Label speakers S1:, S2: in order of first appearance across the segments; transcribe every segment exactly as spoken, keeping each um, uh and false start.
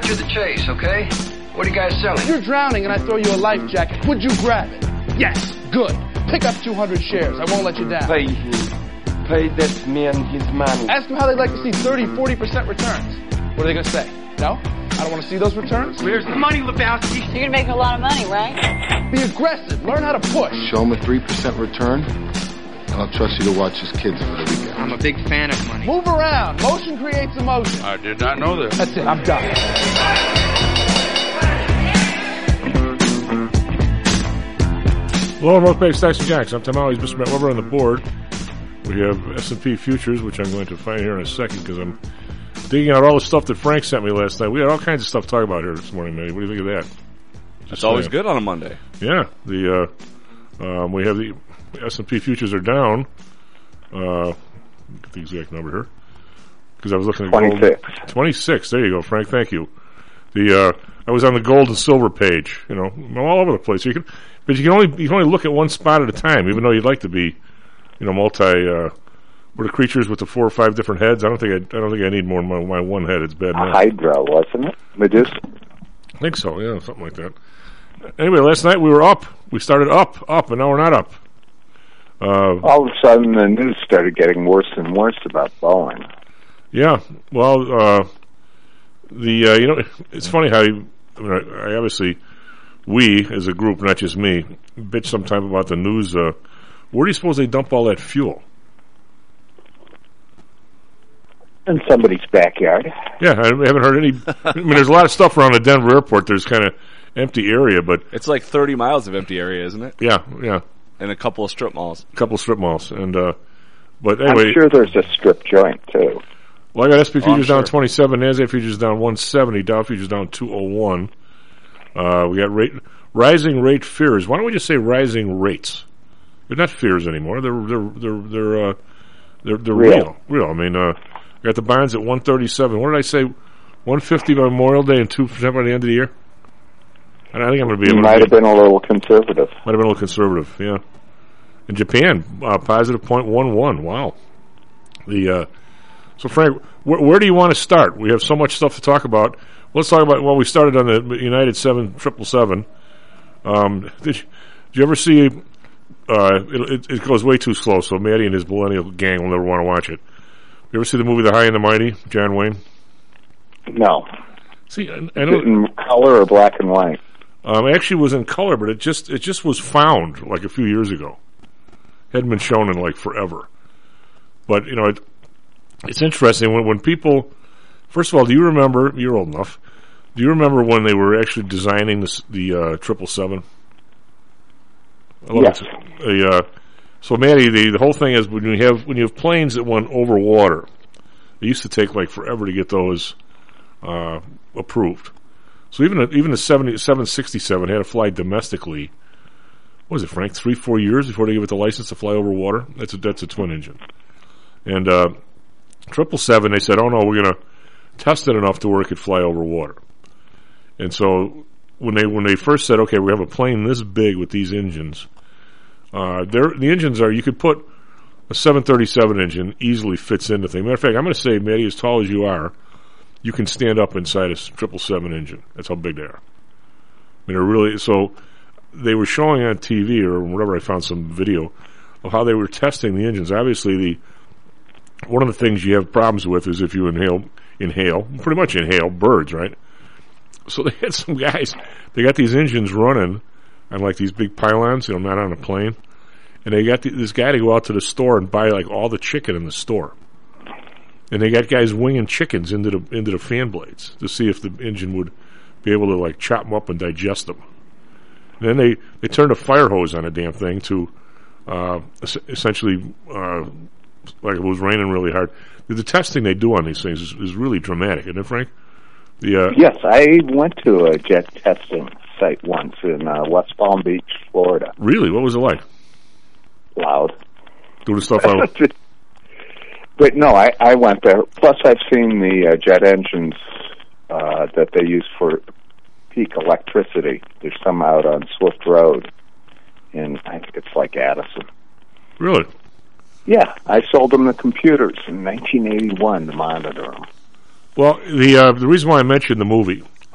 S1: to the chase, okay? What are you guys selling?
S2: If you're drowning and I throw you a life jacket, would you grab it? Yes. Good. Pick up two hundred shares. I won't let you down.
S3: Pay him. Pay that man his money.
S2: Ask them how they'd like to see thirty, forty percent returns. What are they going to say? No? I don't want to see those returns?
S4: Where's the money, Lebowski?
S5: You're going to make a lot of money, right?
S2: Be aggressive. Learn how to push.
S6: Show him a three percent return, and I'll trust you to watch his kids for the weekend.
S4: I'm a big fan of money.
S2: Move around. Motion creates emotion.
S7: I did not know this.
S2: That's it. I'm done.
S8: Hello, North Bay Stacks and Jacks. I'm Tim Howley, Mister Matt Weber on the board. We have S and P futures, which I'm going to find here in a second because I'm digging out all the stuff that Frank sent me last night. We had all kinds of stuff to talk about here this morning, man. What do you think of that?
S7: It's Just always saying. Good on a Monday.
S8: Yeah. The uh, um, we have the S and P futures are down. Uh, get the exact number here because I was looking at
S9: twenty-six.
S8: Gold. twenty-six. There you go, Frank. Thank you. The uh, I was on the gold and silver page. You know, I'm all over the place. You can, but you can only you can only look at one spot at a time, even though you'd like to be, you know, multi. Uh, Were the creatures with the four or five different heads? I don't think I, I don't think I need more than my, my one head. It's bad enough.
S9: Hydra, wasn't it? Medusa?
S8: I think so, yeah, something like that. Anyway, last night we were up. We started up, up, and now we're not up. Uh,
S9: All of a sudden, the news started getting worse and worse about Boeing.
S8: Yeah, well, uh, the uh, you know, it's funny how you, I, mean, I, I obviously we as a group, not just me, bitch sometimes about the news. Uh, where do you suppose they dump all that fuel?
S9: In somebody's backyard.
S8: Yeah, I haven't heard any. I mean, there's a lot of stuff around the Denver airport. There's kind of empty area, but
S7: it's like thirty miles of empty area, isn't it?
S8: Yeah, yeah.
S7: And a couple of strip malls.
S8: A couple of strip malls, and uh, but anyway,
S9: I'm sure there's a strip joint too.
S8: Well, I got S and P
S7: oh,
S8: futures
S7: sure.
S8: down twenty-seven, Nasdaq futures down one seventy, Dow futures down two oh one. Uh, we got rate rising rate fears. Why don't we just say rising rates? They're not fears anymore. They're they're they're they're uh, they're, they're real. real. Real. I mean. Uh, We got the bonds at one thirty-seven. What did I say? one fifty by Memorial Day and two percent by the end of the year? I think I'm going to be able
S9: you
S8: to...
S9: might have been a little conservative.
S8: Might have been a little conservative, yeah. In Japan, uh, positive zero point one one. Wow. The uh, So, Frank, wh- where do you want to start? We have so much stuff to talk about. Let's talk about... Well, we started on the United seven triple seven. Um, did, you, did you ever see... Uh, it, it goes way too slow, so Maddie and his millennial gang will never want to watch it. You ever see the movie The High and the Mighty, John Wayne?
S9: No.
S8: See, I, I know,
S9: in color or black and white?
S8: Um, actually, it was in color, but it just it just was found like a few years ago. Hadn't been shown in like forever. But you know, it, it's interesting when when people. First of all, do you remember? You're old enough. Do you remember when they were actually designing this, the triple seven?
S9: Yes.
S8: The uh, So, Maddie, the, the whole thing is when you have when you have planes that went over water, it used to take like forever to get those uh, approved. So even a, even the seven sixty-seven had to fly domestically. What was it, Frank? Three, four years before they give it the license to fly over water. That's a that's a twin engine. And uh, triple seven, they said, "Oh no, we're going to test it enough to where it could fly over water." And so when they when they first said, "Okay, we have a plane this big with these engines." Uh, the engines are, you could put a seven thirty-seven engine easily fits into things. Matter of fact, I'm going to say, Maddie, as tall as you are, you can stand up inside a triple seven engine. That's how big they are. I mean, they're really, so they were showing on T V or whatever, I found some video of how they were testing the engines. Obviously, the one of the things you have problems with is if you inhale, inhale, pretty much inhale birds, right? So they had some guys, they got these engines running on like these big pylons, you know, not on a plane. And they got the, this guy to go out to the store and buy like all the chicken in the store. And they got guys winging chickens into the into the fan blades to see if the engine would be able to like chop them up and digest them. And then they, they turned a fire hose on a damn thing to uh, essentially, uh, like it was raining really hard. The, the testing they do on these things is, is really dramatic, isn't it, Frank? The, uh,
S9: yes, I went to a jet testing site once in uh, West Palm Beach, Florida.
S8: Really? What was it like?
S9: Loud.
S8: Doing stuff out.
S9: But no, I, I went there. Plus, I've seen the uh, jet engines uh, that they use for peak electricity. There's some out on Swift Road, and I think it's like Addison.
S8: Really?
S9: Yeah, I sold them the computers in nineteen eighty-one to monitor them.
S8: Well, the uh, the reason why I mentioned the movie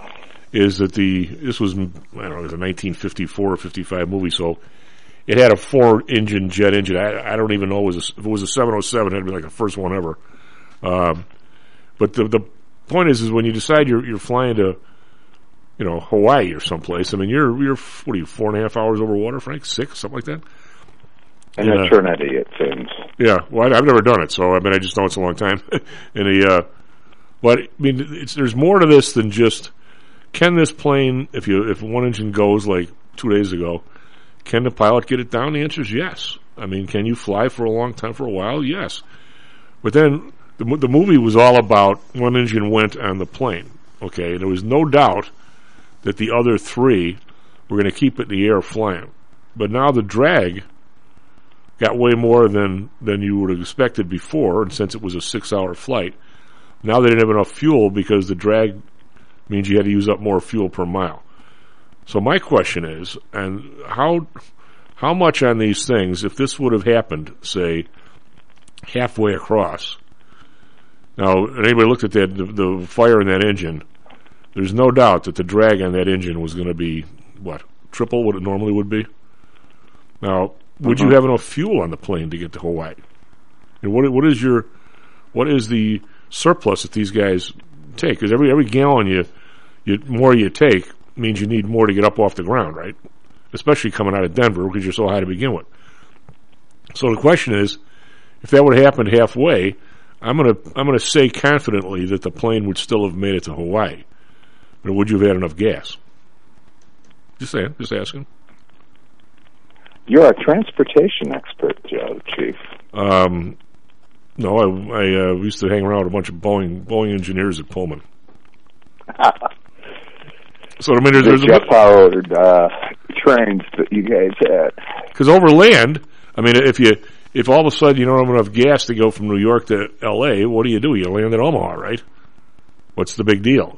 S8: is that the this was I don't know it was a nineteen fifty-four or fifty-five movie, so it had a four-engine jet engine. I, I don't even know it was a, if it was a seven oh seven, it'd be like the first one ever. Um, but the the point is, is when you decide you're you're flying to, you know, Hawaii or someplace. I mean, you're you're what are you four and a half hours over water, Frank? Six, something like that.
S9: An
S8: and,
S9: eternity, uh, it seems.
S8: Yeah, well, I, I've never done it, so I mean, I just know it's a long time. and the, uh, but I mean, it's, there's more to this than just can this plane, if you if one engine goes like two days ago, can the pilot get it down? The answer is yes. I mean, can you fly for a long time, for a while? Yes. But then the the movie was all about one engine went on the plane. Okay, there was no doubt that the other three were going to keep it in the air flying. But now the drag got way more than, than you would have expected before, and since it was a six-hour flight, now they didn't have enough fuel because the drag means you had to use up more fuel per mile. So my question is, and how how much on these things, if this would have happened, say, halfway across, now, anybody looked at that, the, the fire in that engine, there's no doubt that the drag on that engine was going to be, what, triple what it normally would be? Now, would mm-hmm. you have enough fuel on the plane to get to Hawaii? And what what is your what is the surplus that these guys take? Because every every gallon you you more you take means you need more to get up off the ground, right? Especially coming out of Denver because you're so high to begin with. So the question is, if that would have happened halfway, I'm gonna I'm gonna say confidently that the plane would still have made it to Hawaii. But would you have had enough gas? Just saying, just asking.
S9: You're a transportation expert, Joe, Chief. Um,
S8: no, I, I uh, used to hang around with a bunch of Boeing Boeing engineers at Pullman. So I mean, there's,
S9: the
S8: there's
S9: jet-powered uh, trains that you guys had.
S8: Because over land, I mean, if you if all of a sudden you don't have enough gas to go from New York to L A, what do you do? You land at Omaha, right? What's the big deal?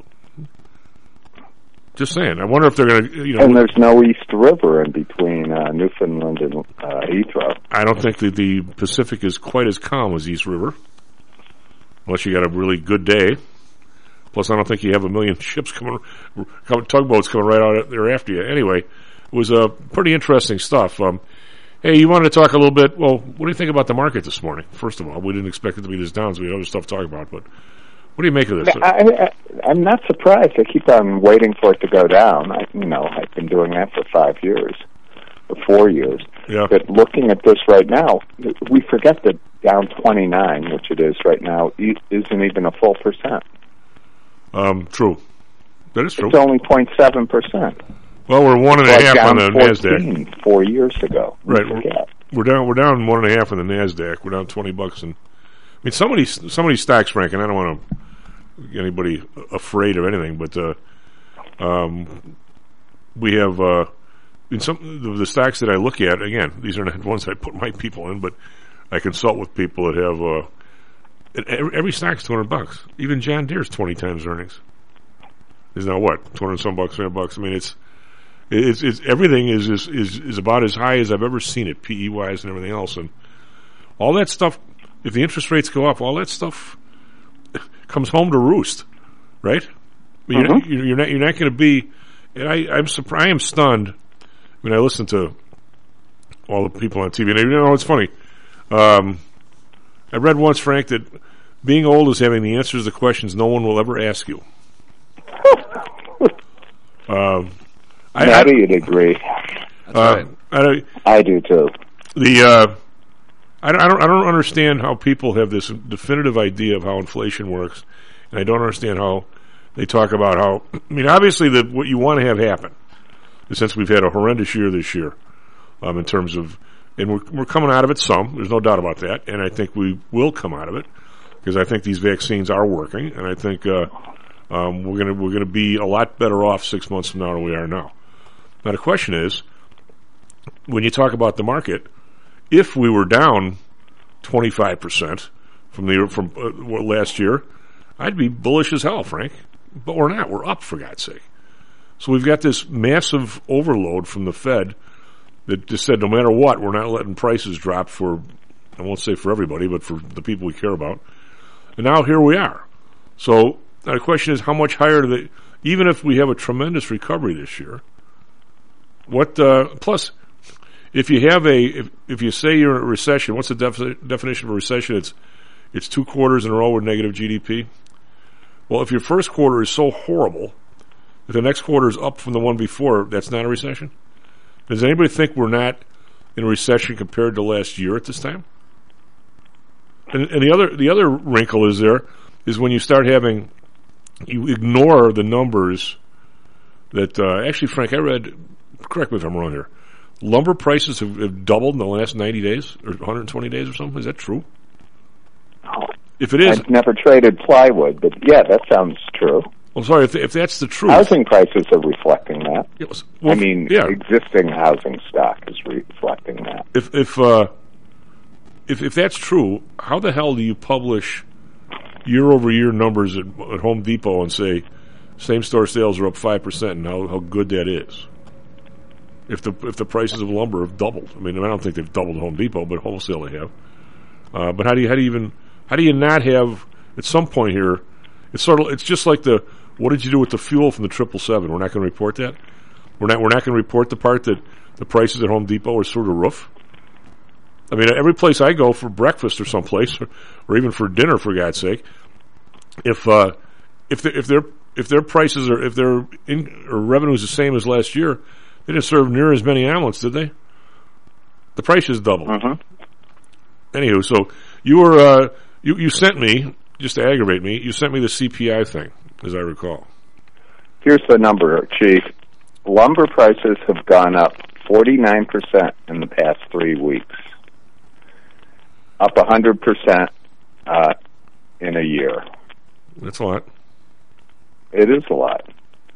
S8: Just saying. I wonder if they're going to, you know.
S9: And there's no East River in between uh, Newfoundland and uh, Heathrow.
S8: I don't think that the Pacific is quite as calm as East River, unless you got a really good day. Plus, I don't think you have a million ships coming, tugboats coming right out there after you. Anyway, it was uh, pretty interesting stuff. Um, hey, you wanted to talk a little bit. Well, what do you think about the market this morning? First of all, we didn't expect it to be this down, so we had other stuff to talk about, but. What do you make of this?
S9: I, I, I'm not surprised. I keep on waiting for it to go down. I, you know, I've been doing that for five years, or four years.
S8: Yeah.
S9: But looking at this right now, we forget that down twenty-nine, which it is right now, isn't even a full percent.
S8: Um, true. That is true.
S9: It's only zero point seven percent.
S8: Well, we're one and a
S9: like
S8: half on the
S9: fourteen,
S8: NASDAQ.
S9: Four years ago. We
S8: right. We're, we're down. We're down one and a half on the NASDAQ. We're down twenty bucks and. I mean, some of these, some of these stocks, Frank, and I don't want to get anybody afraid of anything, but uh, um, we have uh, in some the, the stocks that I look at. Again, these are not ones I put my people in, but I consult with people that have. Uh, every, every stock's two hundred bucks. Even John Deere's twenty times earnings. Is now what two hundred some bucks, three hundred bucks. I mean, it's it's, it's everything is, is is is about as high as I've ever seen it, P E wise and everything else, and all that stuff. If the interest rates go up, all that stuff comes home to roost, right? But you're,
S9: mm-hmm.
S8: not, you're not. You're not going to be. And I, I'm surprised. I am stunned when I listen to all the people on T V. And you know, it's funny. Um, I read once, Frank, that being old is having the answers to questions no one will ever ask you. um, I,
S9: Matt, you'd agree.
S7: That's uh,
S8: right.
S9: I, I do too.
S8: The. Uh, I don't, I don't, I don't understand how people have this definitive idea of how inflation works, and I don't understand how they talk about how. I mean, obviously, the, what you want to have happen, since we've had a horrendous year this year, um, in terms of, and we're we're coming out of it some. There's no doubt about that, and I think we will come out of it because I think these vaccines are working, and I think uh, um, we're gonna we're gonna be a lot better off six months from now than we are now. Now the question is, when you talk about the market. If we were down twenty-five percent from the from uh, last year, I'd be bullish as hell, Frank. But we're not. We're up, for God's sake. So we've got this massive overload from the Fed that just said no matter what, we're not letting prices drop for, I won't say for everybody, but for the people we care about. And now here we are. So now the question is, how much higher do they, even if we have a tremendous recovery this year, what, uh, plus, if you have a, if, if you say you're in a recession, what's the defi- definition of a recession? It's, it's two quarters in a row with negative G D P. Well, if your first quarter is so horrible, if the next quarter is up from the one before, that's not a recession? Does anybody think we're not in a recession compared to last year at this time? And, and the other, the other wrinkle is there, is when you start having, you ignore the numbers that, uh, actually, Frank, I read, correct me if I'm wrong here, lumber prices have, have doubled in the last ninety days, or one hundred twenty days or something. Is that true?
S9: Oh,
S8: if it is,
S9: I've never traded plywood, but yeah, that sounds true.
S8: Well, sorry, if, if that's the truth.
S9: Housing prices are reflecting that.
S8: Yes, well,
S9: I mean,
S8: yeah.
S9: existing housing stock is reflecting that.
S8: If, if, uh, if, if that's true, how the hell do you publish year-over-year numbers at, at Home Depot and say same-store sales are up five percent and how, how good that is? If the if the prices of lumber have doubled. I mean, I don't think they've doubled at Home Depot, but wholesale they have. Uh, but how do you how do you even how do you not have at some point here? It's sort of it's just like the what did you do with the fuel from the triple seven? We're not going to report that. We're not we're not going to report the part that the prices at Home Depot are through the roof. I mean, every place I go for breakfast or someplace, or, or even for dinner, for God's sake, if uh, if the, if their if their prices are if their in, or revenue is the same as last year, they didn't serve near as many omelets, did they? The price is doubled.
S9: Mm-hmm.
S8: Anywho, so you were uh, you you sent me just to aggravate me. You sent me the C P I thing, as I recall.
S9: Here's the number, Chief. Lumber prices have gone up forty-nine percent in the past three weeks. Up one hundred percent uh, in a year.
S8: That's a lot.
S9: It is a lot.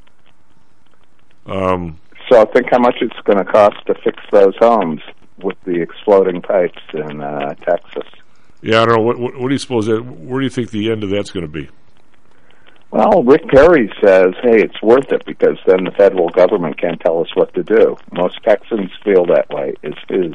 S8: Um,
S9: so think how much it's going to cost to fix those homes with the exploding pipes in uh, Texas.
S8: Yeah, I don't know. What, what, what do you suppose? That, where do you think the end of that's going to be?
S9: Well, Rick Perry says, hey, it's worth it because then the federal government can't tell us what to do. Most Texans feel that way, is his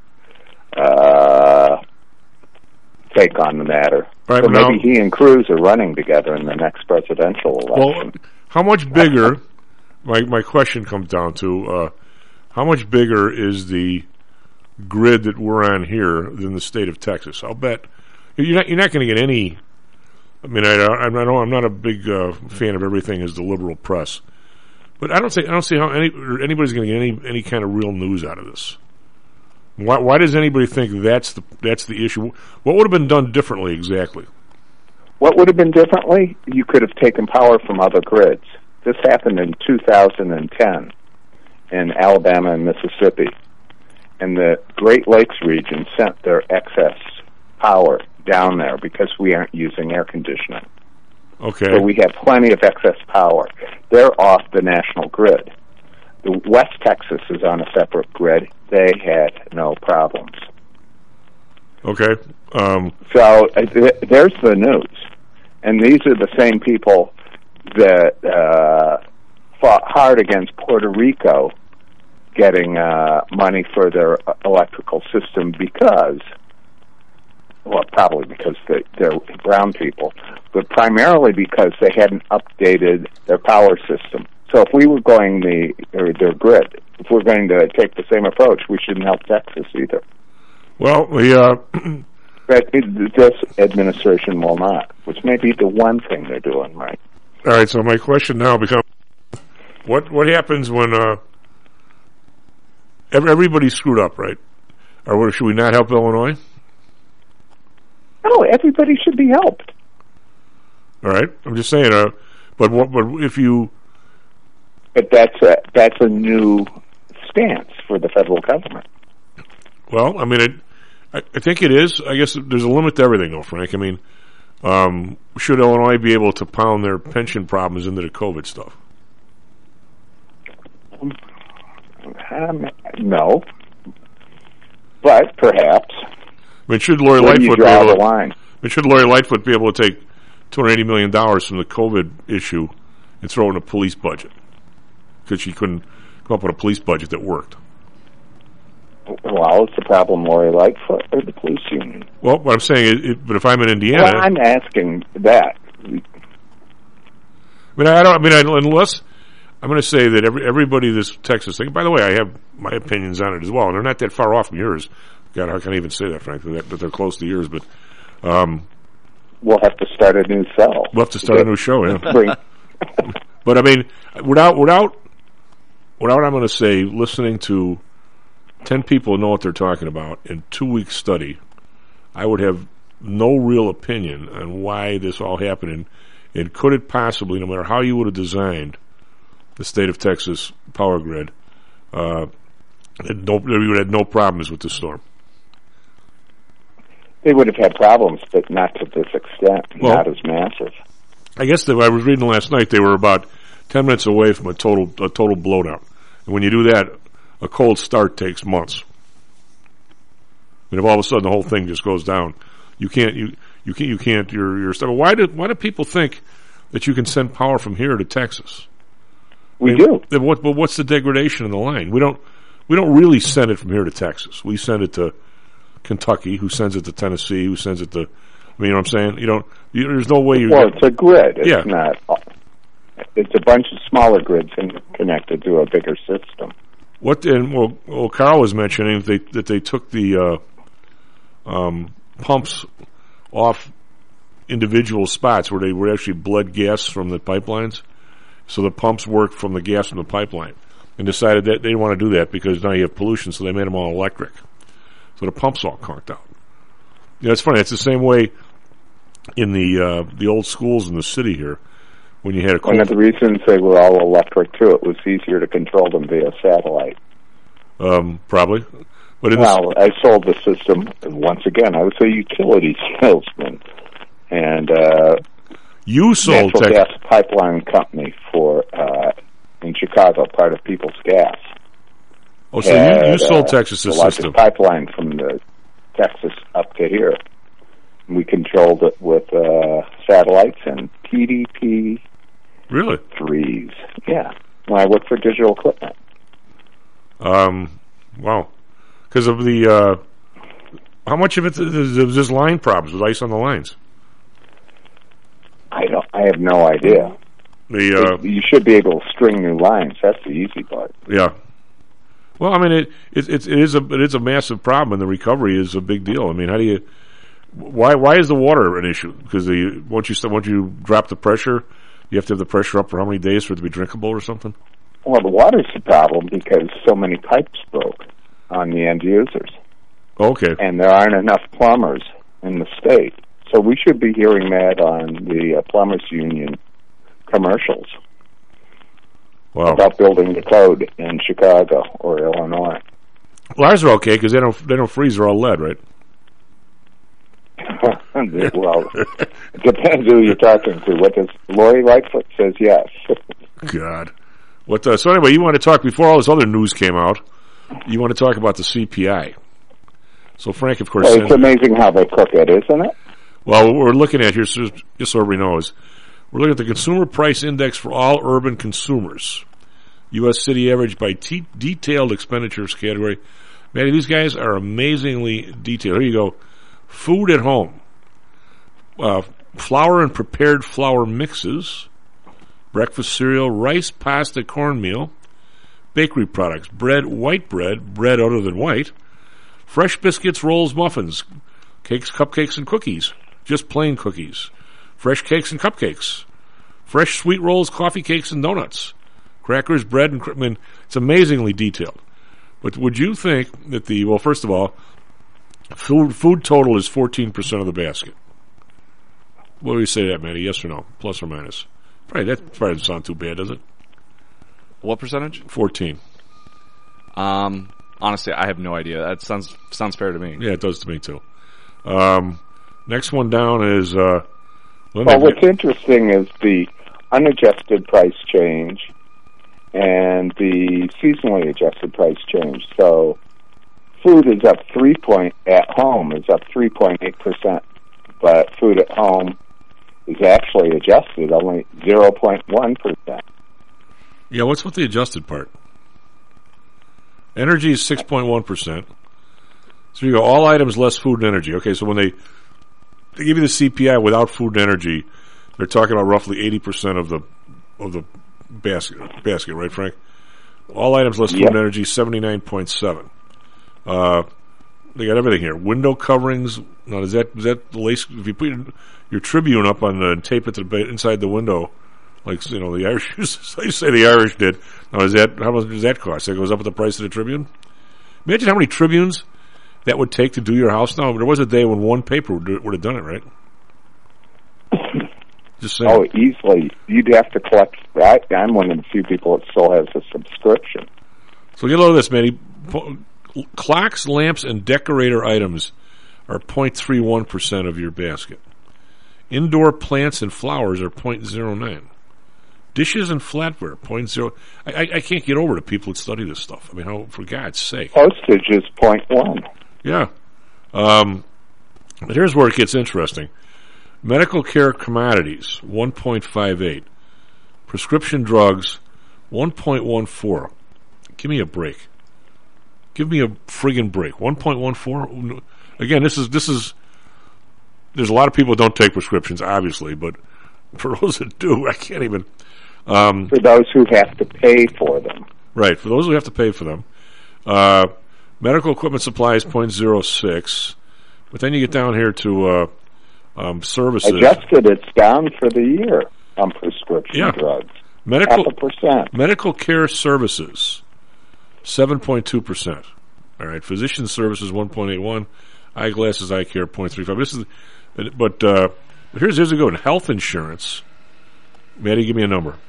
S9: uh, take on the matter.
S8: Right,
S9: so
S8: now,
S9: maybe he and Cruz are running together in the next presidential election.
S8: Well, how much bigger, my, my question comes down to, uh, how much bigger is the grid that we're on here than the state of Texas? I'll bet you're not, you're not going to get any... I mean, I, I, I know I'm not a big uh, fan of everything as the liberal press, but I don't think I don't see how any or anybody's going to get any any kind of real news out of this. Why, why does anybody think that's the that's the issue? What would have been done differently exactly?
S9: What would have been differently? You could have taken power from other grids. This happened in two thousand ten in Alabama and Mississippi, and the Great Lakes region sent their excess power down there because we aren't using air conditioning.
S8: Okay.
S9: So we have plenty of excess power. They're off the national grid. The West Texas is on a separate grid. They had no problems.
S8: Okay. Um,
S9: so uh, th- there's the news. And these are the same people that uh, fought hard against Puerto Rico getting uh, money for their electrical system because well, probably because they, they're brown people, but primarily because they hadn't updated their power system. So if we were going the, or their grid, if we're going to take the same approach, we shouldn't help Texas either.
S8: Well, we, uh...
S9: but it, this administration will not, which may be the one thing they're doing right.
S8: All right, so my question now becomes, what what happens when, uh, everybody's screwed up, right? Or should we not help Illinois?
S9: No, everybody should be helped.
S8: All right, I'm just saying. Uh, but what? But if you,
S9: but that's a that's a new stance for the federal government.
S8: Well, I mean, it, I, I think it is. I guess there's a limit to everything, though, Frank. I mean, um, should Illinois be able to pound their pension problems into the COVID stuff?
S9: Um, no, but perhaps.
S8: I mean, should Lori
S9: Where
S8: Lightfoot
S9: do you
S8: be
S9: draw
S8: able
S9: the
S8: to,
S9: line?
S8: I mean, should Lori Lightfoot be able to take two hundred eighty million dollars from the COVID issue and throw it in a police budget because she couldn't come up with a police budget that worked?
S9: Well, it's the problem Lori Lightfoot or the police union?
S8: Well, what I'm saying is, it, but if I'm in Indiana...
S9: Well, I'm asking that.
S8: I mean, I don't. I mean, I, unless I'm going to say that every everybody this Texas thing. By the way, I have my opinions on it as well, and they're not that far off from yours. God, how can I even say that, frankly? That, that they're close to yours, but um,
S9: we'll have to start a new cell.
S8: We'll have to start a new show. Yeah. But I mean, without without without I'm going to say listening to ten people who know what they're talking about in two weeks study, I would have no real opinion on why this all happened, and, and could it possibly, no matter how you would have designed the state of Texas power grid, uh, no, we would have had no problems with the storm.
S9: They would have had problems, but not to this extent,
S8: well,
S9: not as massive.
S8: I guess that I was reading last night, they were about ten minutes away from a total a total blowdown. And when you do that, a cold start takes months. And if all of a sudden the whole thing just goes down, you can't you you can't you can't your your stuff. Why do why do people think that you can send power from here to Texas?
S9: We
S8: I mean,
S9: do.
S8: Then what? But what's the degradation in the line? We don't we don't really send it from here to Texas. We send it to Kentucky, who sends it to Tennessee, who sends it to. I mean, you know what I'm saying? You don't. You, there's no way you.
S9: Well, it's a grid. It's
S8: yeah.
S9: not. It's a bunch of smaller grids connected to a bigger system.
S8: What? And well, well Carl was mentioning that they that they took the uh, um, pumps off individual spots where they were actually bled gas from the pipelines, so the pumps worked from the gas from the pipeline, and decided that they didn't want to do that because now you have pollution, so they made them all electric. So the pumps all conked out. You know, it's funny. It's the same way in the uh, the old schools in the city here. When you had a cold
S9: one of the reasons they were all electric too, it was easier to control them via satellite.
S8: Um, probably, but in
S9: well, I sold the system, and once again, I was a utility salesman, and uh,
S8: you sold
S9: natural
S8: tech-
S9: gas pipeline company for uh, in Chicago, part of People's Gas.
S8: Oh, so
S9: had,
S8: you, you sold
S9: uh,
S8: Texas
S9: the
S8: system
S9: pipeline from the Texas up to here. We controlled it with uh, satellites and P D P.
S8: Really?
S9: Threes. Yeah. When I worked for Digital Equipment.
S8: Um. Wow. Because of the uh, how much of it is just line problems with ice on the lines?
S9: I don't. I have no idea.
S8: The uh,
S9: you should be able to string new lines. That's the easy part.
S8: Yeah. Well, I mean, it it it, it is a it is a massive problem, and the recovery is a big deal. I mean, how do you? Why why is the water an issue? Because the once you once you drop the pressure, you have to have the pressure up for how many days for it to be drinkable or something?
S9: Well, the water's the problem because so many pipes broke on the end users.
S8: Okay.
S9: And there aren't enough plumbers in the state. So we should be hearing that on the uh, Plumbers Union commercials.
S8: Wow.
S9: About building the code in Chicago or Illinois.
S8: Well, ours are okay because they don't they don't freeze. They're all lead, right?
S9: Well, it depends who you're talking to. What does Lori Lightfoot says? Yes.
S8: God. What? Uh, so anyway, you want to talk before all this other news came out? You want to talk about the C P I? So Frank, of course,
S9: well, it's amazing how they cook it, isn't it?
S8: Well, what we're looking at here, just so everybody knows, we're looking at the Consumer Price Index for all urban consumers. U S city average by t- detailed expenditures category. Man, these guys are amazingly detailed. Here you go. Food at home. Uh, flour and prepared flour mixes. Breakfast cereal, rice, pasta, cornmeal. Bakery products. Bread, white bread, bread other than white. Fresh biscuits, rolls, muffins. Cakes, cupcakes, and cookies. Just plain cookies. Fresh cakes and cupcakes. Fresh sweet rolls, coffee cakes, and donuts. Crackers, bread, and... I mean, it's amazingly detailed. But would you think that the... Well, first of all, food food total is fourteen percent of the basket. What do you say to that, Matty? Yes or no? Plus or minus? Probably, that probably doesn't sound too bad, does it?
S7: What percentage?
S8: fourteen.
S7: Um, honestly, I have no idea. That sounds sounds fair to me.
S8: Yeah, it does to me, too. Um, next one down is... Uh,
S9: well, what's interesting is the unadjusted price change and the seasonally adjusted price change. So food is up three point at home is up three point eight percent, but food at home is actually adjusted only zero point one percent.
S8: Yeah, what's with the adjusted part? Energy is six point one percent. So you go all items less food and energy. Okay, so when they they give you the C P I without food and energy, they're talking about roughly eighty percent of the of the basket, basket, right, Frank? All items less food
S9: Yep.
S8: and energy, seventy-nine point seven. Uh, they got everything here. Window coverings. Now, is that is that the lace? If you put your, your Tribune up on the and tape it to the ba- inside the window, like you know the Irish, you say the Irish did. Now, is that how much does that cost? That goes up with the price of the Tribune. Imagine how many Tribunes that would take to do your house. Now, there was a day when one paper would, would have done it, right? Just saying.
S9: Oh, easily. You'd have to collect. I, I'm one of the few people that still has a subscription.
S8: So get a load of this, Manny. Po- Clocks, lamps, and decorator items are zero point three one percent of your basket. Indoor plants and flowers are zero point zero nine. Dishes and flatware, zero point zero. I, I, I can't get over to people that study this stuff. I mean, how, for God's sake.
S9: Postage is zero point one.
S8: Yeah. Um, but here's where it gets interesting. Medical care commodities, one point five eight. Prescription drugs, one point one four. Give me a break. Give me a friggin' break. one point one four? Again, this is, this is, there's a lot of people that don't take prescriptions, obviously, but for those that do, I can't even. Um,
S9: for those who have to pay for them.
S8: Right, for those who have to pay for them. Uh, medical equipment supplies, zero point zero six. But then you get down here to uh, um, services.
S9: Adjusted, it's down for the year on prescription
S8: yeah.
S9: drugs.
S8: Medical,
S9: Half a percent.
S8: Medical care services, seven point two percent. All right, physician services, one point eight one. Eyeglasses, eye care, zero point three five. This is, but uh, here's here's a good one. Health insurance. Maddie, give me a number.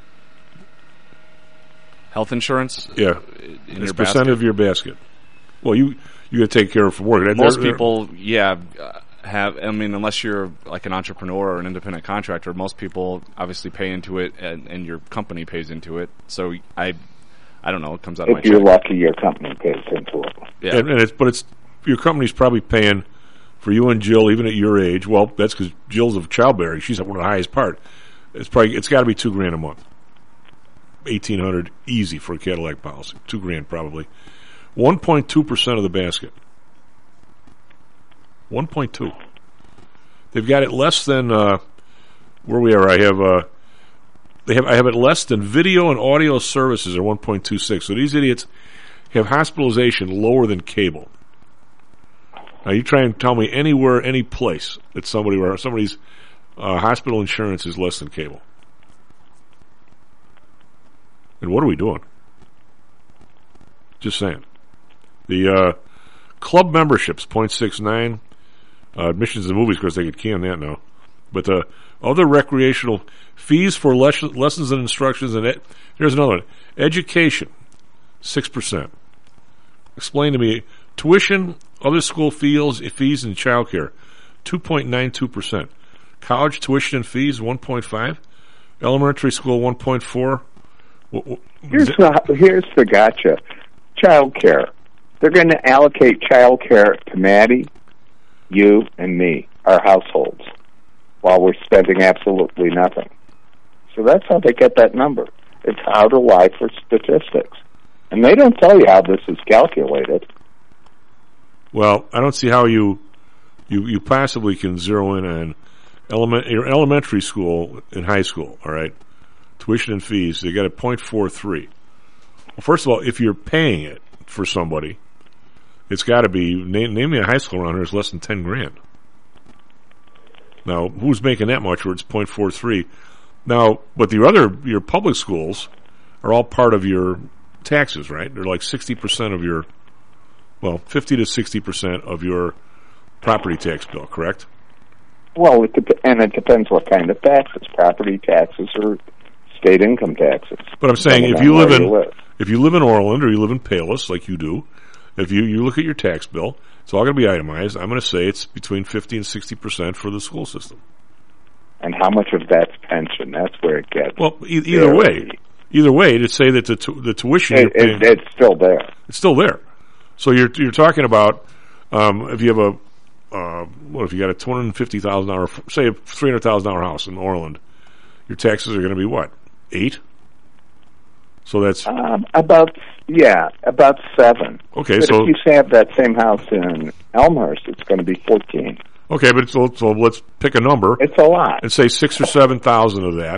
S7: Health insurance?
S8: Yeah.
S7: In
S8: it's
S7: your
S8: percent
S7: basket?
S8: of your basket. Well, you you got to take care of it from work.
S7: Most
S8: they're, they're,
S7: people, yeah, uh, have, I mean, unless you're like an entrepreneur or an independent contractor, most people obviously pay into it and, and your company pays into it. So I I don't know, it comes out of my
S9: If you're
S7: check.
S9: lucky, your company pays into it.
S7: Yeah.
S8: And, and it's, but it's, your company's probably paying for you and Jill, even at your age. Well, that's because Jill's of childbearing. She's one of the highest part. It's probably, it's got to be two grand a month. Eighteen hundred easy for a Cadillac policy. Two grand probably. One point two percent of the basket. One point two. They've got it less than uh, where we are. I have uh, they have I have it less than video and audio services are one point two six. So these idiots have hospitalization lower than cable. Now you try and tell me anywhere, any place that somebody where somebody's uh, hospital insurance is less than cable. And what are we doing? Just saying. The uh, club memberships, zero point six nine. Uh, admissions to movies, of course, they could can that now. But the other recreational fees for les- lessons and instructions, and ed- here's another one. Education, six percent. Explain to me, tuition, other school fees, fees and childcare, two point nine two percent. College tuition and fees, one point five. Elementary school, one point four.
S9: Here's the, here's the gotcha. Child care. They're going to allocate child care to Maddie, you, and me, our households, while we're spending absolutely nothing. So that's how they get that number. It's how to lie for statistics. And they don't tell you how this is calculated.
S8: Well, I don't see how you you, you possibly can zero in on element, your elementary school and high school, all right? Tuition and fees, they got a zero point four three. Well, first of all, if you're paying it for somebody, it's got to be, name, name me a high school around here that's less than ten grand. Now, who's making that much where it's zero point four three? Now, but the other, your public schools are all part of your taxes, right? They're like sixty percent of your, well, fifty to sixty percent of your property tax bill, correct?
S9: Well, it dep- and it depends what kind of taxes, property taxes or state income taxes.
S8: But I'm saying if
S9: on
S8: you live
S9: where
S8: in
S9: you live.
S8: if you live in Orland or you live in Palos like you do, if you, you look at your tax bill, it's all going to be itemized. I'm going to say it's between fifty and sixty percent for the school system.
S9: And how much of that's pension? That's where it gets.
S8: Well, e- either way, either way, to say that the tu- the tuition
S9: it,
S8: you're paying,
S9: it, it's still there.
S8: it's still there. So you're you're talking about um, if you have a uh, what if you got a two hundred fifty thousand dollar, say a three hundred thousand dollar house in Orland, your taxes are going to be what, eight? So that's
S9: Um, about yeah, about seven.
S8: okay.
S9: But
S8: So
S9: if you have that same house in Elmhurst, it's going to be fourteen.
S8: okay, but so, so let's pick a number
S9: It's a lot.
S8: and say six or seven thousand of that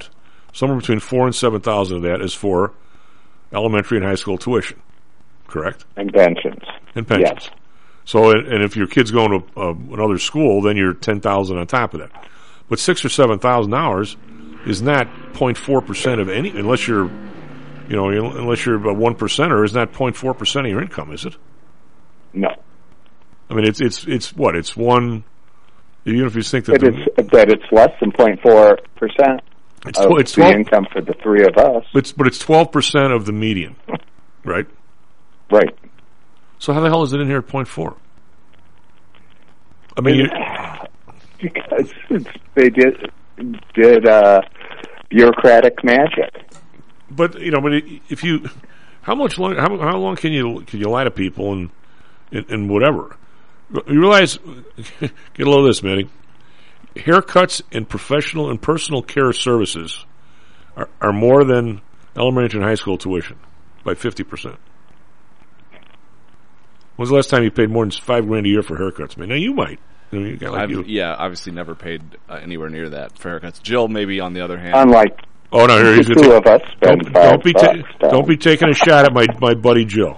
S8: somewhere between four and seven thousand of that is for elementary and high school tuition, correct?
S9: And pensions.
S8: And pensions.
S9: Yes.
S8: So, and, and if your kid's going to uh, another school, then you're ten thousand on top of that. But six or seven thousand dollars is not zero point four percent of any, unless you're, you know, unless you're a one percenter, is not zero point four percent of your income, is it?
S9: No.
S8: I mean, it's it's it's what it's one. Even if you think that,
S9: but it's, that it's less than zero point four percent
S8: it's,
S9: of
S8: it's
S9: the
S8: twelve,
S9: income for the three of us.
S8: It's, but it's twelve percent of the median, right?
S9: Right.
S8: So how the hell is it in here at zero point four? I mean, you,
S9: because it's, they did did uh, bureaucratic magic.
S8: But you know, but if you, how much long, how, how long can you can you lie to people and and, and whatever? You realize, get a load of this, Manny. Haircuts and professional and personal care services are, are more than elementary and high school tuition by fifty percent. When's the last time you paid more than five grand a year for haircuts, man? Now you might. I mean, you got like
S7: I've,
S8: you.
S7: Yeah, obviously never paid uh, anywhere near that for haircuts. Jill, maybe on the other hand.
S9: Unlike
S8: oh no, here he's
S9: the
S8: gonna
S9: two
S8: take,
S9: of us spend
S8: don't,
S9: five
S8: don't be
S9: bucks,
S8: ta- don't be taking a shot at my, my buddy Joe.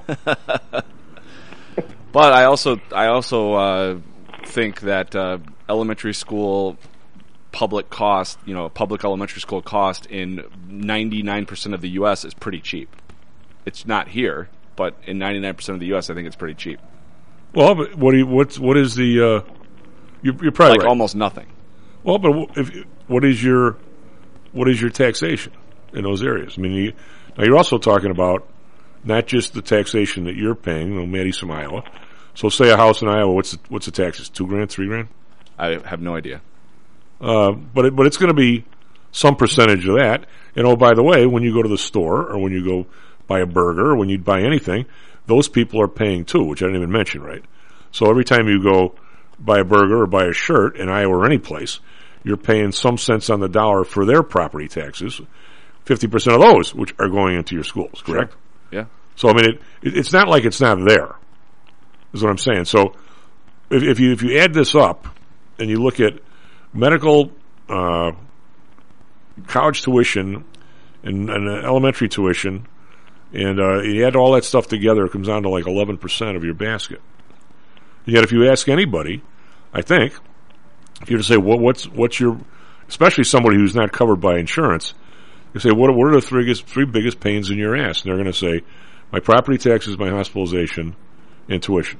S7: But I also I also uh, think that uh, elementary school public cost, you know, public elementary school cost in ninety-nine percent of the U S is pretty cheap. It's not here, but in ninety-nine percent of the U S, I think it's pretty cheap.
S8: Well, but what do you, what's what is the? Uh, you're, you're probably
S7: like
S8: right.
S7: almost nothing.
S8: Well, but if what is your what is your taxation in those areas? I mean, you, now you're also talking about not just the taxation that you're paying. You know, Maddie's from Iowa, so say a house in Iowa. What's the, what's the taxes? Two grand, three grand?
S7: I have no idea.
S8: Uh, but it, but it's going to be some percentage of that. And oh, by the way, when you go to the store or when you go buy a burger or when you buy anything, those people are paying too, which I didn't even mention, right? So every time you go buy a burger or buy a shirt in Iowa or any place, you're paying some cents on the dollar for their property taxes. Fifty percent of those, which are going into your schools, correct?
S7: Sure. Yeah.
S8: So I mean, it, it, it's not like it's not there. Is what I'm saying. So if, if you if you add this up and you look at medical, uh, college tuition, and, and uh, elementary tuition, and uh, you add all that stuff together, it comes down to like eleven percent of your basket. Yet if you ask anybody, I think, if you were to say, what, what's what's your, especially somebody who's not covered by insurance, you say, what, what are the three biggest, three biggest pains in your ass? And they're going to say, my property taxes, my hospitalization, and tuition,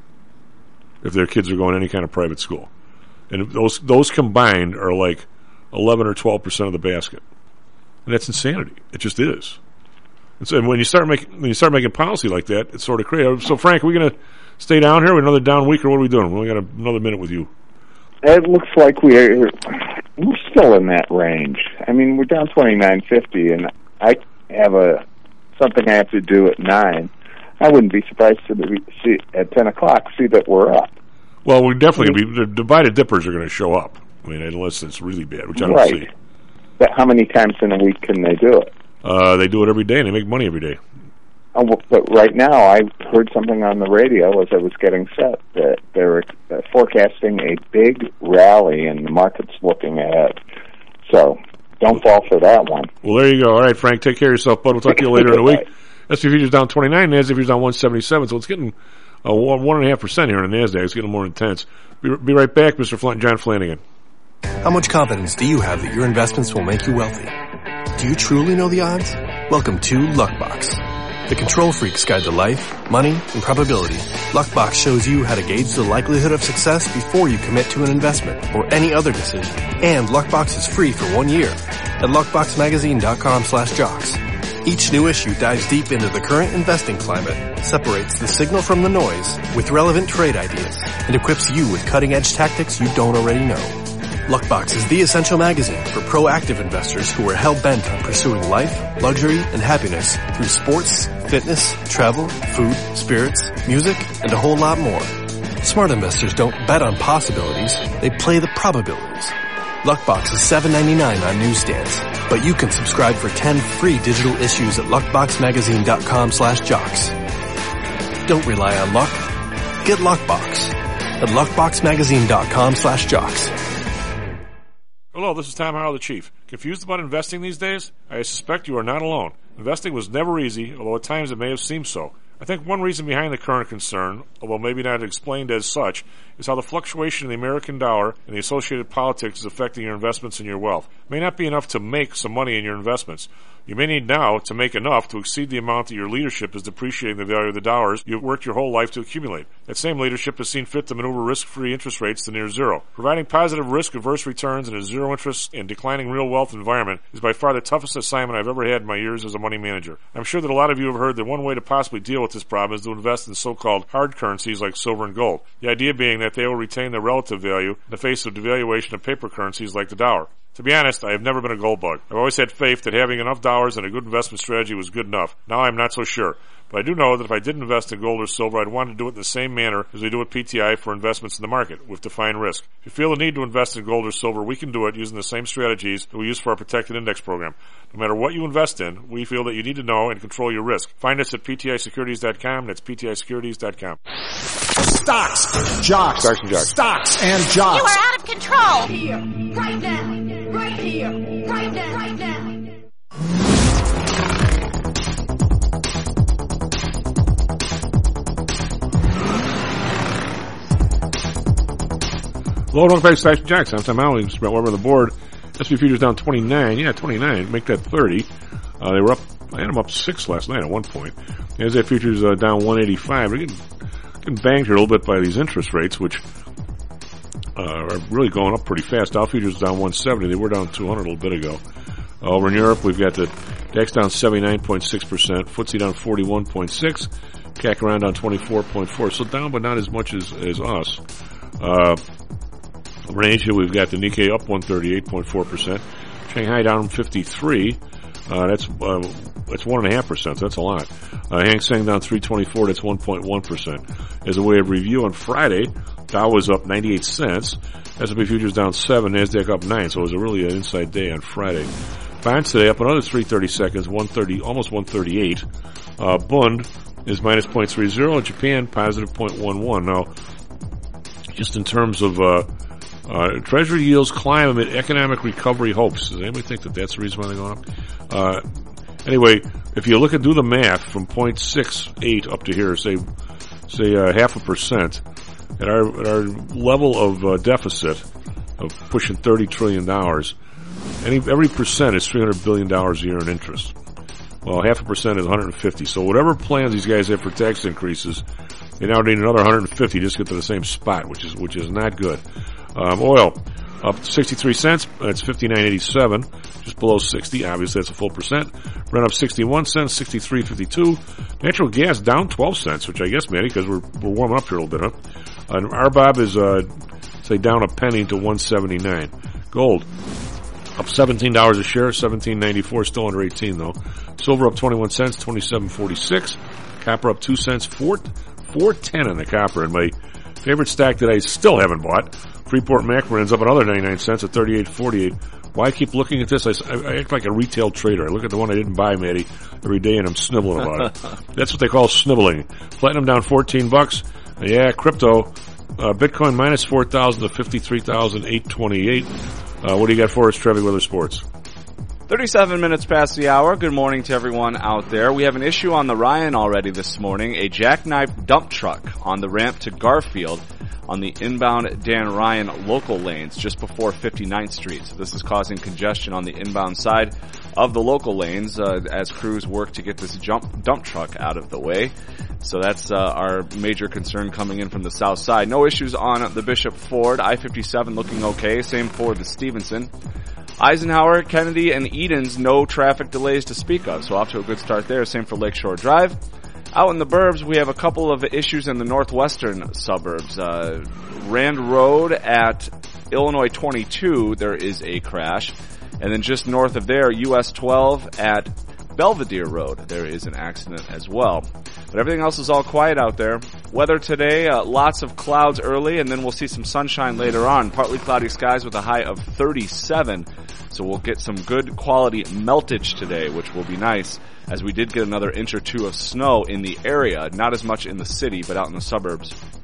S8: if their kids are going to any kind of private school. And those those combined are like eleven or twelve percent of the basket. And that's insanity. It just is. And so when you start making when you start making policy like that, it's sort of crazy. So Frank, are we going to stay down here with another down week, or what are we doing? We only got a, another minute with you.
S9: It looks like we're we're still in that range. I mean, we're down twenty-nine fifty, and I have a something I have to do at nine. I wouldn't be surprised to see at ten o'clock see that we're up.
S8: Well, we're definitely going to be, the divided dippers are going to show up. I mean, unless it's really bad, which I don't
S9: right.
S8: see.
S9: But how many times in a week can they do it?
S8: Uh, they do it every day, and they make money every day.
S9: Oh, but right now, I heard something on the radio as I was getting set that they're uh, forecasting a big rally, and the market's looking ahead. So don't fall for that one.
S8: Well, there you go. All right, Frank, take care of yourself, bud. We'll talk to you later in the week. S and P futures down twenty-nine, NASDAQ futures down one seventy-seven, so it's getting uh, one, one and a half percent here in the NASDAQ. It's getting more intense. Be, be right back, Mister Flint, John Flanagan.
S10: How much confidence do you have that your investments will make you wealthy? Do you truly know the odds? Welcome to Luckbox, the control freak's guide to life, money, and probability. Luckbox shows you how to gauge the likelihood of success before you commit to an investment or any other decision. And Luckbox is free for one year at luckboxmagazine.com slash jocks. Each new issue dives deep into the current investing climate, separates the signal from the noise with relevant trade ideas, and equips you with cutting-edge tactics you don't already know. Luckbox is the essential magazine for proactive investors who are hell-bent on pursuing life, luxury, and happiness through sports, fitness, travel, food, spirits, music, and a whole lot more. Smart investors don't bet on possibilities, they play the probabilities. Luckbox is seven ninety-nine on newsstands, but you can subscribe for ten free digital issues at luckboxmagazine.com slash jocks. Don't rely on luck. Get Luckbox at luckboxmagazine.com slash jocks.
S8: Hello, this is Tom Howell, the Chief. Confused about investing these days? I suspect you are not alone. Investing was never easy, although at times it may have seemed so. I think one reason behind the current concern, although maybe not explained as such, is how the fluctuation in the American dollar and the associated politics is affecting your investments and your wealth. It may not be enough to make some money in your investments. You may need now to make enough to exceed the amount that your leadership is depreciating the value of the dollars you've worked your whole life to accumulate. That same leadership has seen fit to maneuver risk-free interest rates to near zero. Providing positive risk-averse returns in a zero-interest and declining real wealth environment is by far the toughest assignment I've ever had in my years as a money manager. I'm sure that a lot of you have heard that one way to possibly deal with this problem is to invest in so-called hard currencies like silver and gold. The idea being that they will retain their relative value in the face of devaluation of paper currencies like the dollar. To be honest, I have never been a gold bug. I've always had faith that having enough dollars and a good investment strategy was good enough. Now I'm not so sure. But I do know that if I did invest in gold or silver, I'd want to do it in the same manner as we do with P T I for investments in the market, with defined risk. If you feel the need to invest in gold or silver, we can do it using the same strategies that we use for our protected index program. No matter what you invest in, we feel that you need to know and control your risk. Find us at P T I securities dot com. That's P T I securities dot com.
S11: Stocks, jocks,
S8: Stocks and jocks.
S11: Stocks and jocks.
S5: You are out of control.
S12: Here, right now, right here, right now, right now.
S8: Hello, welcome back to Stocks and Jocks. I'm Tom Allen. Just about over on the board. S and P futures down twenty-nine. Yeah, twenty-nine. Make that thirty. Uh, they were up, I had them up six last night at one point. The N A S D A Q futures uh, down one eighty-five. They're getting, getting banged here a little bit by these interest rates, which uh, are really going up pretty fast. Dow futures down one seventy. They were down two hundred a little bit ago. Uh, over in Europe, we've got the D A X down seventy-nine point six percent. F T S E down forty-one point six. C A C around down twenty-four point four. So down, but not as much as, as us. Uh, Over in Asia, we've got the Nikkei up one thirty-eight point four percent. Shanghai down fifty-three. Uh, that's, uh, that's one and a half percent. So that's a lot. Uh, Hang Seng down three twenty-four. That's one point one percent. As a way of review, on Friday, Dow was up ninety-eight cents. S and P futures down seven. NASDAQ up nine. So it was a really an inside day on Friday. Bonds today up another three thirty seconds. one thirty, almost one thirty-eight. Uh, Bund is minus zero point three zero. Japan positive zero point one one. Now, just in terms of, uh, Uh, treasury yields climb amid economic recovery hopes. Does anybody think that that's the reason why they're going up? Uh, anyway, if you look at, do the math from zero point six eight up to here, say, say, uh, half a percent, at our, at our level of, uh, deficit of pushing thirty trillion dollars, any, every percent is three hundred billion dollars a year in interest. Well, half a percent is one hundred fifty. So whatever plans these guys have for tax increases, they now need another one hundred fifty just to get to the same spot, which is, which is not good. Um, oil up sixty-three cents. That's fifty-nine eighty-seven, just below sixty. Obviously, that's a full percent. Brent up sixty-one cents, sixty-three fifty-two. Natural gas down twelve cents, which I guess, Matty, because we're we're warming up here a little bit, huh? And R B O B is uh, say down a penny to one seventy-nine. Gold up seventeen dollars a share, seventeen ninety-four, still under eighteen though. Silver up twenty-one cents, twenty-seven forty-six. Copper up two cents, four four ten on the copper. And my favorite stock that I still haven't bought, Freeport-McMoRan's up another ninety-nine cents at thirty-eight forty-eight. Why I keep looking at this? I, I act like a retail trader. I look at the one I didn't buy, Matty, every day, and I'm sniveling about it. That's what they call sniveling. Platinum down fourteen bucks. Yeah, crypto. Uh, Bitcoin minus four thousand to fifty-three thousand eight hundred twenty-eight. Uh, what do you got for us, Trevi Weather Sports?
S7: thirty-seven minutes past the hour. Good morning to everyone out there. We have an issue on the Ryan already this morning. A jackknife dump truck on the ramp to Garfield on the inbound Dan Ryan local lanes just before fifty-ninth Street. So this is causing congestion on the inbound side of the local lanes uh, as crews work to get this jump, dump truck out of the way. So that's uh, our major concern coming in from the south side. No issues on the Bishop Ford. I fifty-seven looking okay. Same for the Stevenson. Eisenhower, Kennedy, and Edens, no traffic delays to speak of. So off to a good start there. Same for Lakeshore Drive. Out in the burbs, we have a couple of issues in the northwestern suburbs. Uh, Rand Road at Illinois twenty-two, there is a crash. And then just north of there, U S twelve at Belvedere Road, there is an accident as well. But everything else is all quiet out there. Weather today, uh, lots of clouds early, and then we'll see some sunshine later on. Partly cloudy skies with a high of thirty-seven. So we'll get some good quality meltage today, which will be nice, as we did get another inch or two of snow in the area. Not as much in the city, but out in the suburbs.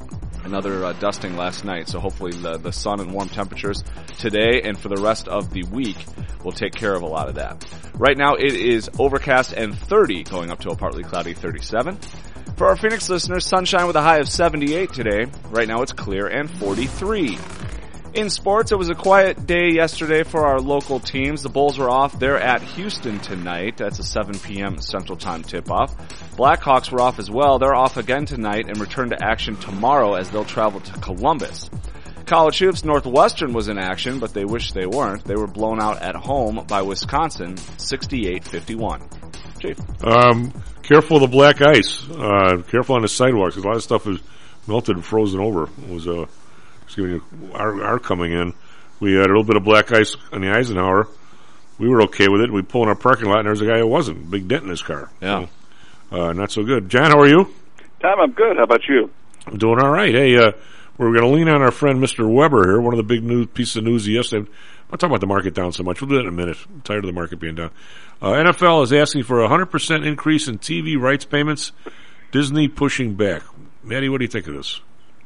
S7: Another uh, dusting last night, so hopefully the, the sun and warm temperatures today and for the rest of the week will take care of a lot of that. Right now it is overcast and thirty, going up to a partly cloudy thirty-seven. For our Phoenix listeners, sunshine with a high of seventy-eight today. Right now it's clear and forty-three. In sports, it was a quiet day yesterday for our local teams. The Bulls were off. They're at Houston tonight. That's a seven p.m. Central Time tip-off. Blackhawks were off as well. They're off again tonight and return to action tomorrow as they'll travel to Columbus. College hoops, Northwestern was in action, but they wish they weren't. They were blown out at home by Wisconsin, sixty-eight fifty-one. Chief?
S8: Um, careful of the black ice. Uh, careful on the sidewalks, because a lot of stuff is melted and frozen over. It was, uh, Excuse me, our, our coming in, we had a little bit of black ice on the Eisenhower. We were okay with it. We pull in our parking lot, and there's a guy who wasn't. Big dent in his car.
S7: Yeah.
S8: So, uh, not so good. John, how are you?
S13: Tom, I'm good. How about you?
S8: I'm doing all right. Hey, uh, we're going to lean on our friend Mister Weber here, one of the big news pieces of news yesterday. I'm talking about the market down so much. We'll do that in a minute. I'm tired of the market being down. Uh, N F L is asking for a one hundred percent increase in T V rights payments. Disney pushing back. Maddie, what do you think of this?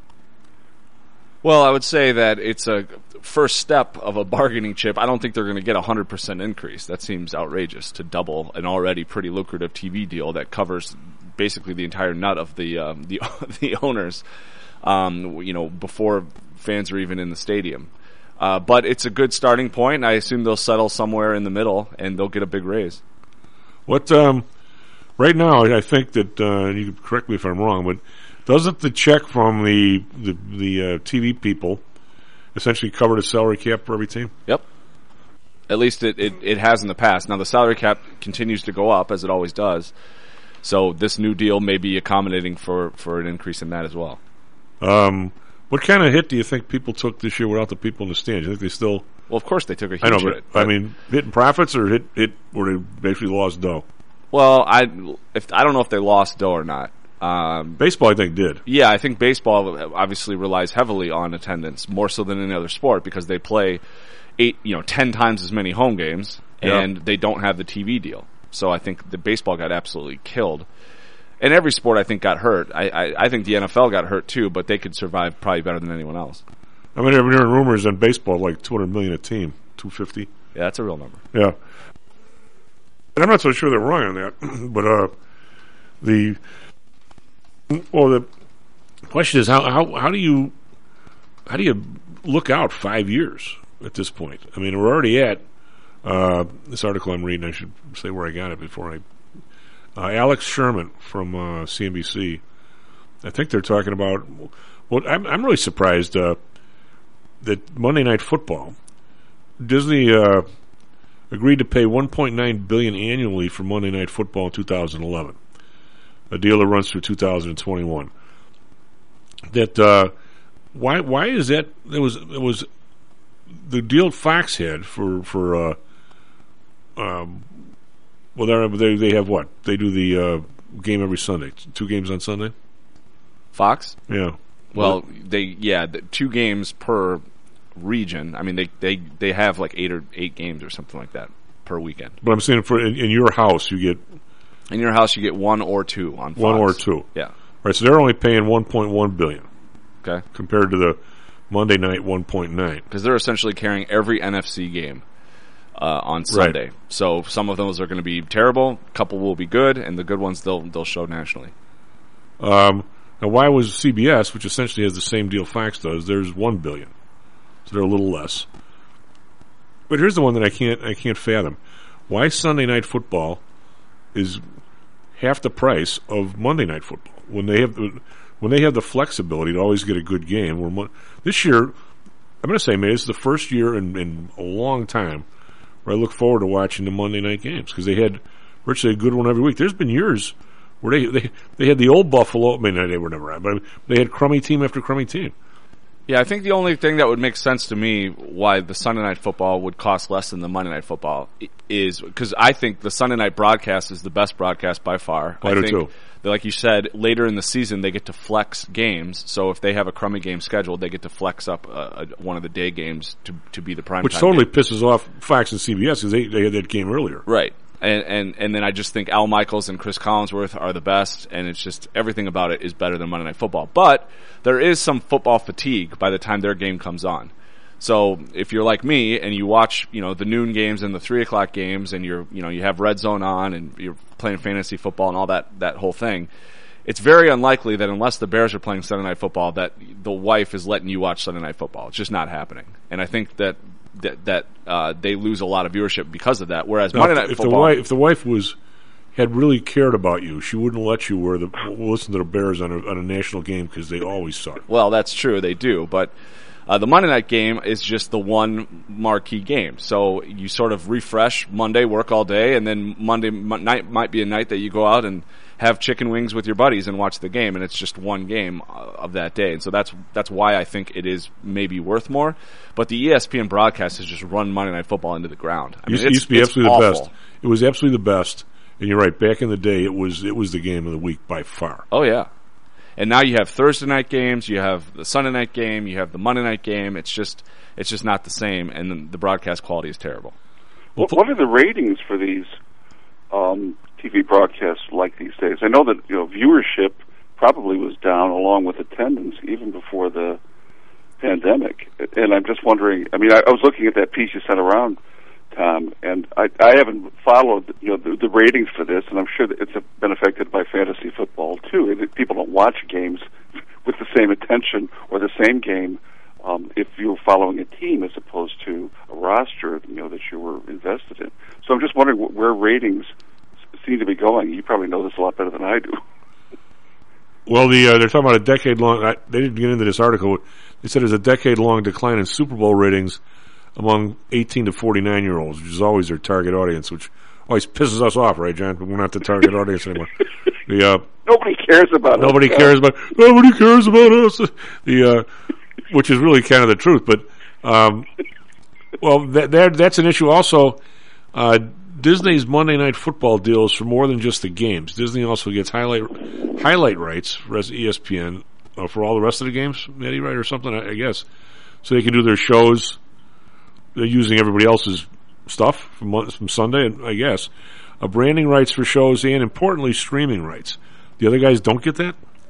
S7: Well, I would say that it's a first step of a bargaining chip. I don't think they're going to get a one hundred percent increase. That seems outrageous to double an already pretty lucrative T V deal that covers basically the entire nut of the um, the, the owners, um, you know, before fans are even in the stadium. Uh, but it's a good starting point. I assume they'll settle somewhere in the middle, and they'll get a big raise.
S8: What um, right now, I think that, uh, you can correct me if I'm wrong, but doesn't the check from the the, the uh, T V people essentially cover the salary cap for every team?
S7: Yep. At least it, it, it has in the past. Now the salary cap continues to go up, as it always does. So this new deal may be accommodating for, for an increase in that as well.
S8: Um, what kind of hit do you think people took this year without the people in the stands? You think they still...
S7: Well, of course they took a huge
S8: I know, but,
S7: hit.
S8: I mean, hitting profits or hit, hit where they basically lost dough?
S7: Well, I, if, I don't know if they lost dough or not. Um,
S8: baseball, I think, did.
S7: Yeah, I think baseball obviously relies heavily on attendance, more so than any other sport, because they play eight, you know, ten times as many home games, and yep. they don't have the T V deal. So I think the baseball got absolutely killed. And every sport, I think, got hurt. I, I, I think the N F L got hurt, too, but they could survive probably better than anyone else.
S8: I mean, I've been hearing rumors in baseball like two hundred million dollars a team, two hundred fifty.
S7: Yeah, that's a real number.
S8: Yeah. And I'm not so sure they're wrong on that, but uh, the... Well, the question is how, how how do you how do you look out five years at this point? I mean, we're already at uh, this article I'm reading. I should say where I got it before I. Uh, Alex Sherman from uh, C N B C. I think they're talking about. Well, I'm I'm really surprised uh, that Monday Night Football, Disney uh, agreed to pay one point nine billion dollars annually for Monday Night Football in two thousand eleven. A deal that runs through two thousand twenty-one. That uh, why why is that? It was it was the deal Fox had for for uh, um, well they they have what they do the uh, game every Sunday, two games on Sunday.
S7: Fox,
S8: yeah.
S7: Well, they yeah the two games per region. I mean they, they, they have like eight or eight games or something like that per weekend.
S8: But I'm saying for in, in your house you get.
S7: In your house, you get one or two on Fox.
S8: One or two.
S7: Yeah.
S8: Right, so they're only paying one point one billion dollars.
S7: Okay.
S8: Compared to the Monday night one point nine.
S7: Because they're essentially carrying every N F C game uh, on Sunday.
S8: Right.
S7: So some of those are going to be terrible, a couple will be good, and the good ones they'll they'll show nationally.
S8: Um, now, why was C B S, which essentially has the same deal Fox does, there's one billion dollars. So they're a little less. But here's the one that I can't I can't fathom. Why Sunday Night Football is half the price of Monday Night Football when they have the, when they have the flexibility to always get a good game. Where Mon- this year, I'm going to say, man, this is the first year in, in a long time where I look forward to watching the Monday night games because they had virtually a good one every week. There's been years where they they, they had the old Buffalo. I mean, they were never on, but they had crummy team after crummy team.
S7: Yeah, I think the only thing that would make sense to me why the Sunday Night Football would cost less than the Monday Night Football is because I think the Sunday Night broadcast is the best broadcast by far.
S8: I,
S7: I
S8: do
S7: think
S8: too.
S7: That, like you said, later in the season they get to flex games. So if they have a crummy game scheduled, they get to flex up uh, one of the day games to to be the prime
S8: Which
S7: time
S8: totally
S7: game.
S8: pisses off Fox and C B S because they, they had that game earlier.
S7: Right. And, and and then I just think Al Michaels and Chris Collinsworth are the best, and it's just everything about it is better than Monday Night Football. But there is some football fatigue by the time their game comes on. So if you're like me and you watch, you know, the noon games and the three o'clock games, and you're, you know, you have Red Zone on and you're playing fantasy football and all that that whole thing, it's very unlikely that unless the Bears are playing Sunday Night Football, that the wife is letting you watch Sunday Night Football. It's just not happening. And I think that that, that uh, they lose a lot of viewership because of that. Whereas
S8: now,
S7: Monday
S8: if,
S7: Night
S8: if
S7: Football,
S8: the wife, if the wife was had really cared about you, she wouldn't let you wear the listen to the Bears on a, on a national game because they always suck.
S7: Well, that's true, they do, but uh, the Monday night game is just the one marquee game. So you sort of refresh Monday, work all day, and then Monday m- night might be a night that you go out and have chicken wings with your buddies and watch the game, and it's just one game of that day. And so that's that's why I think it is maybe worth more. But the E S P N broadcast has just run Monday Night Football into the ground. I mean,
S8: it used to be
S7: it's
S8: absolutely
S7: awful.
S8: the best. It was absolutely the best. And you're right. Back in the day, it was it was the game of the week by far.
S7: Oh yeah. And now you have Thursday night games, you have the Sunday night game, you have the Monday night game. It's just it's just not the same, and the, the broadcast quality is terrible.
S13: Well, what are the ratings for these um, T V broadcasts like these days? I know that you know viewership probably was down along with attendance even before the pandemic, and I'm just wondering. I mean, I, I was looking at that piece you sent around, Tom, and I, I haven't followed you know the, the ratings for this, and I'm sure that it's been affected by fantasy football too. People don't watch games with the same attention or the same game um, if you're following a team as opposed to a roster you know that you were invested in. So I'm just wondering where ratings seem to be going. You probably know this a lot better than I do.
S8: Well, the uh, they're talking about a decade-long. I, they didn't get into this article. They said there's a decade-long decline in Super Bowl ratings among eighteen to forty-nine-year-olds, which is always their target audience, which always pisses us off, right, John? We're not the target audience anymore. The, uh,
S13: nobody cares about
S8: nobody
S13: us.
S8: cares about nobody cares about us. The uh, which is really kind of the truth, but um, well, that, that that's an issue. Also, uh, Disney's Monday Night Football deals for more than just the games. Disney also gets highlight highlight rights for E S P N uh, for all the rest of the games, Eddie, right, or something, I, I guess, so they can do their shows. They're using everybody else's stuff from from Sunday, I guess. Uh, branding rights for shows and, importantly, streaming rights. The other guys don't get that?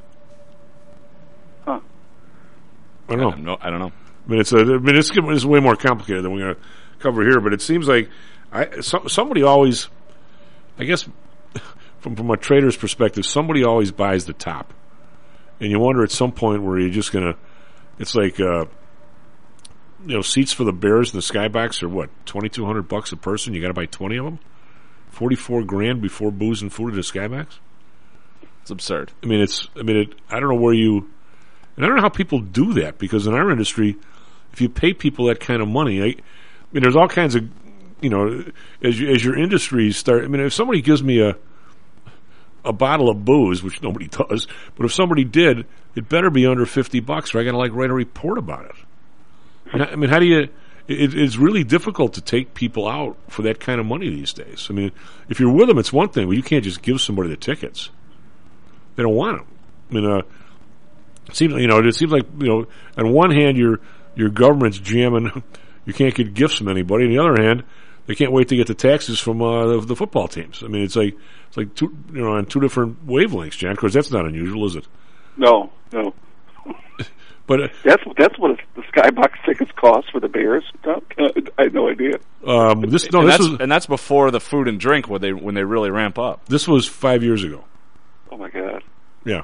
S13: Huh.
S8: I don't know.
S7: I don't know. I don't know.
S8: I mean, it's, a, I mean, it's, it's way more complicated than we're going to cover here, but it seems like I, so, somebody always, I guess, from, from a trader's perspective, somebody always buys the top. And you wonder at some point where you're just going to, it's like, uh, you know, seats for the Bears in the Skybox are what, twenty-two hundred bucks a person? You got to buy twenty of them? forty-four grand before booze and food at the Skybox?
S7: It's absurd.
S8: I mean, it's, I mean, it, I don't know where you, and I don't know how people do that, because in our industry, if you pay people that kind of money, I, I mean, there's all kinds of, you know, as you, as your industries start, I mean, if somebody gives me a, a bottle of booze, which nobody does, but if somebody did, it better be under fifty bucks, or I got to like write a report about it. I mean, how do you, it, it's really difficult to take people out for that kind of money these days. I mean, if you're with them, it's one thing, but you can't just give somebody the tickets. They don't want them. I mean, uh, it seems, you know, it seems like, you know, on one hand, your, your government's jamming, you can't get gifts from anybody. On the other hand, they can't wait to get the taxes from, uh, the, the football teams. I mean, it's like, it's like two, you know, on two different wavelengths, John, because that's not unusual, is it?
S13: No, no.
S8: But uh,
S13: that's that's what the Skybox tickets cost for the Bears. I had no idea.
S8: Um, this no,
S7: and,
S8: this
S7: that's,
S8: was,
S7: and that's before the food and drink when they when they really ramp up.
S8: This was five years ago.
S13: Oh my God!
S8: Yeah.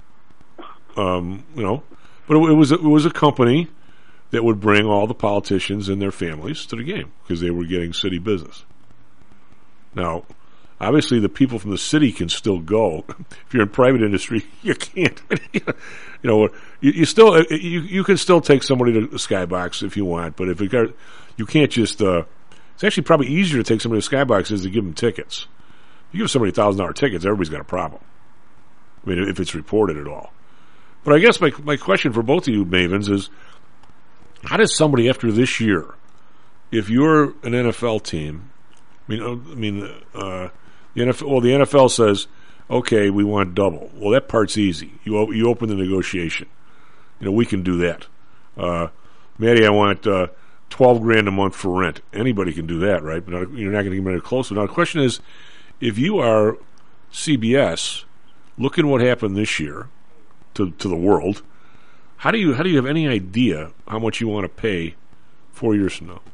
S8: Um, you know, but it, it was it was a company that would bring all the politicians and their families to the game because they were getting city business. Now, obviously, the people from the city can still go. If you're in private industry, you can't. You know, you, you still you you can still take somebody to the Skybox if you want, but if it got, you can't just. Uh, it's actually probably easier to take somebody to Skybox is to give them tickets. You give somebody thousand dollar tickets, everybody's got a problem. I mean, if it's reported at all. But I guess my my question for both of you mavens is, how does somebody after this year, if you're an N F L team, I mean, I mean, uh, the N F L, well, the N F L says, okay, we want double. Well, that part's easy. You you open the negotiation. You know, we can do that. Uh, Maddie, I want uh, twelve grand a month for rent. Anybody can do that, right? But not, you're not going to get anybody closer. Now the question is, if you are C B S, look at what happened this year to to the world. How do you how do you have any idea how much you want to pay four years from now?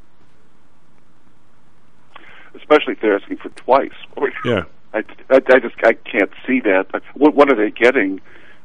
S13: Especially if they're asking for twice.
S8: Yeah.
S13: I, I, I just I can't see that. What, what are they getting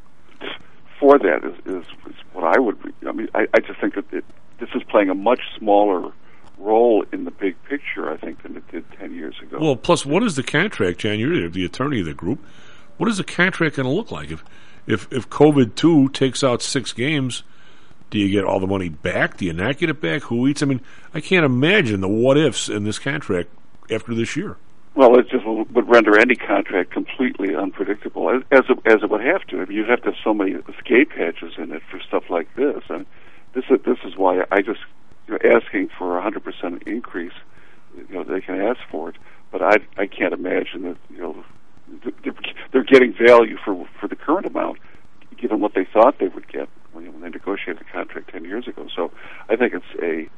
S13: for that? Is, is, is what I would. I mean, I, I just think that it, this is playing a much smaller role in the big picture, I think, than it did ten years ago.
S8: Well, plus, what is the contract, John? You're the attorney of the group. What is the contract going to look like if if if COVID two takes out six games? Do you get all the money back? Do you not get it back? Who eats? I mean, I can't imagine the what ifs in this contract after this year.
S13: Well, it just would render any contract completely unpredictable, as as it, as it would have to. I mean, you'd have to have so many escape hatches in it for stuff like this. And this is this is why I just you know, asking for a hundred percent increase. You know, they can ask for it, but I I can't imagine that you know they're, they're getting value for for the current amount, given what they thought they would get when, when they negotiated the contract ten years ago. So I think it's a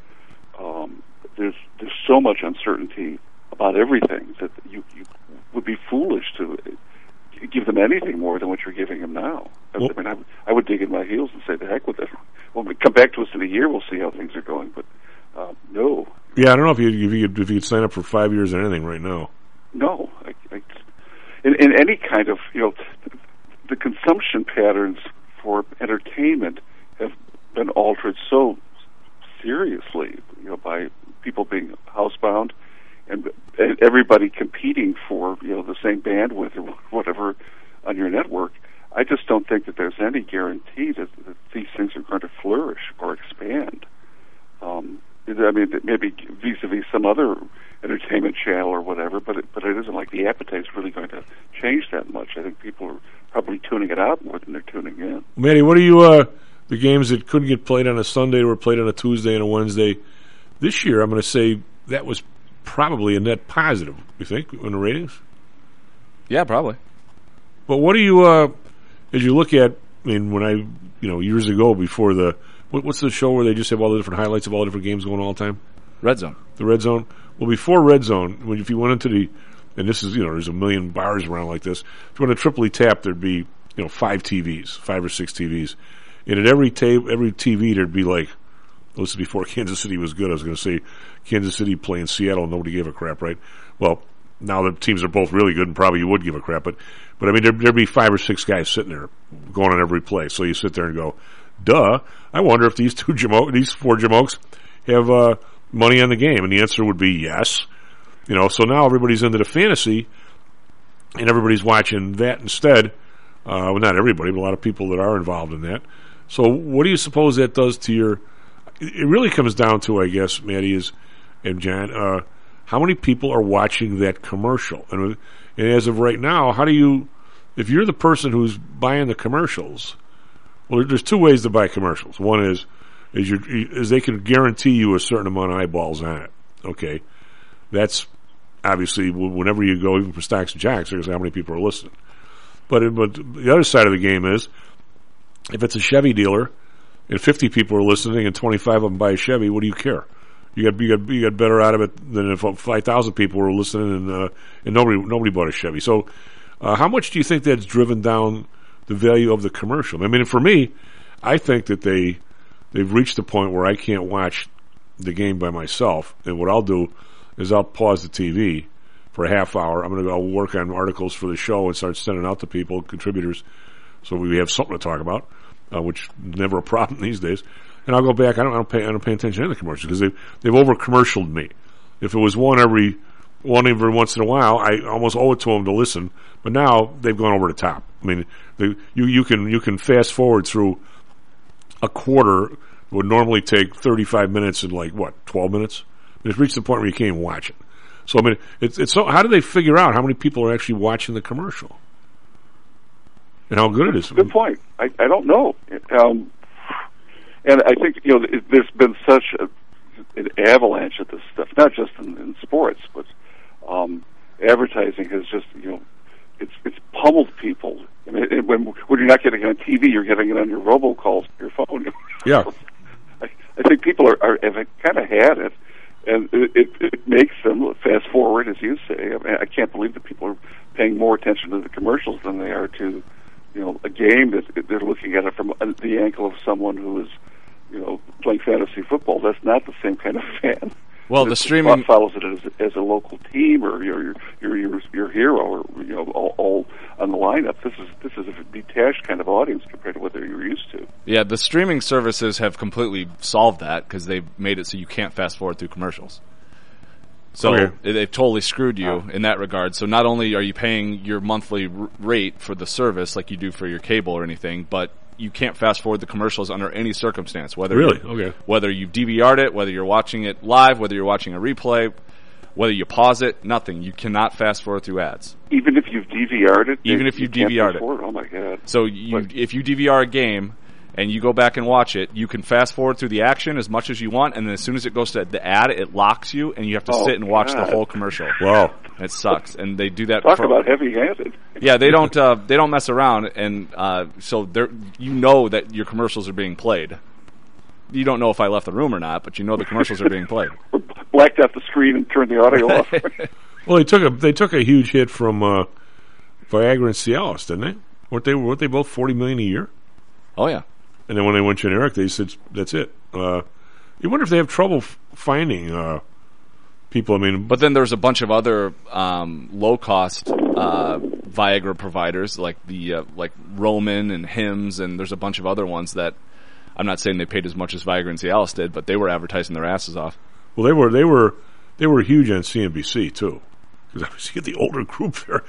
S13: um, there's there's so much uncertainty about everything that you, you would be foolish to give them anything more than what you're giving them now. Well, I mean, I, I would dig in my heels and say, the heck with it. When we come back to us in a year, we'll see how things are going. But uh, no.
S8: Yeah, I don't know if you if you could, if you could sign up for five years or anything right now.
S13: No, I, I, in, in any kind of you know, the consumption patterns for entertainment have been altered so seriously, you know, by people being housebound. And, and everybody competing for you know the same bandwidth or whatever on your network, I just don't think that there's any guarantee that, that these things are going to flourish or expand. Um, I mean, maybe vis-a-vis some other entertainment channel or whatever, but it, but it isn't like the appetite's really going to change that much. I think people are probably tuning it out more than they're tuning in.
S8: Manny, what are you? Uh, the games that couldn't get played on a Sunday were played on a Tuesday and a Wednesday. This year, I'm going to say that was probably a net positive, you think, in the ratings?
S7: Yeah, probably.
S8: But what do you, uh, as you look at, I mean, when I, you know, years ago before the, what, what's the show where they just have all the different highlights of all the different games going all the time?
S7: Red Zone.
S8: The Red Zone. Well, before Red Zone, when if you went into the, and this is, you know, there's a million bars around like this, if you went to Tripoli Tap, there'd be, you know, five T Vs, five or six T Vs. And at every, ta- every T V, there'd be like, well, this is before Kansas City was good. I was going to say Kansas City playing Seattle, nobody gave a crap, right? Well, now the teams are both really good and probably you would give a crap. But, but I mean, there, there'd be five or six guys sitting there going on every play. So you sit there and go, duh, I wonder if these two Jamo- these four Jamokes have uh, money on the game. And the answer would be yes. You know, so now everybody's into the fantasy and everybody's watching that instead. Uh, well, not everybody, but a lot of people that are involved in that. So what do you suppose that does to your... It really comes down to, I guess, Maddie is, and John, uh, how many people are watching that commercial? And, and as of right now, how do you, if you're the person who's buying the commercials, well, there's two ways to buy commercials. One is, is, you, is they can guarantee you a certain amount of eyeballs on it. Okay. That's obviously, whenever you go, even for Stocks and Jocks, there's how many people are listening. But, it, but the other side of the game is, if it's a Chevy dealer, and fifty people are listening, and twenty-five of them buy a Chevy, what do you care? You got you got you got better out of it than if five thousand people were listening and uh, and nobody nobody bought a Chevy. So, uh, how much do you think that's driven down the value of the commercial? I mean, for me, I think that they they've reached the point where I can't watch the game by myself, and what I'll do is I'll pause the T V for a half hour. I'm going to go work on articles for the show and start sending out to people, contributors, so we have something to talk about. Uh, which is never a problem these days, and I'll go back. I don't, I don't pay. I don't pay attention to the commercials because they've they've over commercialed me. If it was one every one every once in a while, I almost owe it to them to listen. But now they've gone over the top. I mean, they, you you can you can fast forward through a quarter would normally take thirty-five minutes in like what twelve minutes. I mean, it's reached the point where you can't even watch it. So I mean, it's it's so. How do they figure out how many people are actually watching the commercial? And how good it is.
S13: Good point. I, I don't know. Um, and I think, you know, it, there's been such a, an avalanche of this stuff, not just in, in sports, but um, advertising has just, you know, it's it's pummeled people. I mean, it, when when you're not getting it on T V, you're getting it on your robocalls, your phone.
S8: Yeah.
S13: I, I think people are, are have kind of had it, and it, it, it makes them fast forward, as you say. I mean, I can't believe that people are paying more attention to the commercials than they are to, you know, a game that they're looking at it from the angle of someone who is, you know, playing fantasy football. That's not the same kind of fan.
S7: Well, the streaming
S13: follows it as, as a local team or your your your your, your hero, or you know, all, all on the lineup. This is this is a detached kind of audience compared to what you're used to.
S7: Yeah, the streaming services have completely solved that because they've made it so you can't fast forward through commercials. So
S8: okay.
S7: they've totally screwed you oh. in that regard. So not only are you paying your monthly r- rate for the service like you do for your cable or anything, but you can't fast forward the commercials under any circumstance. Whether
S8: really, okay.
S7: Whether you D V R'd it, whether you're watching it live, whether you're watching a replay, whether you pause it, nothing. You cannot fast forward through ads.
S13: Even if you've D V R'd it.
S7: Even if you've D V R'd it.
S13: Oh my god!
S7: So you, if you D V R a game and you go back and watch it, you can fast forward through the action as much as you want, and then as soon as it goes to the ad, it locks you, and you have to
S13: oh,
S7: sit and watch
S13: God.
S7: the whole commercial.
S8: Wow,
S7: it sucks, and they do that.
S13: Talk
S7: for,
S13: about heavy-handed.
S7: Yeah, they don't. Uh, they don't mess around, and uh, so they're, you know that your commercials are being played. You don't know if I left the room or not, but you know the commercials are being played.
S13: Blacked out the screen and turned the audio off.
S8: Well, they took a they took a huge hit from uh, Viagra and Cialis, didn't they? weren't they? Weren't they both forty million a year?
S7: Oh yeah.
S8: And then when they went generic, they said that's it. Uh, you wonder if they have trouble f- finding uh, people. I mean,
S7: but then there's a bunch of other um, low cost uh, Viagra providers like the uh, like Roman and Hims, and there's a bunch of other ones that I'm not saying they paid as much as Viagra and Cialis did, but they were advertising their asses off.
S8: Well, they were they were they were huge on C N B C too, because obviously you get the older group there.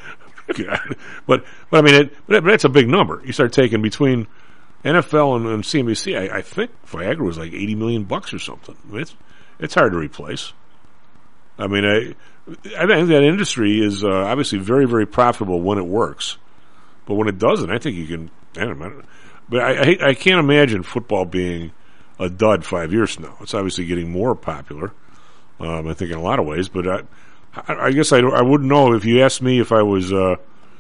S8: but but I mean, it, but that's a big number. You start taking between N F L and, and C N B C. I, I think Viagra was like eighty million bucks or something. I mean, it's it's hard to replace. I mean, I I think that industry is uh, obviously very very profitable when it works, but when it doesn't, I think you can. I don't know. But I, I, I can't imagine football being a dud five years from now. It's obviously getting more popular, um, I think, in a lot of ways. But I, I, I guess I, I wouldn't know if you asked me if I was, uh,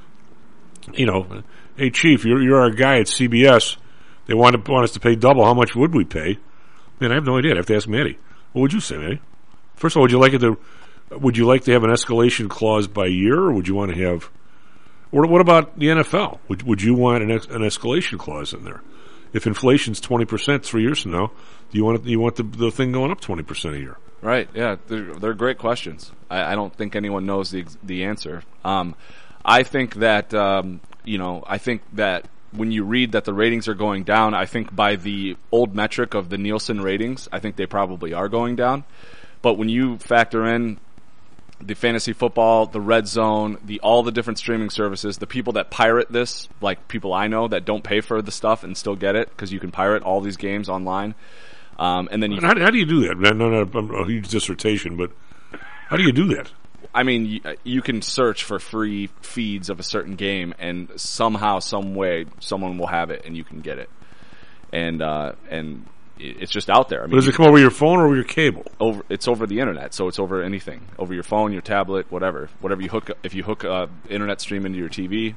S8: you know, hey, Chief, you're, you're our guy at C B S. They want, to, want us to pay double. How much would we pay? Man, I have no idea. I have to ask Matty. What would you say, Matty? First of all, would you like it to? Would you like to have an escalation clause by year, or would you want to have? What, what about the N F L? Would would you want an, ex, an escalation clause in there? If inflation's twenty percent three years from now, do you want it, do you want the, the thing going up twenty percent a year?
S7: Right. Yeah, they're, they're great questions. I, I don't think anyone knows the the answer. Um, I think that um, you know, I think that when you read that the ratings are going down, I think by the old metric of the Nielsen ratings, I think they probably are going down. But when you factor in the fantasy football, the red zone, the all the different streaming services, the people that pirate this, like people I know that don't pay for the stuff and still get it because you can pirate all these games online. Um, and then you
S8: how, how do you do that? No, no, no, a huge dissertation, but how do you do that?
S7: I mean, you, you can search for free feeds of a certain game, and somehow, some way, someone will have it, and you can get it. And uh, and it's just out there. I mean,
S8: but does it come over your phone or over your cable?
S7: Over, it's over the internet, so it's over anything, over your phone, your tablet, whatever, whatever you hook. If you hook uh, internet stream into your T V.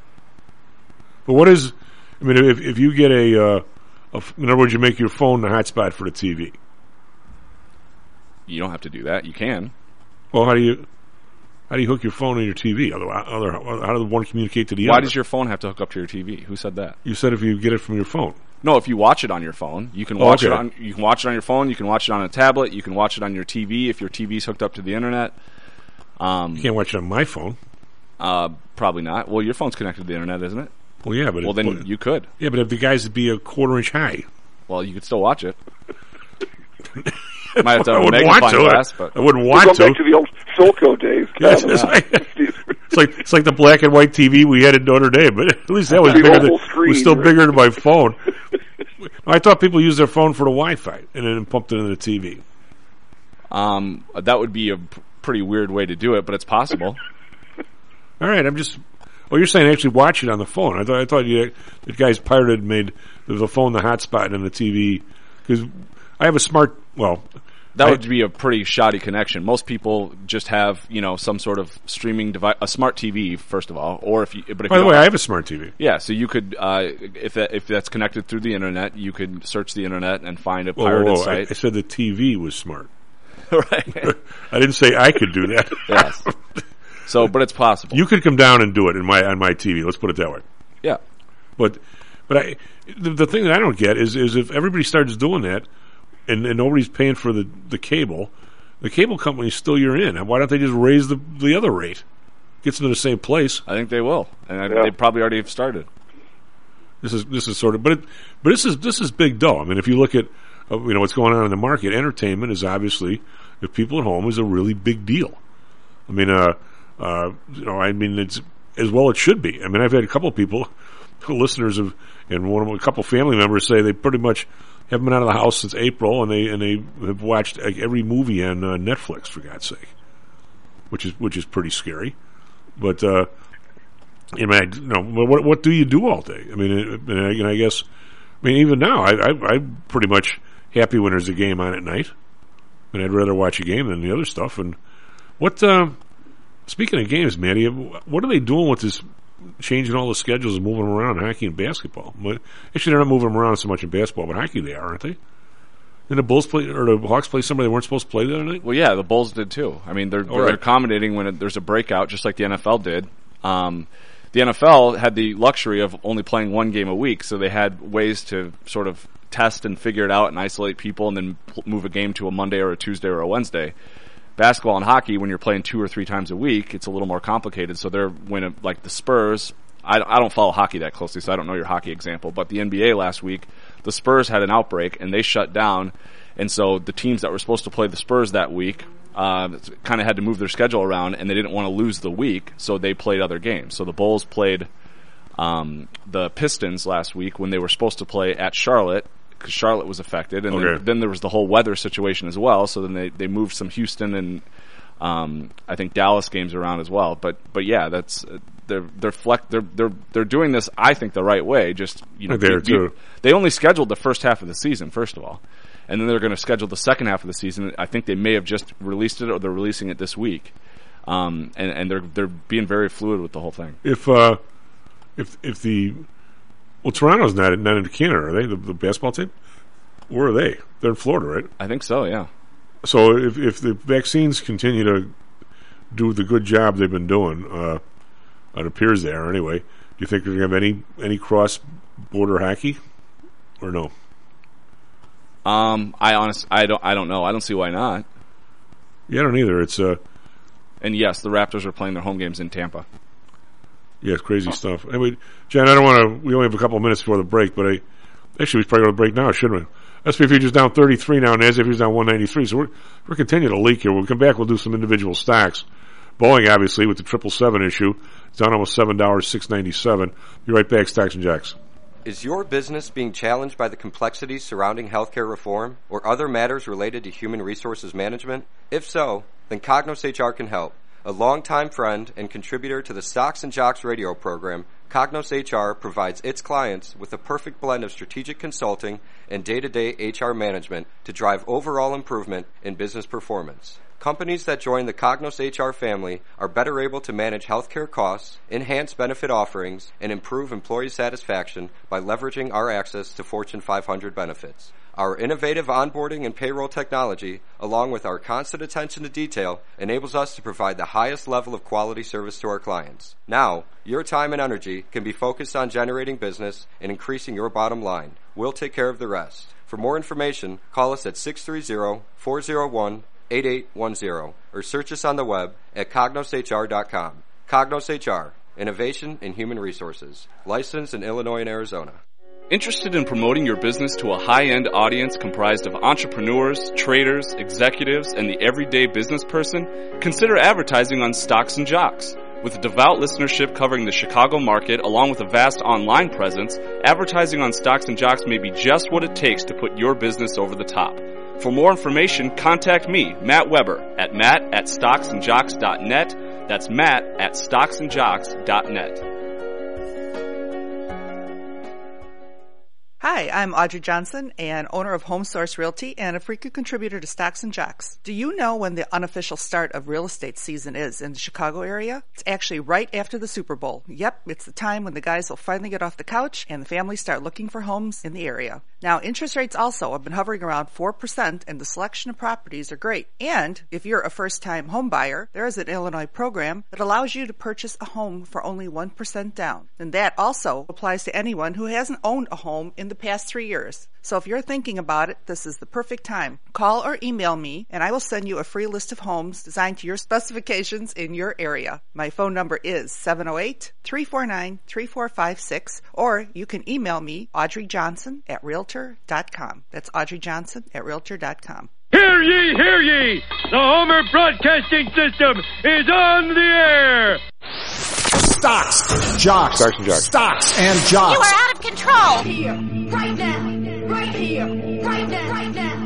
S8: But what is? I mean, if if you get a, uh, a, in other words, you make your phone the hotspot for the T V.
S7: You don't have to do that. You can.
S8: Well, how do you? How do you hook your phone to your T V? Other, other, how does one communicate to the
S7: Why
S8: other?
S7: Why does your phone have to hook up to your T V? Who said that?
S8: You said if you get it from your phone.
S7: No, if you watch it on your phone, you can
S8: oh,
S7: watch
S8: okay.
S7: it on. You can watch it on your phone. You can watch it on a tablet. You can watch it on your T V if your T V's hooked up to the internet. Um,
S8: you can't watch it on my phone.
S7: Uh, probably not. Well, your phone's connected to the internet, isn't it?
S8: Well, yeah, but
S7: well,
S8: it,
S7: then
S8: but,
S7: you could.
S8: Yeah, but if the guys would be a quarter inch high,
S7: well, you could still watch it. Might have to have
S8: I
S7: a
S8: wouldn't want
S7: magnifying
S8: to.
S7: glass, but
S8: I wouldn't
S13: We'll
S8: want
S13: go
S8: to.
S13: back to the old Philco days.
S8: Yes, it's, like, it's like it's like the black and white T V we had at Notre Dame, but at least that was
S13: the
S8: bigger. Than,
S13: screen,
S8: was still
S13: right?
S8: bigger than my phone. I thought people used their phone for the Wi-Fi and then pumped it into the T V.
S7: Um, that would be a p- pretty weird way to do it, but it's possible.
S8: All right, I'm just. Oh, you're saying actually watch it on the phone? I thought I thought you the guys pirated made the phone the hotspot and the T V because I have a smart. Well,
S7: That
S8: I,
S7: would be a pretty shoddy connection. Most people just have, you know, some sort of streaming device, a smart T V, first of all, or if you. But if
S8: by
S7: you
S8: the way, I have a smart T V.
S7: Yeah, so you could, uh, if that if that's connected through the internet, you could search the internet and find a
S8: Whoa,
S7: pirated
S8: whoa, whoa.
S7: site.
S8: I, I said the T V was smart.
S7: Right.
S8: I didn't say I could do that.
S7: Yes. So, but it's possible.
S8: You could come down and do it in my on my T V. Let's put it that way.
S7: Yeah.
S8: But, but I, the, the thing that I don't get is is if everybody starts doing that, and, and nobody's paying for the, the cable, the cable company's still you're in. And why don't they just raise the the other rate? Gets into the same place.
S7: I think they will, and I,
S13: Yeah.
S7: they probably already have started.
S8: This is this is sort of, but it, but this is this is big dough. I mean, if you look at uh, you know what's going on in the market, entertainment is obviously, if people at home, is a really big deal. I mean, uh, uh, you know, I mean, it's as well it should be. I mean, I've had a couple of people, listeners of, and one of a couple family members say they pretty much haven't been out of the house since April, and they and they have watched like, every movie on uh, Netflix, for God's sake, which is which is pretty scary. But uh, I mean, I, you know, what what do you do all day? I mean, and I, and I guess, I mean, even now, I, I I'm pretty much happy when there's a game on at night, and I'd rather watch a game than the other stuff. And what? Uh, speaking of games, Matty, what are they doing with this? Changing all the schedules and moving them around in hockey and basketball. Actually, they're not moving them around so much in basketball, but hockey they are, aren't they? Didn't the Bulls play, or the Hawks play somebody they weren't supposed to play the other night?
S7: Well, yeah, the Bulls did too. I mean, they're, they're
S8: right.
S7: accommodating when it, there's a breakout, just like the N F L did. Um, the N F L had the luxury of only playing one game a week, so they had ways to sort of test and figure it out and isolate people and then pl- move a game to a Monday or a Tuesday or a Wednesday. Basketball and hockey, when you're playing two or three times a week, it's a little more complicated. So they're, when it, like the Spurs, I, I don't follow hockey that closely, so I don't know your hockey example, but the N B A last week, the Spurs had an outbreak and they shut down, and so the teams that were supposed to play the Spurs that week uh, kind of had to move their schedule around, and they didn't want to lose the week, so they played other games. So the Bulls played um, the Pistons last week when they were supposed to play at Charlotte, because Charlotte was affected, and
S8: okay.
S7: then, then there was the whole weather situation as well, so then they, they moved some Houston and um, I think Dallas games around as well. But but yeah, that's uh, they're they're flex, they're they're they're doing this, I think, the right way. Just you know,
S8: there
S7: you,
S8: too.
S7: you, they only scheduled the first half of the season, first of all, and then they're going to schedule the second half of the season. I think they may have just released it, or they're releasing it this week, um, and and they're they're being very fluid with the whole thing.
S8: If uh, if if the well, Toronto's not not in Canada, are they? The, the basketball team? Where are they? They're in Florida, right?
S7: I think so. Yeah.
S8: So if if the vaccines continue to do the good job they've been doing, uh, it appears they are anyway. Do you think they're going to have any any cross border hockey, or no?
S7: Um, I honest, I don't, I don't know. I don't see why not.
S8: Yeah, I don't either. It's uh,
S7: and yes, the Raptors are playing their home games in Tampa.
S8: Yeah, it's crazy stuff. Anyway, John, I don't want to. We only have a couple of minutes before the break, but I actually we should probably go to break now, shouldn't we? S and P futures down thirty-three now, NASDAQ futures down one ninety-three. So we're we're continuing to leak here. We'll come back. We'll do some individual stocks. Boeing, obviously, with the triple seven issue, it's down almost seven dollars, six ninety-seven. Be right back. Stocks and Jocks.
S14: Is your business being challenged by the complexities surrounding healthcare reform or other matters related to human resources management? If so, then Cognos H R can help. A longtime friend and contributor to the Stocks and Jocks radio program, Cognos H R provides its clients with a perfect blend of strategic consulting and day-to-day H R management to drive overall improvement in business performance. Companies that join the Cognos H R family are better able to manage healthcare costs, enhance benefit offerings, and improve employee satisfaction by leveraging our access to Fortune five hundred benefits. Our innovative onboarding and payroll technology, along with our constant attention to detail, enables us to provide the highest level of quality service to our clients. Now, your time and energy can be focused on generating business and increasing your bottom line. We'll take care of the rest. For more information, call us at six three zero, four zero one, eight eight one zero or search us on the web at cognos h r dot com. Cognos H R, Innovation in Human Resources. Licensed in Illinois and Arizona.
S7: Interested in promoting your business to a high-end audience comprised of entrepreneurs, traders, executives, and the everyday business person? Consider advertising on Stocks and Jocks. With a devout listenership covering the Chicago market, along with a vast online presence, advertising on Stocks and Jocks may be just what it takes to put your business over the top. For more information, contact me, Matt Weber, at matt at stocks and jocks dot net. That's Matt at stocks and jocks dot net.
S15: Hi, I'm Audrey Johnson, and owner of Home Source Realty and a frequent contributor to Stocks and Jocks. Do you know when the unofficial start of real estate season is in the Chicago area? It's actually right after the Super Bowl. Yep, it's the time when the guys will finally get off the couch and the families start looking for homes in the area. Now, interest rates also have been hovering around four percent, and the selection of properties are great. And if you're a first-time home buyer, there is an Illinois program that allows you to purchase a home for only one percent down. And that also applies to anyone who hasn't owned a home in the past three years. So if you're thinking about it, this is the perfect time. Call or email me, and I will send you a free list of homes designed to your specifications in your area. My phone number is seven oh eight, three four nine, three four five six, or you can email me, Audrey Johnson at realtor dot com. That's Audrey Johnson at realtor dot com.
S16: Hear ye, hear ye! The Homer Broadcasting System is on the air!
S11: Stocks, jocks,
S7: Stocks and jocks.
S11: Stocks and jocks.
S12: You are out of control. Here, right now, right here, right now, right now.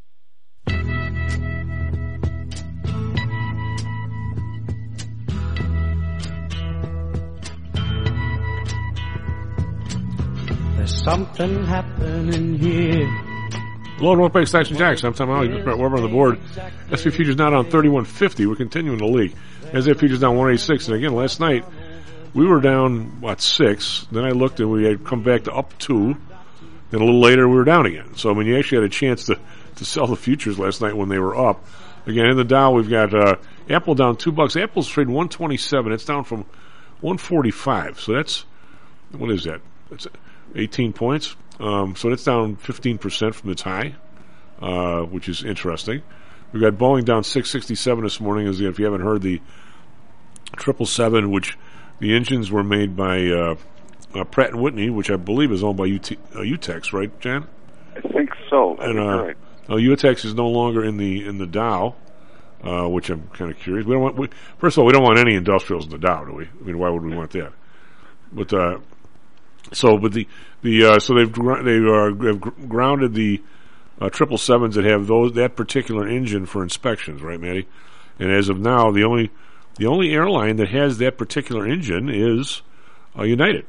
S17: There's something happening here.
S8: Hello, North Bay Stocks and Jacks. I'm Tom Alley, Brett Weber on the board. S and P futures now down thirty-one fifty. We're continuing the league. N A S D A Q futures down one eighty-six. And again, last night, we were down, what, six. Then I looked and we had come back to up two. Then a little later, we were down again. So, I mean, you actually had a chance to, to sell the futures last night when they were up. Again, in the Dow, we've got uh, Apple down two bucks. Apple's trading one twenty-seven. It's down from one forty-five. So that's, what is that? That's eighteen points. Um, so that's down fifteen percent from its high, uh, which is interesting. We've got Boeing down six sixty-seven this morning. As if you haven't heard, the triple seven, which the engines were made by uh, uh, Pratt and Whitney, which I believe is owned by U T, uh, Utex, right, Jan?
S13: I think so.
S8: And uh,
S13: right.
S8: uh, Utex is no longer in the in the Dow, uh, which I'm kind of curious. We don't want. We, first of all, we don't want any industrials in the Dow, do we? I mean, why would we want that? But uh, so, but the the uh, so they've gr- they uh, have gr- grounded the uh, triple sevens that have those that particular engine for inspections, right, Matty? And as of now, the only the only airline that has that particular engine is uh, United.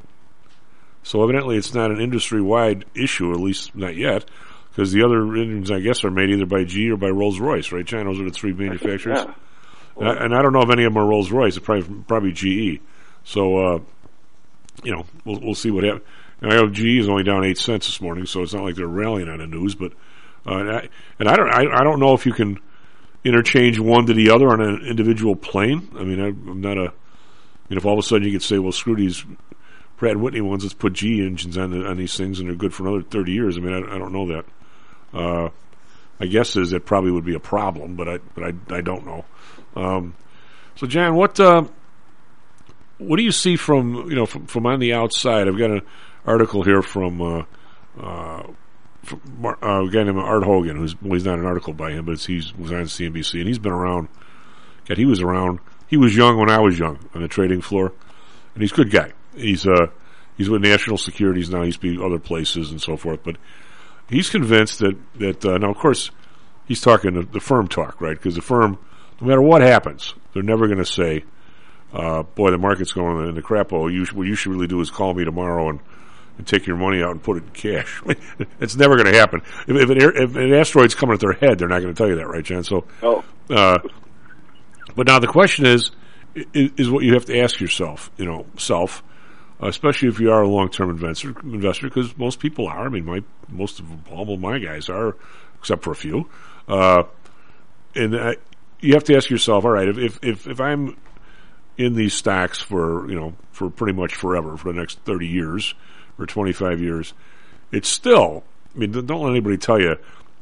S8: So evidently, it's not an industry-wide issue, at least not yet, because the other engines, I guess, are made either by G E or by Rolls-Royce, right? China, those are the three manufacturers.
S13: Yeah.
S8: And, I, and I don't know if any of them are Rolls-Royce. It's probably probably G E. So. Uh, You know, we'll we'll see what happens. I know G E is only down eight cents this morning, so it's not like they're rallying on the news. But uh, and, I, and I don't I, I don't know if you can interchange one to the other on an individual plane. I mean, I, I'm not a. I mean, if all of a sudden you could say, well, screw these Pratt and Whitney ones, let's put G E engines on the, on these things, and they're good for another thirty years. I mean, I, I don't know that. Uh, my guess is that probably would be a problem, but I but I I don't know. Um, so, John, what? Uh, What do you see from you know from, from on the outside? I've got an article here from uh, uh, from uh, a guy named Art Hogan, who's well, he's not an article by him, but it's, he's was on C N B C, and he's been around. God, he was around. He was young when I was young on the trading floor, and he's a good guy. He's uh he's with National Securities now. He's been other places and so forth, but he's convinced that that uh, now of course he's talking the, the firm talk, right? Because the firm, no matter what happens, they're never going to say. Uh, boy, the market's going in the crap hole. You sh- what you should really do is call me tomorrow and, and take your money out and put it in cash. It's never going to happen. If, if, an air, if an asteroid's coming at their head, they're not going to tell you that, right, Jan? So,
S13: oh.
S8: uh, but now the question is, is, is what you have to ask yourself, you know, self, uh, especially if you are a long-term investor, investor, because most people are. I mean, my most of all of my guys are, except for a few. Uh, and I, you have to ask yourself, all right, if if if, if I'm in these stocks for, you know, for pretty much forever, for the next thirty years or twenty-five years, it's still, I mean, don't let anybody tell you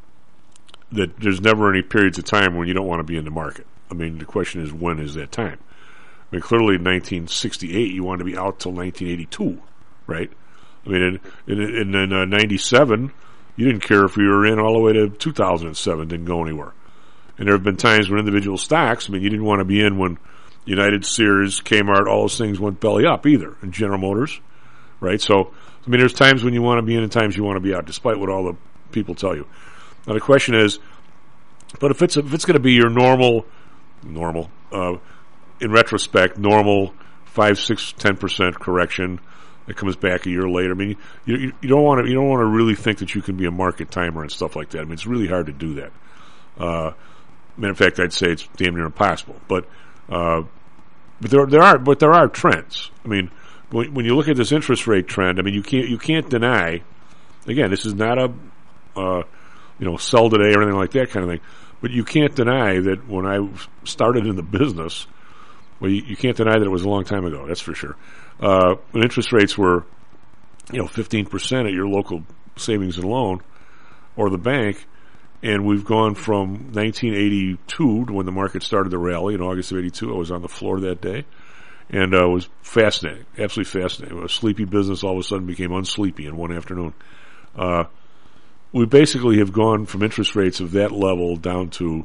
S8: that there's never any periods of time when you don't want to be in the market. I mean, the question is, when is that time? I mean, clearly in nineteen sixty-eight, you wanted to be out till nineteen eighty-two, right? I mean, in, in, in uh, ninety-seven, you didn't care if you were in all the way to two thousand seven, didn't go anywhere. And there have been times when individual stocks, I mean, you didn't want to be in when United, Sears, Kmart, all those things went belly up either, and General Motors, right? So, I mean, there's times when you want to be in and times you want to be out, despite what all the people tell you. Now, the question is, but if it's, if it's going to be your normal, normal, uh, in retrospect, normal five, six, ten percent correction, it comes back a year later. I mean, you you, you don't want to you don't want to really think that you can be a market timer and stuff like that. I mean, it's really hard to do that. Uh, matter of fact, I'd say it's damn near impossible. But uh, but there there are but there are trends. I mean, when, when you look at this interest rate trend, I mean, you can't you can't deny. Again, this is not a uh, you know sell today or anything like that kind of thing. But you can't deny that when I started in the business, well, you, you can't deny that it was a long time ago. That's for sure. Uh, when interest rates were, you know, fifteen percent at your local savings and loan or the bank, and we've gone from nineteen eighty-two to when the market started to rally in August of eighty-two. I was on the floor that day, and uh, it was fascinating, absolutely fascinating. A sleepy business all of a sudden became unsleepy in one afternoon. Uh, we basically have gone from interest rates of that level down to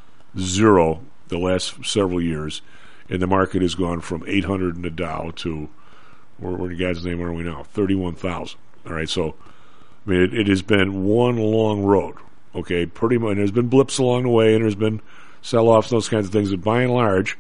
S8: zero the last several years, and the market has gone from eight hundred in the Dow to, where, where the guy's name are we now? thirty-one thousand. All right, so I mean, it, it has been one long road. Okay, pretty much. And there's been blips along the way, and there's been sell-offs, those kinds of things. But by and large,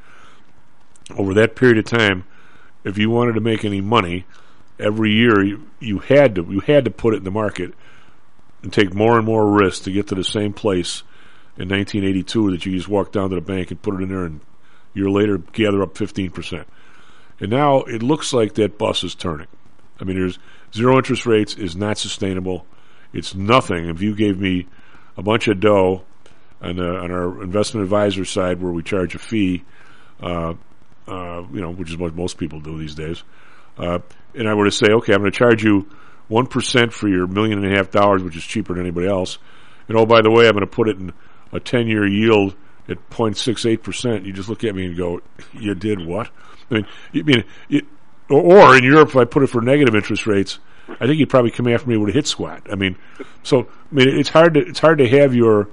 S8: over that period of time, if you wanted to make any money, every year you, you had to you had to put it in the market and take more and more risk to get to the same place in nineteen eighty-two that you just walk down to the bank and put it in there, and a year later gather up fifteen percent. And now it looks like that bus is turning. I mean, there's zero interest rates is not sustainable. It's nothing. If you gave me a bunch of dough on, the, on our investment advisor side where we charge a fee, uh, uh, you know, which is what most people do these days, uh, and I were to say, okay, I'm going to charge you one percent for your million and a half dollars, which is cheaper than anybody else, and oh, by the way, I'm going to put it in a ten-year yield at zero point six eight percent, you just look at me and go, you did what? I mean, you mean it, or, or in Europe, if I put it for negative interest rates, I think you'd probably come after me with a hit squad. I mean, so I mean, it's hard to it's hard to have your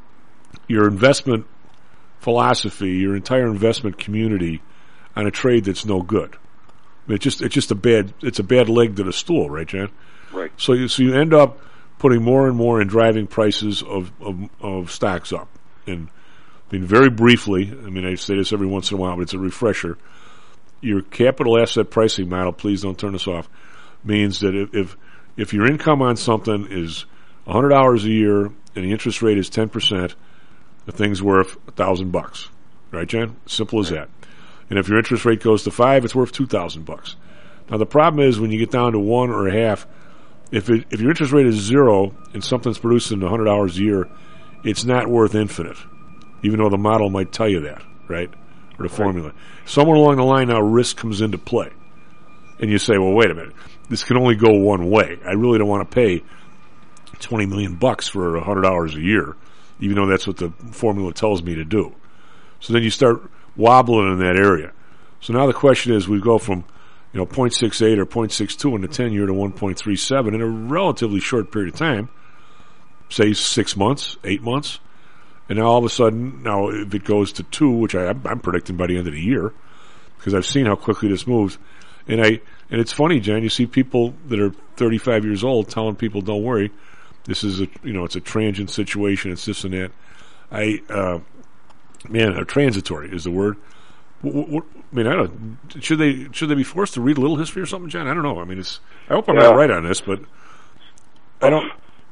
S8: your investment philosophy, your entire investment community on a trade that's no good. I mean, it's just it's just a bad it's a bad leg to the stool, right, Jan?
S13: Right.
S8: So you so you end up putting more and more in driving prices of of, of stocks up. And I mean, very briefly, I mean, I say this every once in a while, but it's a refresher. Your capital asset pricing model, please don't turn this off, means that if if, if your income on something is one hundred dollars a year and the interest rate is ten percent, the thing's worth one thousand bucks. Right, Jen? Simple as that. And if your interest rate goes to five, it's worth two thousand bucks. Now, the problem is when you get down to one or a half, if it, if your interest rate is zero and something's producing one hundred dollars a year, it's not worth infinite, even though the model might tell you that, right? Or the formula. Right. Somewhere along the line now, risk comes into play. And you say, well, wait a minute. This can only go one way. I really don't want to pay twenty million bucks for one hundred dollars a year, even though that's what the formula tells me to do. So then you start wobbling in that area. So now the question is, we go from, you know, zero point six eight or zero point six two in the ten-year to one point three seven in a relatively short period of time, say six months, eight months. And now all of a sudden, now if it goes to two, which I, I'm predicting by the end of the year, because I've seen how quickly this moves. And I and it's funny, Jan, you see people that are thirty-five years old telling people, don't worry, this is a, you know, it's a transient situation, it's this and that. I, uh, man, uh, transitory is the word. What, what, I mean, I don't, should they, should they be forced to read a little history or something, Jan? I don't know. I mean, it's, I hope I'm yeah. not right on this, but I don't.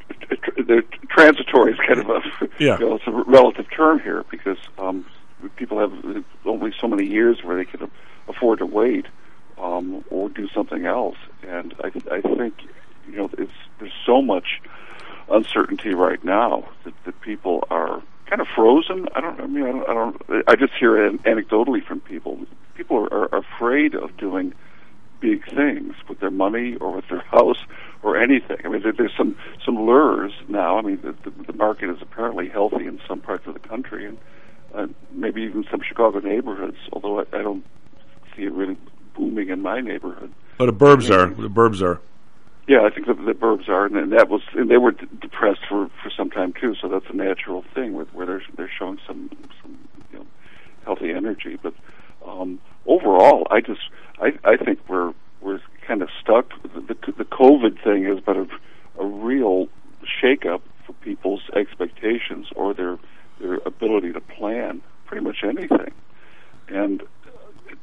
S13: The transitory is kind of a,
S8: yeah.
S13: you know, it's a relative term here because um, people have only so many years where they can afford to wait um, or do something else. And I, I think, you know, it's, there's so much uncertainty right now that, that people are kind of frozen. I don't. I mean, I don't. I, don't, I just hear it anecdotally from people. People are, are afraid of doing big things with their money or with their house or anything. I mean, there, there's some some lures now. I mean, the, the, the market is apparently healthy in some parts of the country, and uh, maybe even some Chicago neighborhoods. Although I, I don't see it really booming in my neighborhood.
S8: Oh, the burbs are. The burbs are.
S13: Yeah, I think the, the burbs are, and, and that was, and they were d- depressed for, for some time too. So that's a natural thing where, where they're they're showing some some you know, healthy energy. But um, overall, I just I, I think we're we're kind of stuck. The, the, the COVID thing has been a, a real shakeup for people's expectations or their their ability to plan pretty much anything. And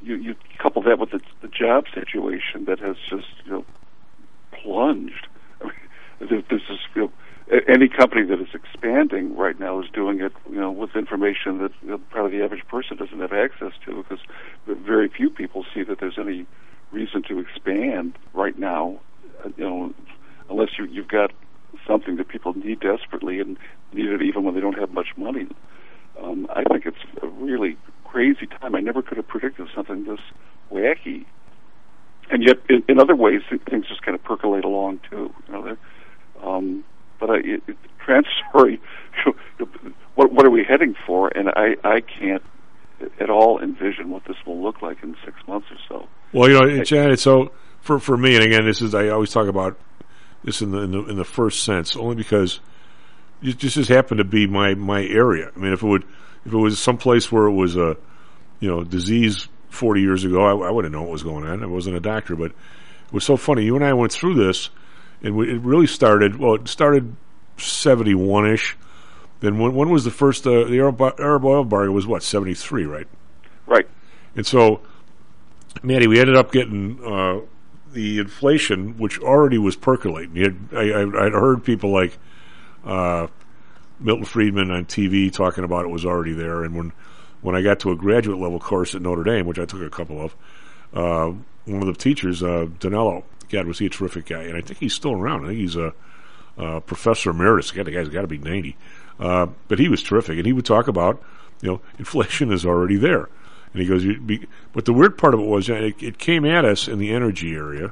S13: you, you couple that with the, the job situation that has just you know plunged. I mean, there, there's this, you know, any company that is expanding right now is doing it, you know, with information that you know, probably the average person doesn't have access to, because very few people see that there's any reason to expand right now, you know, unless you, you've got something that people need desperately and need it even when they don't have much money. Um, I think it's a really crazy time. I never could have predicted something this wacky, and yet in, in other ways things just kind of percolate along too. You know, um, but I, it, it, transitory. What what are we heading for? And I I can't at all envision what this will look like in six months or so.
S8: Well, you know, Janet. So for for me, and again, this is I always talk about this in the in the, in the first sense, only because it just has happened to be my, my area. I mean, if it would if it was some place where it was a you know disease forty years ago, I, I wouldn't know what was going on. I wasn't a doctor, but it was so funny. You and I went through this, and we, it really started. Well, it started seventy-one ish. Then when when was the first uh, the Arab, Arab oil embargo was what seventy-three, right?
S13: Right.
S8: And so, Maddie, we ended up getting uh, the inflation, which already was percolating. You had, I, I, I'd heard people like uh, Milton Friedman on T V talking about it was already there. And when, when I got to a graduate level course at Notre Dame, which I took a couple of, uh, one of the teachers, uh, Danello, God, was he a terrific guy? And I think he's still around. I think he's a, a professor emeritus. God, the guy's got to be ninety. Uh, but he was terrific. And he would talk about, you know, inflation is already there. And he goes, you be, but the weird part of it was it, it came at us in the energy area,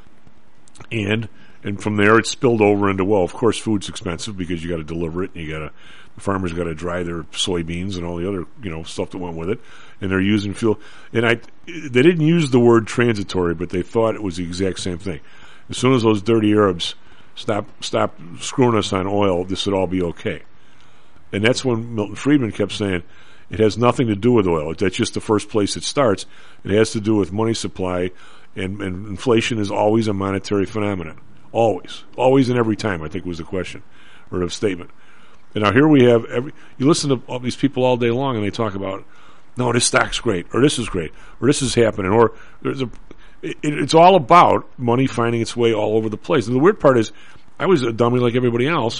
S8: and and from there it spilled over into, well, of course, food's expensive because you got to deliver it, and you got to the farmers got to dry their soybeans and all the other you know stuff that went with it, and they're using fuel. And I, they didn't use the word transitory, but they thought it was the exact same thing. As soon as those dirty Arabs stop stop screwing us on oil, this would all be okay. And that's when Milton Friedman kept saying, it has nothing to do with oil. That's just the first place it starts. It has to do with money supply, and, and inflation is always a monetary phenomenon. Always. Always and every time, I think was the question, or the statement. And now here we have, every, you listen to all these people all day long, and they talk about, no, this stock's great, or this is great, or this is happening, or there's a, it, it's all about money finding its way all over the place. And the weird part is, I was a dummy like everybody else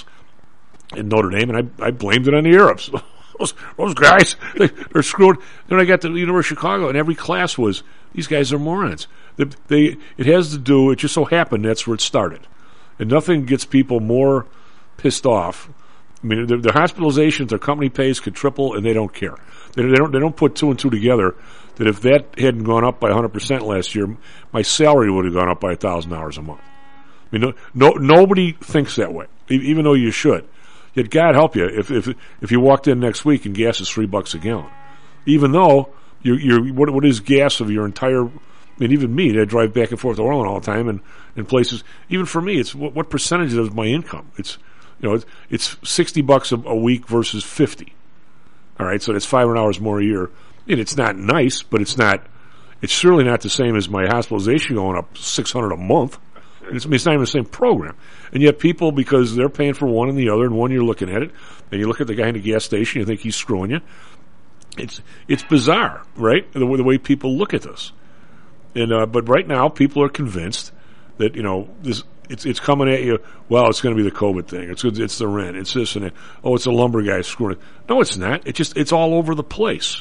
S8: in Notre Dame, and I, I blamed it on the Arabs. Those, those guys, they, they're screwed. Then I got to the University of Chicago, and every class was, these guys are morons. They, they, it has to do, it just so happened that's where it started. And nothing gets people more pissed off. I mean, their, their hospitalizations, their company pays could triple, and they don't care. They, they don't. They don't put two and two together. That if that hadn't gone up by one hundred percent last year, my salary would have gone up by a thousand dollars a month. I mean, no, no, nobody thinks that way, even though you should. Yet God help you if if if you walked in next week and gas is three bucks a gallon, even though you're, you're what what is gas of your entire. I mean, even me, I drive back and forth to Orland all the time, and in places. Even for me, it's what, what percentage of my income. It's you know it's, it's sixty bucks a, a week versus fifty. All right, so that's five hundred dollars more a year. And it's not nice, but it's not. It's surely not the same as my hospitalization going up six hundred a month. It's, it's not even the same program. And yet people, because they're paying for one and the other, and one you're looking at it, and you look at the guy in the gas station, you think he's screwing you. It's it's bizarre, right? The, the way people look at this. And uh, but right now, people are convinced that, you know, this it's it's coming at you, well, it's going to be the COVID thing. It's it's the rent. It's this and that. Oh, it's the lumber guy screwing it. No, it's not. It just it's all over the place.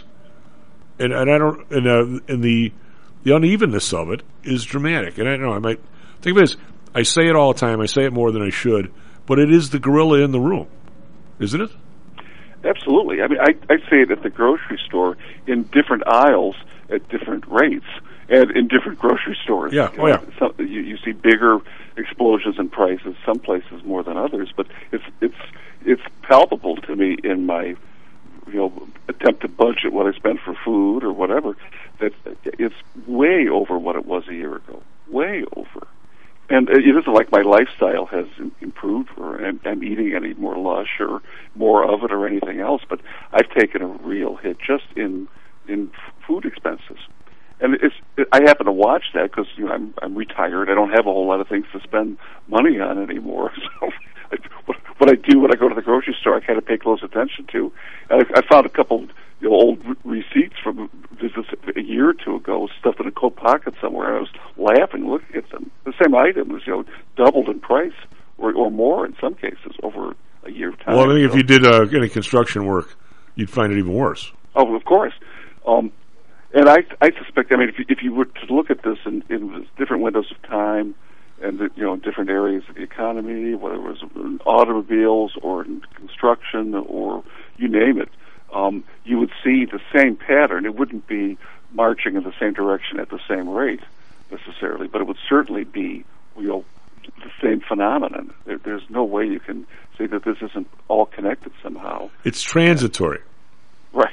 S8: And and I don't and uh, and the the unevenness of it is dramatic. And I don't know, I might think of it as, I say it all the time, I say it more than I should, but it is the gorilla in the room, isn't it?
S13: Absolutely. I mean, I, I say it at the grocery store in different aisles at different rates and in different grocery stores.
S8: Yeah, oh yeah.
S13: Some, you, you see bigger explosions in prices, some places more than others, but it's it's it's palpable to me in my you know attempt to budget what I spend for food or whatever, that it's way over what it was a year ago. Way over. And it isn't like my lifestyle has improved or I'm, I'm eating any more lush or more of it or anything else, but I've taken a real hit just in in food expenses. And it's I happen to watch that because you know I'm I'm retired. I don't have a whole lot of things to spend money on anymore. So what, what I do when I go to the grocery store, I kind of pay close attention to. And I, I found a couple you know, old re- receipts from visits a year or two ago, stuffed in a coat pocket somewhere, and I was laughing looking at them. The same item was, you know, doubled in price, or, or more in some cases, over a year of time.
S8: Well, I think
S13: so.
S8: if you did uh, any construction work, you'd find it even worse.
S13: Oh, of course. Um, and I, I suspect, I mean, if you, if you were to look at this in, in different windows of time, and you know, different areas of the economy, whether it was in automobiles or in construction or you name it, um, you would see the same pattern. It wouldn't be marching in the same direction at the same rate necessarily, but it would certainly be, you know, the same phenomenon. There, there's no way you can say that this isn't all connected somehow.
S8: It's transitory.
S13: Right.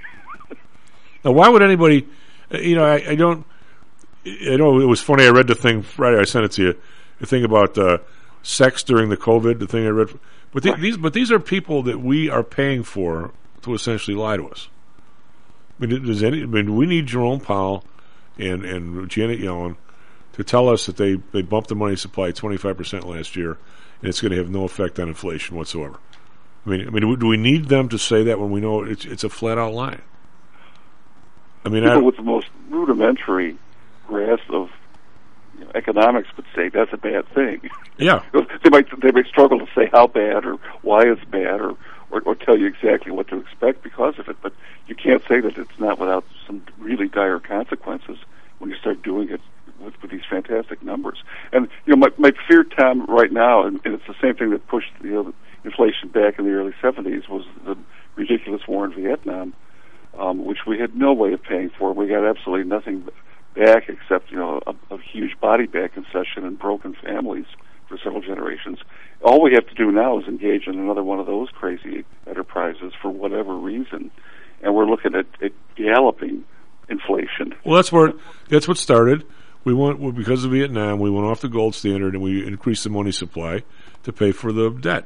S8: Now, why would anybody, you know, I, I don't, I know it was funny, I read the thing Friday, I sent it to you, the thing about uh, sex during the COVID, the thing I read, but the,
S13: right.
S8: these but these are people that we are paying for to essentially lie to us. I mean, does any, I mean we need Jerome Powell and, and Janet Yellen to tell us that they, they bumped the money supply twenty-five percent last year, and it's going to have no effect on inflation whatsoever. I mean, I mean, do we need them to say that when we know it's it's a flat out lie? I mean,
S13: people
S8: I,
S13: with the most rudimentary grasp of you know, economics would say that's a bad thing.
S8: Yeah,
S13: they might they might struggle to say how bad or why it's bad or, or or tell you exactly what to expect because of it. But you can't say that it's not without some really dire consequences when you start doing it with, with these fantastic numbers. And you know, my my fear, Tom, right now, and, and it's the same thing that pushed you know inflation back in the early seventies was the ridiculous war in Vietnam, um, which we had no way of paying for. We got absolutely nothing back except you know a, a huge body bag concession and broken families for several generations. All we have to do now is engage in another one of those crazy enterprises for whatever reason, and we're looking at, at galloping inflation.
S8: Well, that's where that's what started. We went well, because of Vietnam. We went off the gold standard and we increased the money supply to pay for the debt.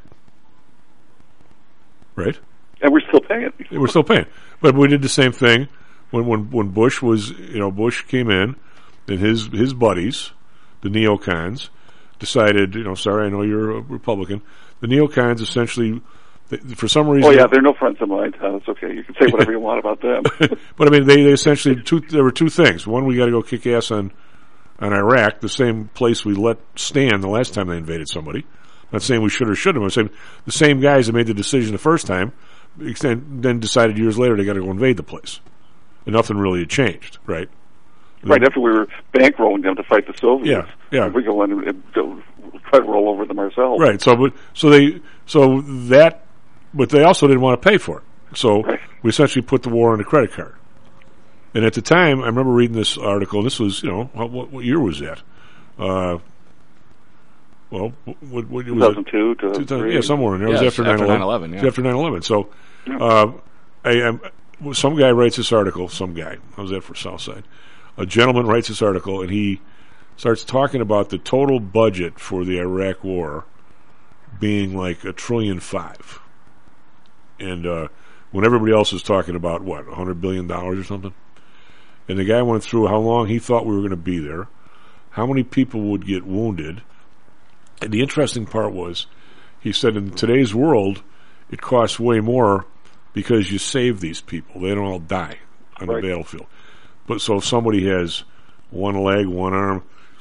S8: Right?
S13: And we're still paying.
S8: We're still paying, but we did the same thing when when when Bush was you know Bush came in and his his buddies, the neocons, decided you know sorry I know you're a Republican. The neocons essentially. They, for some reason,
S13: oh yeah, they're no friends of mine, Tom. It's okay. You can say whatever you want about them.
S8: But I mean, they, they essentially two. There were two things. One, we got to go kick ass on on Iraq, the same place we let stand the last time they invaded somebody. I'm not saying we should or shouldn't. I'm saying the same guys that made the decision the first time, then decided years later they got to go invade the place, and nothing really had changed, right?
S13: Right after we were bankrolling them to fight the Soviets,
S8: yeah, yeah.
S13: we go in and, and try to roll over them ourselves.
S8: Right. So, but so they so that. But they also didn't want to pay for it. So right. we essentially put the war on the credit card. And at the time, I remember reading this article, and this was, you know, what, what year was that? Uh, well, what, what,
S13: two thousand two,
S8: two thousand three Yeah, somewhere in there.
S7: Yeah,
S8: it was after nine
S7: eleven. Yeah.
S8: It was after nine eleven. So
S13: yeah.
S8: uh, I, I, some guy writes this article, some guy, I was that for Southside. A gentleman writes this article, and he starts talking about the total budget for the Iraq war being like a trillion five. And uh, when everybody else was talking about, what, one hundred billion dollars or something? And the guy went through how long he thought we were going to be there, how many people would get wounded. And the interesting part was, he said in today's world, it costs way more because you save these people. They don't all die on
S13: right.
S8: the battlefield. But so if somebody has one leg, one arm,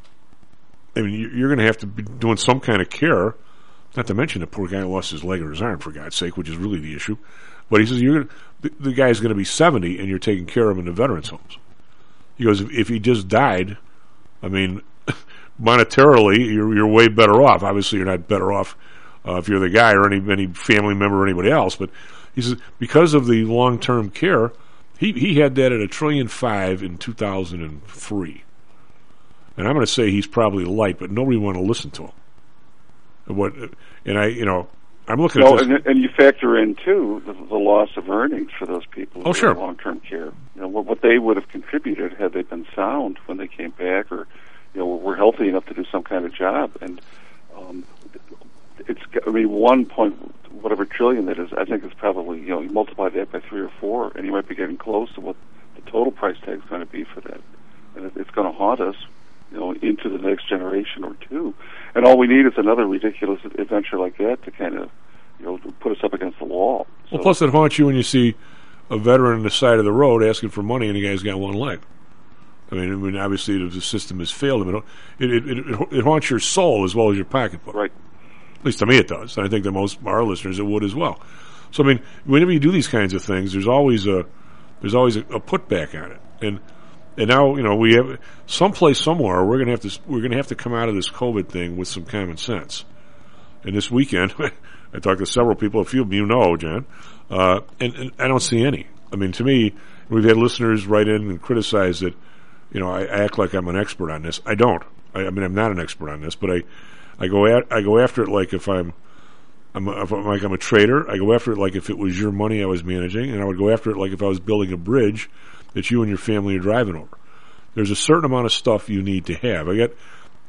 S8: I mean, you're going to have to be doing some kind of care. Not to mention the poor guy lost his leg or his arm, for God's sake, which is really the issue. But he says you're gonna, the, the guy's going to be seventy, and you're taking care of him in the veterans' homes. He goes, if, if he just died, I mean, monetarily, you're you're way better off. Obviously, you're not better off uh, if you're the guy or any any family member or anybody else. But he says because of the long-term care, he he had that at a trillion five in two thousand three. And I'm going to say he's probably light, but nobody want to listen to him. What and I, you know, I'm looking
S13: no,
S8: at this.
S13: And, and you factor in too the, the loss of earnings for those people who
S8: oh, sure.
S13: are in long-term care. You know what, what they would have contributed had they been sound when they came back, or you know, were healthy enough to do some kind of job. And um, it's, I mean, one point whatever trillion that is, I think it's probably you know you multiply that by three or four, and you might be getting close to what the total price tag is going to be for that, and it, it's going to haunt us. You know, into the next generation or two, and all we need is another ridiculous adventure like that to kind of, you know, put us up against the wall.
S8: Well,
S13: so,
S8: plus it haunts you when you see a veteran on the side of the road asking for money, and the guy's got one leg. I mean, I mean, obviously the system has failed him. It, it, it, it, it haunts your soul as well as your pocketbook.
S13: Right.
S8: At least to me it does. And I think that most of our listeners it would as well. So, I mean, whenever you do these kinds of things, there's always a there's always a, a putback on it. And and now, you know, we have someplace somewhere we're going to have to we're going to have to come out of this COVID thing with some common sense. And this weekend, I talked to several people, a few of them you know, John, uh, and, and I don't see any. I mean, to me, we've had listeners write in and criticize that, you know, I, I act like I'm an expert on this. I don't. I, I mean, I'm not an expert on this, but I, I go at I go after it like if I'm, I'm, a, if I'm like I'm a trader. I go after it like if it was your money I was managing, and I would go after it like if I was building a bridge that you and your family are driving over. There's a certain amount of stuff you need to have. I get.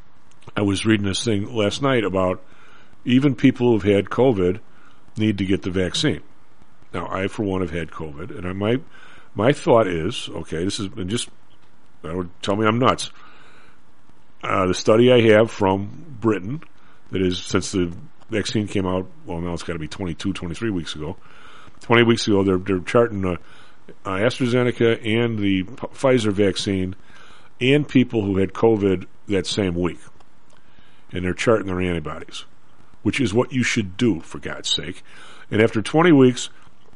S8: I was reading this thing last night about even people who've had COVID need to get the vaccine. Now, I, for one, have had COVID, and I, my my thought is, okay, this is and just I would tell me I'm nuts. Uh, the study I have from Britain, that is since the vaccine came out, well, now it's got to be twenty-two, twenty-three weeks ago. twenty weeks ago, they're they're charting uh, uh, AstraZeneca and the P- Pfizer vaccine and people who had COVID that same week, and they're charting their antibodies, which is what you should do, for God's sake. And after twenty weeks,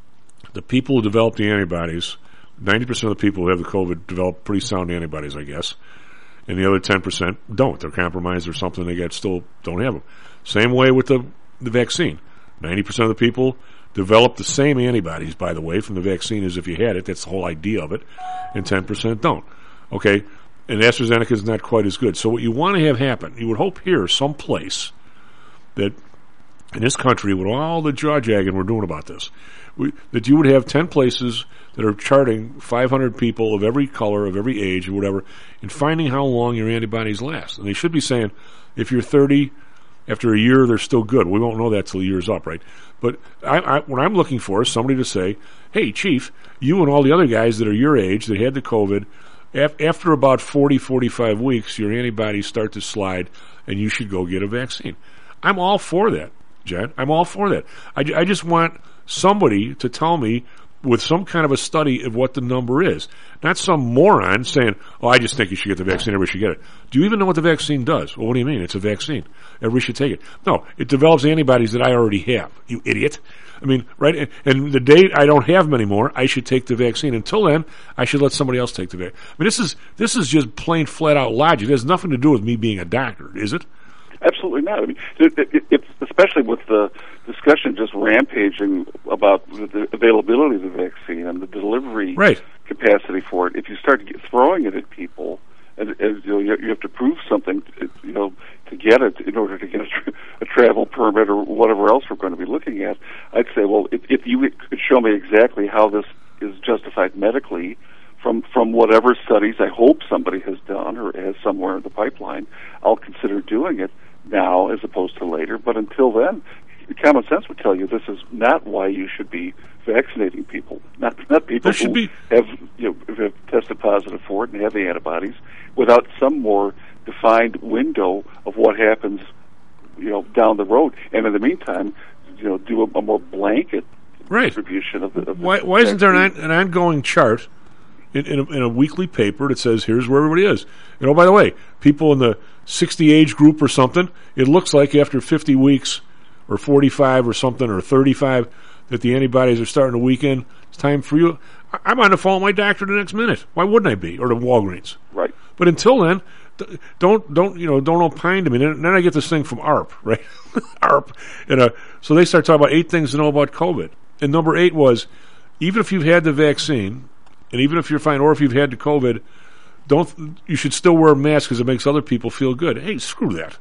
S8: the people who develop the antibodies, ninety percent of the people who have the COVID develop pretty sound antibodies, I guess. And the other ten percent don't. They're compromised or something. They got still don't have them. Same way with the, the vaccine. ninety percent of the people develop the same antibodies, by the way, from the vaccine as if you had it. That's the whole idea of it. And ten percent don't. Okay? And AstraZeneca is not quite as good. So what you want to have happen, you would hope here someplace that in this country, with all the jaw-jagging we're doing about this, we, that you would have ten places that are charting five hundred people of every color, of every age, or whatever, and finding how long your antibodies last. And they should be saying, if you're thirty, after a year, they're still good. We won't know that till the year's up, right? But I, I, what I'm looking for is somebody to say, hey, Chief, you and all the other guys that are your age that had the COVID, af- after about forty, forty-five weeks, your antibodies start to slide, and you should go get a vaccine. I'm all for that, Jen. I'm all for that. I, I just want somebody to tell me with some kind of a study of what the number is. Not some moron saying, oh, I just think you should get the vaccine, everybody should get it. Do you even know what the vaccine does? Well, what do you mean? It's a vaccine. Everybody should take it. No, it develops antibodies that I already have, you idiot. I mean, right, and, and the day I don't have them anymore, I should take the vaccine. Until then, I should let somebody else take the vaccine. I mean, this is, this is just plain flat-out logic. It has nothing to do with me being a doctor, is it?
S13: Absolutely not. I mean, it, it, it's especially with the discussion just rampaging about the availability of the vaccine and the delivery
S8: right.
S13: capacity for it. If you start throwing it at people, and, and you know, you have to prove something, you know, to get it in order to get a, tra- a travel permit or whatever else we're going to be looking at. I'd say, well, if, if you could show me exactly how this is justified medically, from from whatever studies I hope somebody has done or has somewhere in the pipeline, I'll consider doing it now as opposed to later. But until then, common sense would tell you this is not why you should be vaccinating people. Not not people who
S8: be...
S13: have you know have tested positive for it and have the antibodies without some more defined window of what happens, you know, down the road. And in the meantime, you know, do a, a more blanket
S8: right.
S13: distribution of the. Of the
S8: why why isn't there an, an ongoing chart in in a, in a weekly paper that says here's where everybody is? And oh, by the way, people in the sixty age group or something, it looks like after fifty weeks or forty-five or something or thirty-five that the antibodies are starting to weaken. It's time for you. I'm on the phone with my doctor the next minute. Why wouldn't I be? Or to Walgreens.
S13: Right.
S8: But until then, don't don't you know don't opine to me. Then, then I get this thing from A R P, right? A R P. And uh, so they start talking about eight things to know about COVID. And number eight was, even if you've had the vaccine, and even if you're fine, or if you've had the COVID, don't you should still wear a mask because it makes other people feel good. Hey, screw that.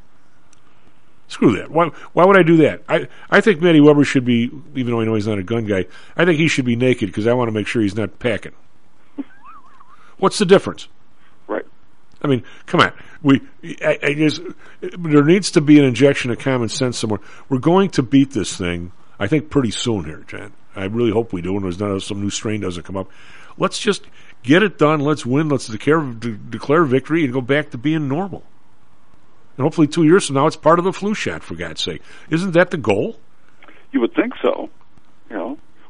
S8: Screw that. Why why would I do that? I, I think Matty Weber should be, even though I know he's not a gun guy, I think he should be naked because I want to make sure he's not packing. What's the difference?
S13: Right.
S8: I mean, come on. We I, I just, there needs to be an injection of common sense somewhere. We're going to beat this thing, I think, pretty soon here, Jan. I really hope we do, and there's not some new strain doesn't come up. Let's just get it done. Let's win. Let's declare, de- declare victory and go back to being normal. And hopefully two years from now, it's part of the flu shot, for God's sake. Isn't that the goal?
S13: You would think so. You know,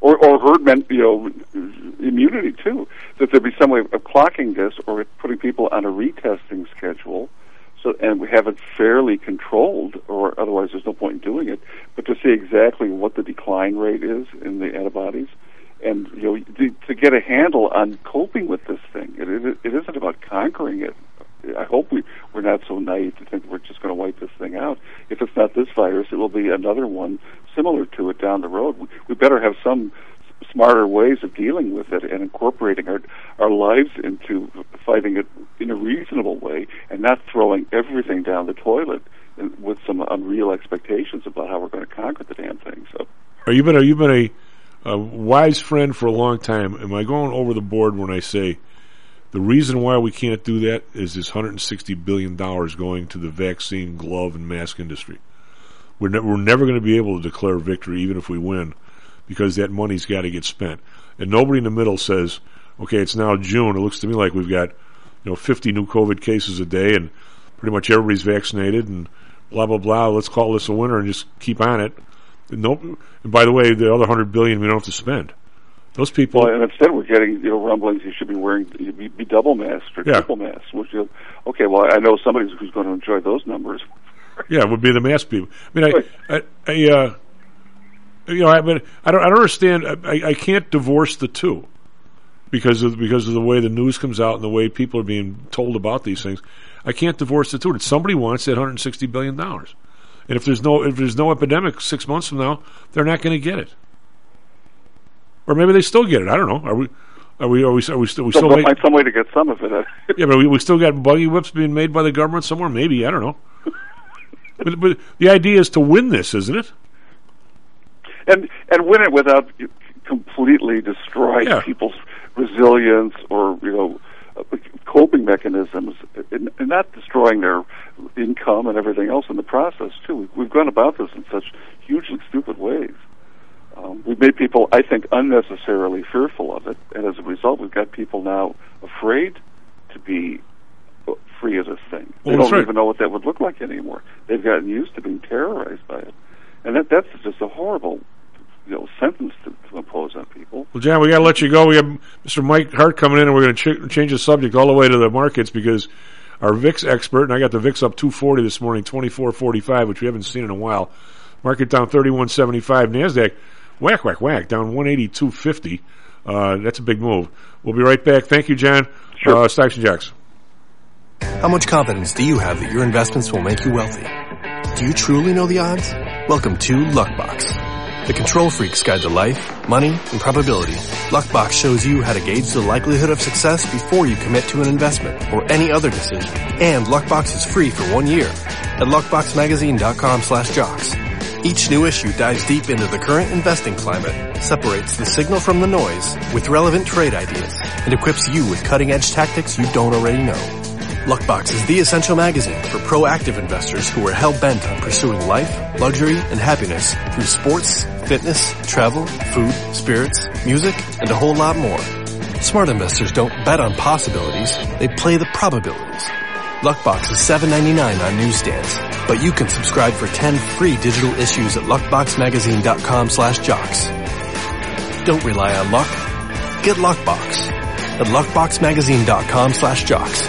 S13: or, or herd men, you know, immunity too. That there be some way of clocking this, or putting people on a retesting schedule, so and we have it fairly controlled, or otherwise there's no point in doing it. But to see exactly what the decline rate is in the antibodies, and you know, to, to get a handle on coping with this thing. It, it, it isn't about conquering it. I hope we, we're not so naive to think we're just going to wipe this thing out. If it's not this virus, it will be another one similar to it down the road. We, we better have some smarter ways of dealing with it and incorporating our, our lives into fighting it in a reasonable way, and not throwing everything down the toilet with some unreal expectations about how we're going to conquer the damn thing. So,
S8: are you been a, you've been a, a wise friend for a long time. Am I going over the board when I say the reason why we can't do that is this one hundred sixty billion dollars going to the vaccine, glove, and mask industry? We're, ne- we're never going to be able to declare victory, even if we win, because that money's got to get spent. And nobody in the middle says, okay, it's now June. It looks to me like we've got, you know, fifty new COVID cases a day, and pretty much everybody's vaccinated, and blah, blah, blah. Let's call this a winner and just keep on it. And, nope. And by the way, the other one hundred billion dollars we don't have to spend. Those people.
S13: Well, and instead we're getting, you know, rumblings you should be wearing, you be, be double masked or
S8: yeah.
S13: triple masked. Which, you know, okay, well, I know somebody who's going to enjoy those numbers.
S8: Yeah, it would be the mask people. I mean, I, I, I uh, you know, I mean, I don't, I don't understand. I, I can't divorce the two because of because of the way the news comes out and the way people are being told about these things. I can't divorce the two. Somebody wants that one hundred sixty billion dollars, and if there's no if there's no epidemic six months from now, they're not going to get it. Or maybe they still get it. I don't know. Are we? Are we? Are we? Are we still? We
S13: so
S8: still
S13: they'll
S8: make,
S13: find some way to get some of it.
S8: Yeah, but we, we still got buggy whips being made by the government somewhere. Maybe, I don't know. but, but the idea is to win this, isn't it?
S13: And and win it without completely destroying
S8: yeah.
S13: people's resilience or, you know, coping mechanisms, and, and not destroying their income and everything else in the process too. We've gone about this in such hugely stupid ways. Um, we've made people, I think, unnecessarily fearful of it, and as a result, we've got people now afraid to be free of this thing. They
S8: Well,
S13: don't
S8: right.
S13: even know what that would look like anymore. They've gotten used to being terrorized by it, and that that's just a horrible, you know, sentence to, to impose on people.
S8: Well, John, we got to let you go. We have Mister Mike Hart coming in, and we're going to ch- change the subject all the way to the markets because our V I X expert, and I got the V I X up two forty this morning, twenty-four forty-five, which we haven't seen in a while. Market down thirty-one seventy-five. NASDAQ, whack, whack, whack, down one eighty-two fifty. Uh, that's a big move. We'll be right back. Thank you, John.
S13: Sure.
S8: Uh, Stocks and Jocks.
S10: How much confidence do you have that your investments will make you wealthy? Do you truly know the odds? Welcome to Luckbox, the control freak's guide to life, money, and probability. Luckbox shows you how to gauge the likelihood of success before you commit to an investment or any other decision. And Luckbox is free for one year at luckboxmagazine.com slash jocks. Each new issue dives deep into the current investing climate, separates the signal from the noise with relevant trade ideas, and equips you with cutting-edge tactics you don't already know. Luckbox is the essential magazine for proactive investors who are hell-bent on pursuing life, luxury, and happiness through sports, fitness, travel, food, spirits, music, and a whole lot more. Smart investors don't bet on possibilities, they play the probabilities. Luckbox is seven ninety-nine on newsstands, but you can subscribe for ten free digital issues at luckboxmagazine.com slash jocks. Don't rely on luck. Get Luckbox at luckboxmagazine.com slash jocks.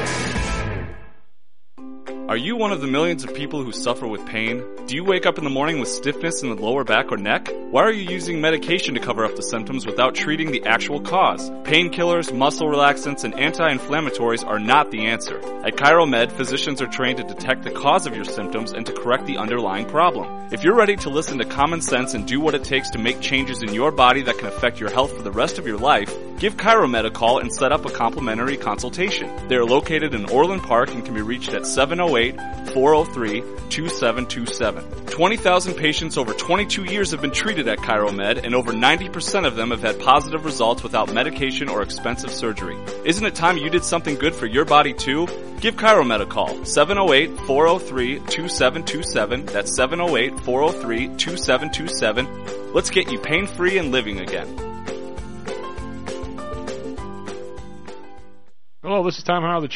S7: Are you one of the millions of people who suffer with pain? Do you wake up in the morning with stiffness in the lower back or neck? Why are you using medication to cover up the symptoms without treating the actual cause? Painkillers, muscle relaxants, and anti-inflammatories are not the answer. At ChiroMed, physicians are trained to detect the cause of your symptoms and to correct the underlying problem. If you're ready to listen to common sense and do what it takes to make changes in your body that can affect your health for the rest of your life, give ChiroMed a call and set up a complimentary consultation. They are located in Orland Park and can be reached at seven oh eight, four oh three, two seven two seven. twenty thousand patients over twenty-two years have been treated at ChiroMed, and over ninety percent of them have had positive results without medication or expensive surgery. Isn't it time you did something good for your body too? Give ChiroMed a call, seven oh eight, four oh three, two seven two seven. That's seven oh eight, four oh three, two seven two seven. Let's get you pain-free and living again.
S8: Hello, this is Tom Howell, the Chief.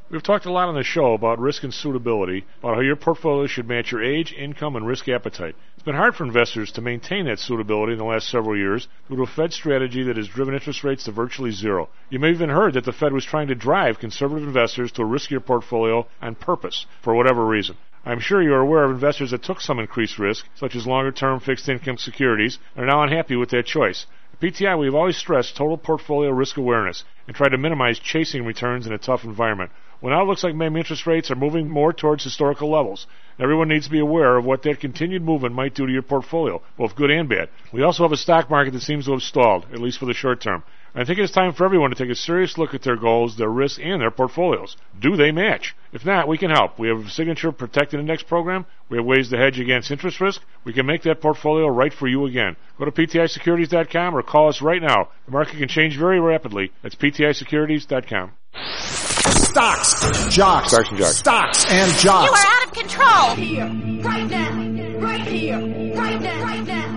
S8: We've talked a lot on the show about risk and suitability, about how your portfolio should match your age, income, and risk appetite. It's been hard for investors to maintain that suitability in the last several years due to a Fed strategy that has driven interest rates to virtually zero. You may have even heard that the Fed was trying to drive conservative investors to a riskier portfolio on purpose, for whatever reason. I'm sure you are aware of investors that took some increased risk, such as longer-term fixed-income securities, and are now unhappy with that choice. At P T I, we have always stressed total portfolio risk awareness and tried to minimize chasing returns in a tough environment. Well, now it looks like maybe interest rates are moving more towards historical levels. Everyone needs to be aware of what that continued movement might do to your portfolio, both good and bad. We also have a stock market that seems to have stalled, at least for the short term. I think it's time for everyone to take a serious look at their goals, their risks, and their portfolios. Do they match? If not, we can help. We have a signature protected index program. We have ways to hedge against interest risk. We can make that portfolio right for you again. Go to P T I securities dot com or call us right now. The market can change very rapidly. That's P T I securities dot com.
S11: Stocks, jocks,
S8: Stocks and jocks.
S11: Stocks and jocks.
S12: You are out of control. Here, right now, right here, right now, right now.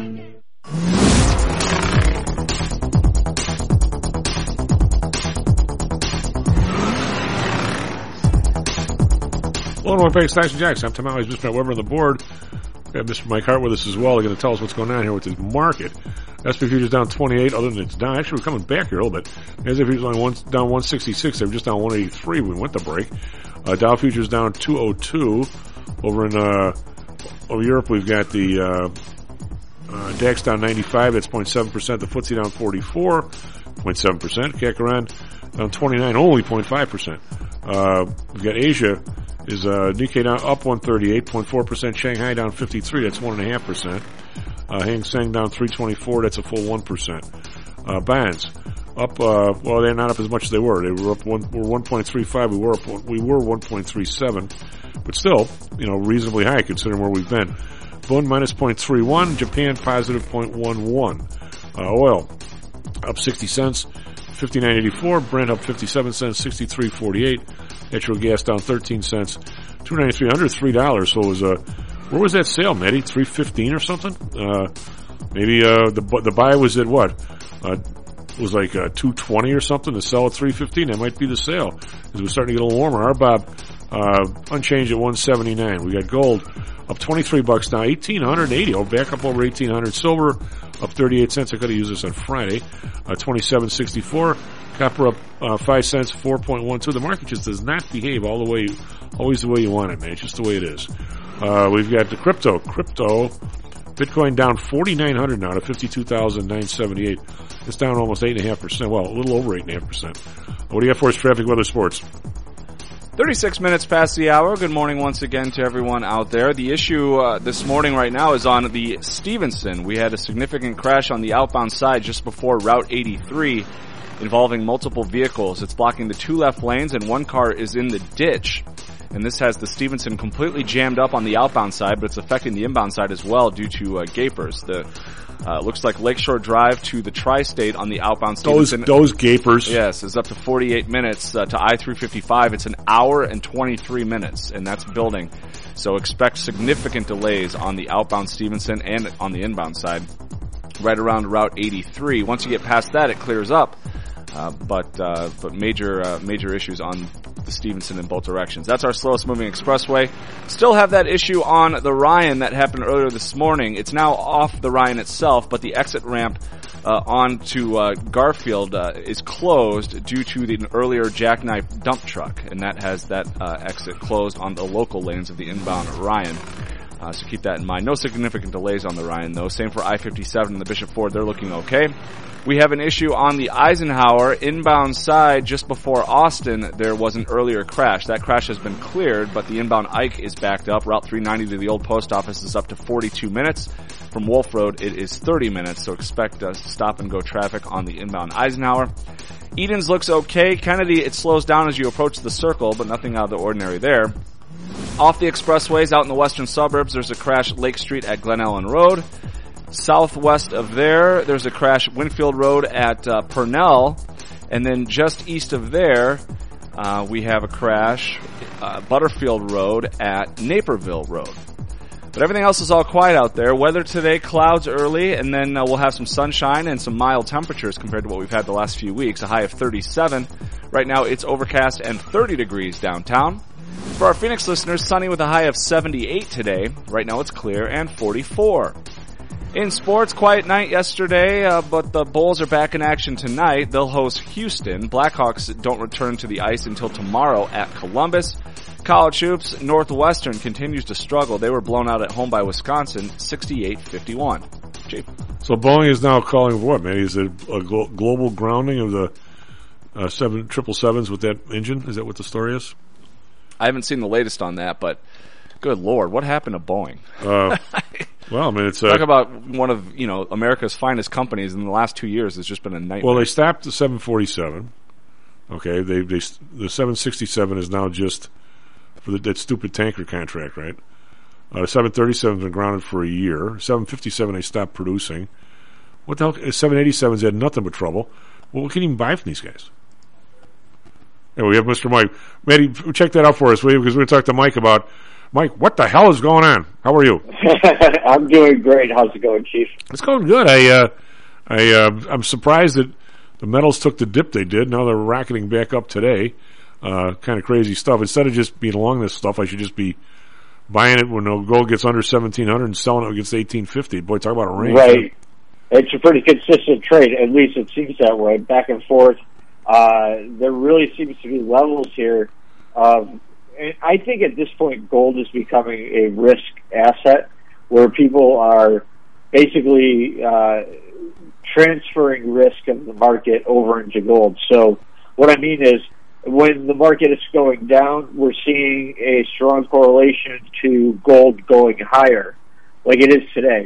S8: Hello, welcome back to Stocks and Jocks. I'm Tom Always, Mister Matt Weber on the board. We have Mister Mike Hart with us as well. They're going to tell us what's going on here with this market. S and P futures down twenty-eight, other than it's down. Actually, we're coming back here a little bit. S and P futures only one, down one sixty-six. They were just down one eighty-three. We went to break. Uh, Dow futures down two oh two. Over in uh, over Europe, we've got the uh, uh, DAX down ninety-five. That's zero point seven percent. The F T S E down forty-four, zero point seven percent. C A C around down twenty-nine, only zero point five percent. Uh, we've got Asia is uh, Nikkei down up one thirty-eight, zero point four percent. Shanghai down fifty-three. That's one point five percent. Uh, Hang Seng down three twenty-four. That's a full one percent. Uh, bonds up, uh, well, they're not up as much as they were. They were up one, were one point three five. We were up, we were one point three seven, but still, you know, reasonably high considering where we've been. Bund minus zero point three one. Japan positive zero point one one. Uh, oil up sixty cents, fifty-nine eighty-four. Brent up fifty-seven cents, sixty-three forty-eight. Natural gas down thirteen cents, two ninety-three, under three dollars. So it was a, where was that sale, Matty? three fifteen or something? Uh, maybe, uh, the, the buy was at what? Uh, it was like, uh, two twenty or something. The sell at three fifteen. That might be the sale. As we're starting to get a little warmer. Our Bob, uh, unchanged at one seventy-nine. We got gold up twenty-three bucks now, eighteen eighty. Oh, back up over eighteen hundred. Silver up thirty-eight cents. I could have used this on Friday. Uh, twenty-seven sixty-four. Copper up uh, five cents, four point one two. The market just does not behave all the way, always the way you want it, man. It's just the way it is. Uh, we've got the crypto. Crypto, Bitcoin down forty-nine hundred now to fifty-two thousand nine hundred seventy-eight. It's down almost eight point five percent. Well, a little over eight point five percent. What do you got for us, traffic, weather, sports?
S7: thirty-six minutes past the hour. Good morning once again to everyone out there. The issue uh, this morning right now is on the Stevenson. We had a significant crash on the outbound side just before Route eighty-three involving multiple vehicles. It's blocking the two left lanes and one car is in the ditch. And this has the Stevenson completely jammed up on the outbound side, but it's affecting the inbound side as well due to uh, gapers. The uh, looks like Lakeshore Drive to the Tri-State on the outbound Stevenson.
S8: Those, those gapers.
S7: Yes, is up to forty-eight minutes uh, to I three fifty-five. It's an hour and twenty-three minutes, and that's building. So expect significant delays on the outbound Stevenson and on the inbound side, right around Route eighty-three. Once you get past that, it clears up. Uh, but uh, but major uh, major issues on the Stevenson in both directions. That's our slowest moving expressway. Still have that issue on the Ryan that happened earlier this morning. It's now off the Ryan itself, but the exit ramp uh, onto uh, Garfield uh, is closed due to the earlier jackknife dump truck, and that has that uh, exit closed on the local lanes of the inbound Ryan. Uh, so keep that in mind. No significant delays on the Ryan, though. Same for I fifty-seven and the Bishop Ford. They're looking okay. We have an issue on the Eisenhower inbound side just before Austin. There was an earlier crash. That crash has been cleared, but the inbound Ike is backed up. Route three ninety to the old post office is up to forty-two minutes. From Wolf Road, it is thirty minutes, so expect uh, stop and go traffic on the inbound Eisenhower. Edens looks okay. Kennedy, it slows down as you approach the circle, but nothing out of the ordinary there. Off the expressways out in the western suburbs, there's a crash Lake Street at Glen Ellen Road. Southwest of there, there's a crash Winfield Road at uh, Purnell. And then just east of there, uh, we have a crash uh, Butterfield Road at Naperville Road. But everything else is all quiet out there. Weather today, clouds early, and then uh, we'll have some sunshine and some mild temperatures compared to what we've had the last few weeks. A high of thirty-seven. Right now it's overcast and thirty degrees downtown. For our Phoenix listeners, sunny with a high of seventy-eight today. Right now it's clear and forty-four. In sports, quiet night yesterday, uh, but the Bulls are back in action tonight. They'll host Houston. Blackhawks don't return to the ice until tomorrow at Columbus. College hoops, Northwestern continues to struggle. They were blown out at home by Wisconsin, sixty-eight fifty-one. Chief.
S8: So Boeing is now calling for what, man? Is it a glo- global grounding of the uh, seven triple sevens with that engine? Is that what the story is?
S7: I haven't seen the latest on that, but good Lord, what happened to Boeing?
S8: Uh, well, I mean, it's... Uh,
S7: Talk about one of, you know, America's finest companies in the last two years. It's just been a nightmare.
S8: Well, they stopped the seven forty-seven. Okay, they they the seven sixty-seven is now just for the, that stupid tanker contract, right? Uh, the seven thirty-seven's been grounded for a year. seven fifty-seven they stopped producing. What the hell? seven eighty-sevens had nothing but trouble. Well, what can you even buy from these guys? And we have Mister Mike. Matty, check that out for us, will you? Because we're going to talk to Mike about, Mike, what the hell is going on? How are you?
S18: I'm doing great. How's it going, Chief?
S8: It's going good. I, uh, I, uh, I'm surprised that the metals took the dip they did. Now they're rocketing back up today. Uh, kind of crazy stuff. Instead of just being along this stuff, I should just be buying it when the gold gets under seventeen hundred and selling it when it gets eighteen fifty. Boy, talk about a range.
S18: Right. It's a pretty consistent trade. At least it seems that way. Back and forth. Uh, there really seems to be levels here of, and I think at this point gold is becoming a risk asset where people are basically uh, transferring risk of the market over into gold. So what I mean is when the market is going down, we're seeing a strong correlation to gold going higher, like it is today.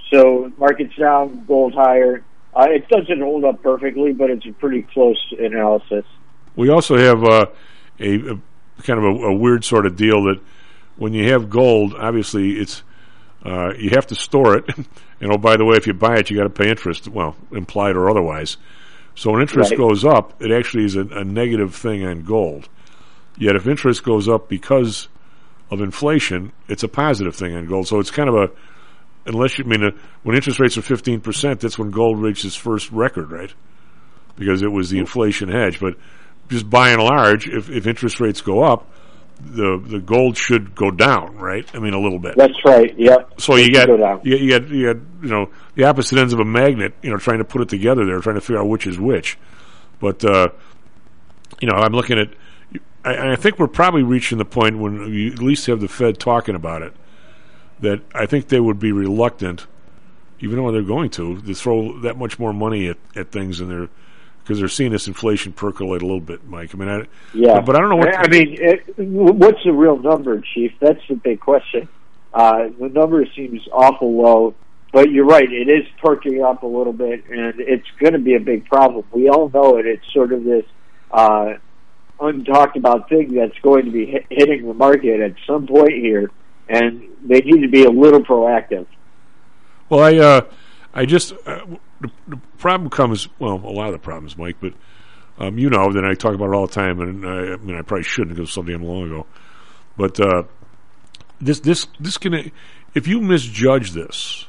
S18: So market's down, gold higher. Uh, it doesn't hold up perfectly, but it's a pretty close analysis.
S8: We also have uh, a, a kind of a, a weird sort of deal that when you have gold, obviously it's uh, you have to store it. And oh, by the way, if you buy it, you got to pay interest, well, implied or otherwise. So when interest
S18: Right.
S8: goes up, it actually is a, a negative thing on gold. Yet if interest goes up because of inflation, it's a positive thing on gold. So it's kind of a Unless you I mean uh, when interest rates are fifteen percent, that's when gold reached its first record, right? Because it was the inflation hedge. But just by and large, if, if interest rates go up, the the gold should go down, right? I mean, a little bit.
S18: That's right. Yep.
S8: So you
S18: It
S8: got
S18: should go down.
S8: you, you got you got you know the opposite ends of a magnet, you know, trying to put it together there, trying to figure out which is which. But uh, you know, I'm looking at. I, I think we're probably reaching the point when you at least have the Fed talking about it. That I think they would be reluctant, even though they're going to, to throw that much more money at, at things in there because they're seeing this inflation percolate a little bit, Mike. I mean, I,
S18: Yeah.
S8: but, but I don't know what.
S18: I mean, it, what's the real number, Chief? That's the big question. Uh, the number seems awful low, but you're right. It is perking up a little bit, and it's going to be a big problem. We all know it. It's sort of this uh, untalked about thing that's going to be hit, hitting the market at some point here. And they need to be a little proactive.
S8: Well, I, uh, I just uh, the, the problem comes. Well, a lot of the problems, Mike. But um, you know that I talk about it all the time, and I, I mean I probably shouldn't because something happened long ago. But uh, this, this, this can. If you misjudge this,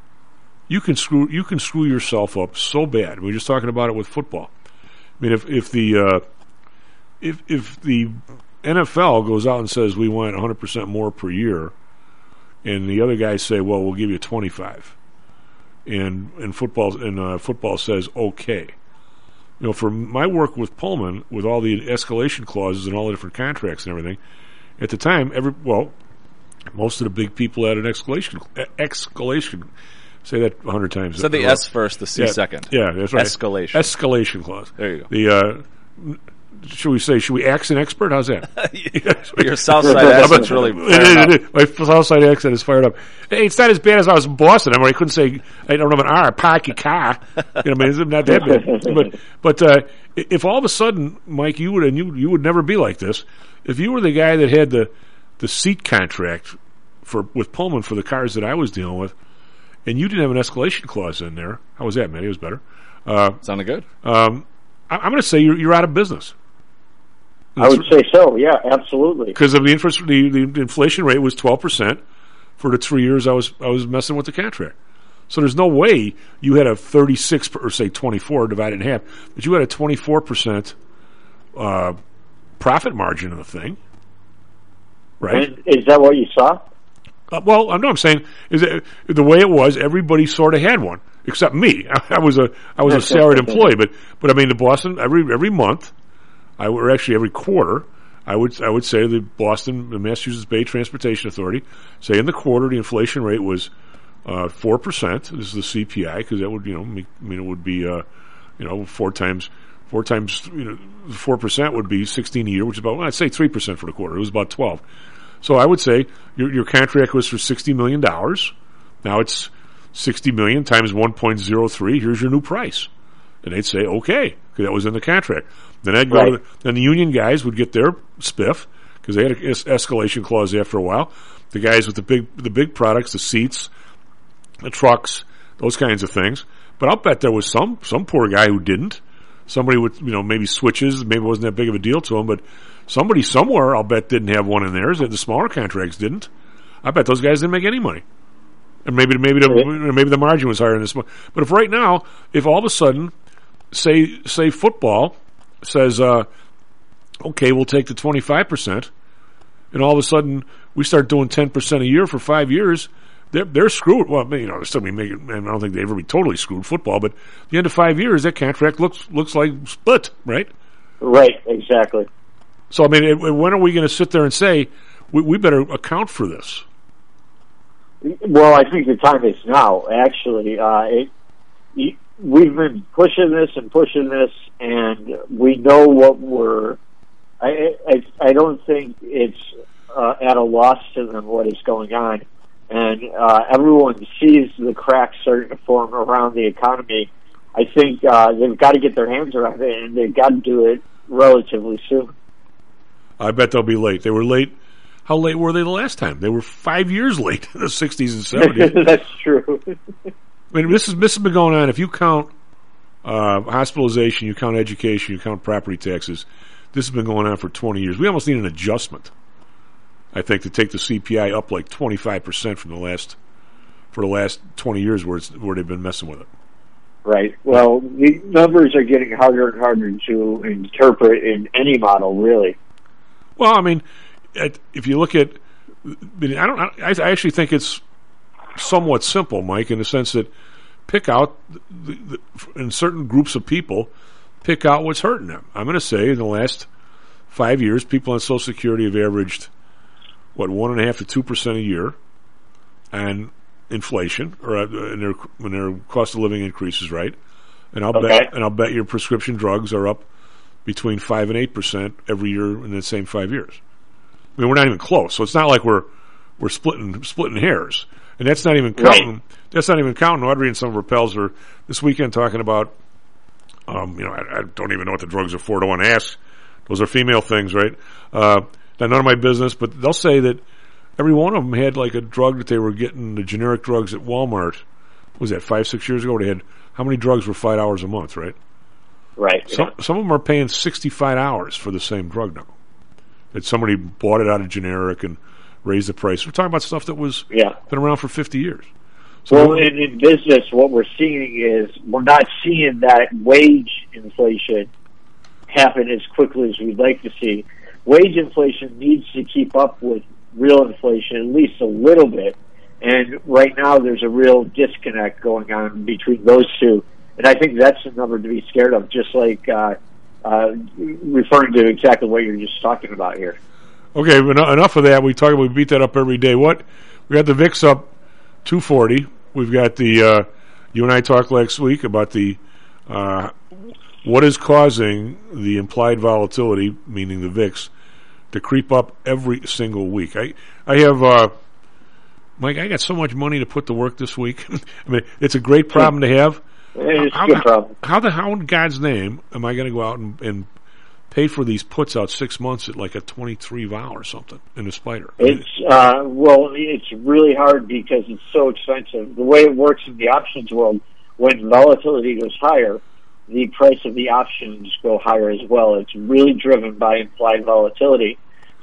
S8: you can screw you can screw yourself up so bad. We were just talking about it with football. I mean, if if the uh, if if the N F L goes out and says we want one hundred percent more per year, and the other guys say, "Well, we'll give you twenty-five," and and football and uh, football says, "Okay." You know, for my work with Pullman, with all the escalation clauses and all the different contracts and everything, at the time, every well, most of the big people had an escalation escalation. Say that a hundred times.
S7: Said the S first, the C
S8: yeah,
S7: second.
S8: Yeah, that's right.
S7: Escalation.
S8: Escalation clause.
S7: There you go.
S8: The uh, should we say? Should we accent expert? How's that?
S7: Your Southside accent's really fired up.
S8: My Southside accent is fired up. Hey, it's not as bad as I was in Boston. I mean, I couldn't say I don't have an R. Parky car. You know, I mean, it's not that bad. But but uh, if all of a sudden, Mike, you would and you you would never be like this. If you were the guy that had the the seat contract for with Pullman for the cars that I was dealing with, and you didn't have an escalation clause in there, how was that, man? It was better. Uh,
S7: Sounded good.
S8: Um, I, I'm going to say you're, you're out of business.
S18: I would say so. Yeah, absolutely.
S8: Because of the interest, the, the inflation rate was twelve percent for the three years I was I was messing with the contract. So there's no way you had a thirty-six or say twenty-four divided in half, but you had a twenty-four percent uh, profit margin in the thing, right?
S18: And is that what you saw?
S8: Uh, well, I know I'm saying is that the way it was, everybody sort of had one except me. I, I was a I was a salaried employee, but but I mean the Boston every every month, I or actually every quarter. I would I would say the Boston, the Massachusetts Bay Transportation Authority, say in the quarter the inflation rate was uh, four percent. This is the C P I because that would you know make, I mean it would be uh, you know four times four times you know four percent would be sixteen a year, which is about well, I'd say three percent for the quarter. It was about twelve. So I would say your your contract was for sixty million dollars. Now it's sixty million times one point zero three. Here's your new price, and they'd say okay because that was in the contract. Then I'd go.
S18: Right.
S8: To the, then the union guys would get their spiff because they had an es- escalation clause after a while. The guys with the big the big products, the seats, the trucks, those kinds of things. But I'll bet there was some some poor guy who didn't. Somebody with you know maybe switches, maybe it wasn't that big of a deal to him, but somebody somewhere I'll bet didn't have one in theirs. The smaller contracts didn't. I bet those guys didn't make any money. And maybe maybe the maybe the margin was higher in this one. But if right now, if all of a sudden, say say football says, uh, okay, we'll take the twenty-five percent, and all of a sudden we start doing ten percent a year for five years, they're, they're screwed. Well, you know, they're still be making, I don't think they'd ever be totally screwed football, but at the end of five years, that contract looks looks like split, right?
S18: Right, exactly.
S8: So, I mean, it, when are we going to sit there and say, we, we better account for this?
S18: Well, I think the time is now, actually. Uh, it, it, we've been pushing this and pushing this, and we know what we're. I I, I don't think it's uh, at a loss to them what is going on, and uh, everyone sees the cracks starting to form around the economy. I think uh, they've got to get their hands around it, and they've got to do it relatively soon.
S8: I bet they'll be late. They were late. How late were they the last time? They were five years late in the sixties and seventies.
S18: That's true.
S8: I mean, this is this has been going on. If you count uh, hospitalization, you count education, you count property taxes, this has been going on for twenty years. We almost need an adjustment, I think, to take the C P I up like twenty-five percent from the last for the last twenty years where it's where they've been messing with it.
S18: Right. Well, the numbers are getting harder and harder to interpret in any model, really.
S8: Well, I mean, if you look at, I don't. I actually think it's somewhat simple, Mike, in the sense that pick out the, the, in certain groups of people, pick out what's hurting them. I'm going to say in the last five years, people on Social Security have averaged what one and a half to two percent a year, and inflation or uh, and their when their cost of living increases, right? And I'll
S18: okay.
S8: bet and I'll bet your prescription drugs are up between five and eight percent every year in the same five years. I mean, we're not even close, so it's not like we're we're splitting splitting hairs, and that's not even counting. Right. That's not even counting. Audrey and some of her pals were this weekend talking about. Um, you know, I, I don't even know what the drugs are for. I don't want to ask. Those are female things, right? Uh, none of my business, but they'll say that every one of them had like a drug that they were getting, the generic drugs at Walmart. What was that five, six years ago? They had how many drugs were five hours a month, right?
S18: Right.
S8: Some
S18: yeah.
S8: some of them are paying sixty-five hours for the same drug now. That somebody bought it out of generic and raised the price. We're talking about stuff that was
S18: yeah.
S8: been around for fifty years. So
S18: well, in, in business, what we're seeing is we're not seeing that wage inflation happen as quickly as we'd like to see. Wage inflation needs to keep up with real inflation at least a little bit, and right now there's a real disconnect going on between those two, and I think that's the number to be scared of, just like uh, uh, referring to exactly what you're just talking about here.
S8: Okay, enough of that. We talk. We beat that up every day. What we got the V I X up two forty. We've got the uh, you and I talked last week about the uh, what is causing the implied volatility, meaning the V I X, to creep up every single week. I I have uh, Mike. I got so much money to put to work this week. I mean, it's a great problem to have.
S18: It's
S8: how,
S18: a good problem.
S8: How the how in God's name am I going to go out and, and pay for these puts out six months at like a twenty-three vol or something in a spider?
S18: It's uh, well, it's really hard because it's so expensive. The way it works in the options world, when volatility goes higher, the price of the options go higher as well. It's really driven by implied volatility.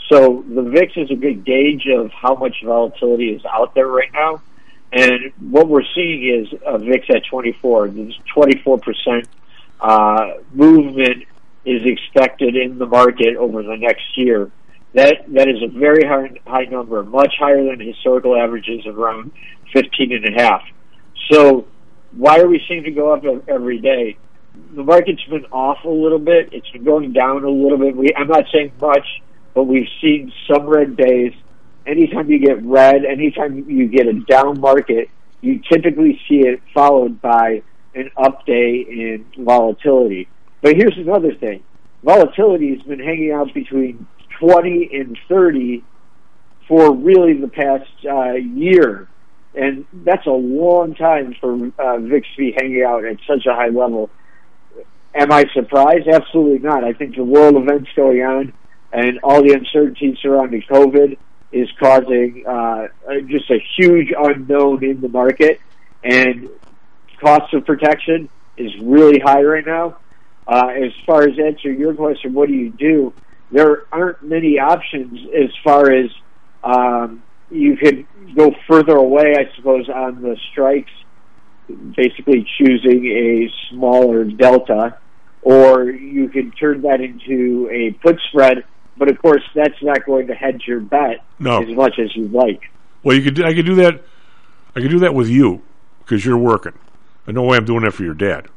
S18: So the V I X is a good gauge of how much volatility is out there right now. And what we're seeing is a V I X at twenty-four. This twenty-four percent uh, movement is expected in the market over the next year. That That is a very high, high number, much higher than historical averages of around fifteen and a half. So why are we seeing it go up every day? The market's been off a little bit. It's been going down a little bit. We, I'm not saying much, but we've seen some red days. Anytime you get red, anytime you get a down market, you typically see it followed by an up day in volatility. But here's another thing. Volatility has been hanging out between twenty and thirty for really the past uh, year. And that's a long time for uh, V I X to be hanging out at such a high level. Am I surprised? Absolutely not. I think the world events going on and all the uncertainty surrounding COVID is causing uh, just a huge unknown in the market, and cost of protection is really high right now. Uh, as far as answering your question, what do you do? There aren't many options as far as um, you could go further away, I suppose, on the strikes, basically choosing a smaller delta, or you can turn that into a put spread. But of course, that's not going to hedge your bet
S8: no.
S18: as much as you'd like.
S8: Well, you could. I could do that. I could do that with you because you're working. There's no way I'm doing that for your dad.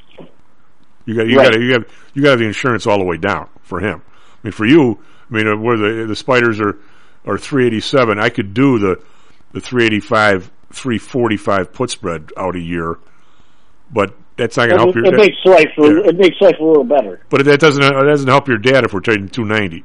S8: You got. You
S18: right.
S8: got. You got. You got the insurance all the way down for him. I mean, for you. I mean, uh, where the the spiders are are three eighty-seven. I could do the the three eighty-five, three forty-five put spread out a year, but that's not going to help
S18: it,
S8: your.
S18: It makes life.
S8: Yeah.
S18: It makes life a little beher.
S8: But that doesn't. It doesn't help your dad if we're trading two ninety.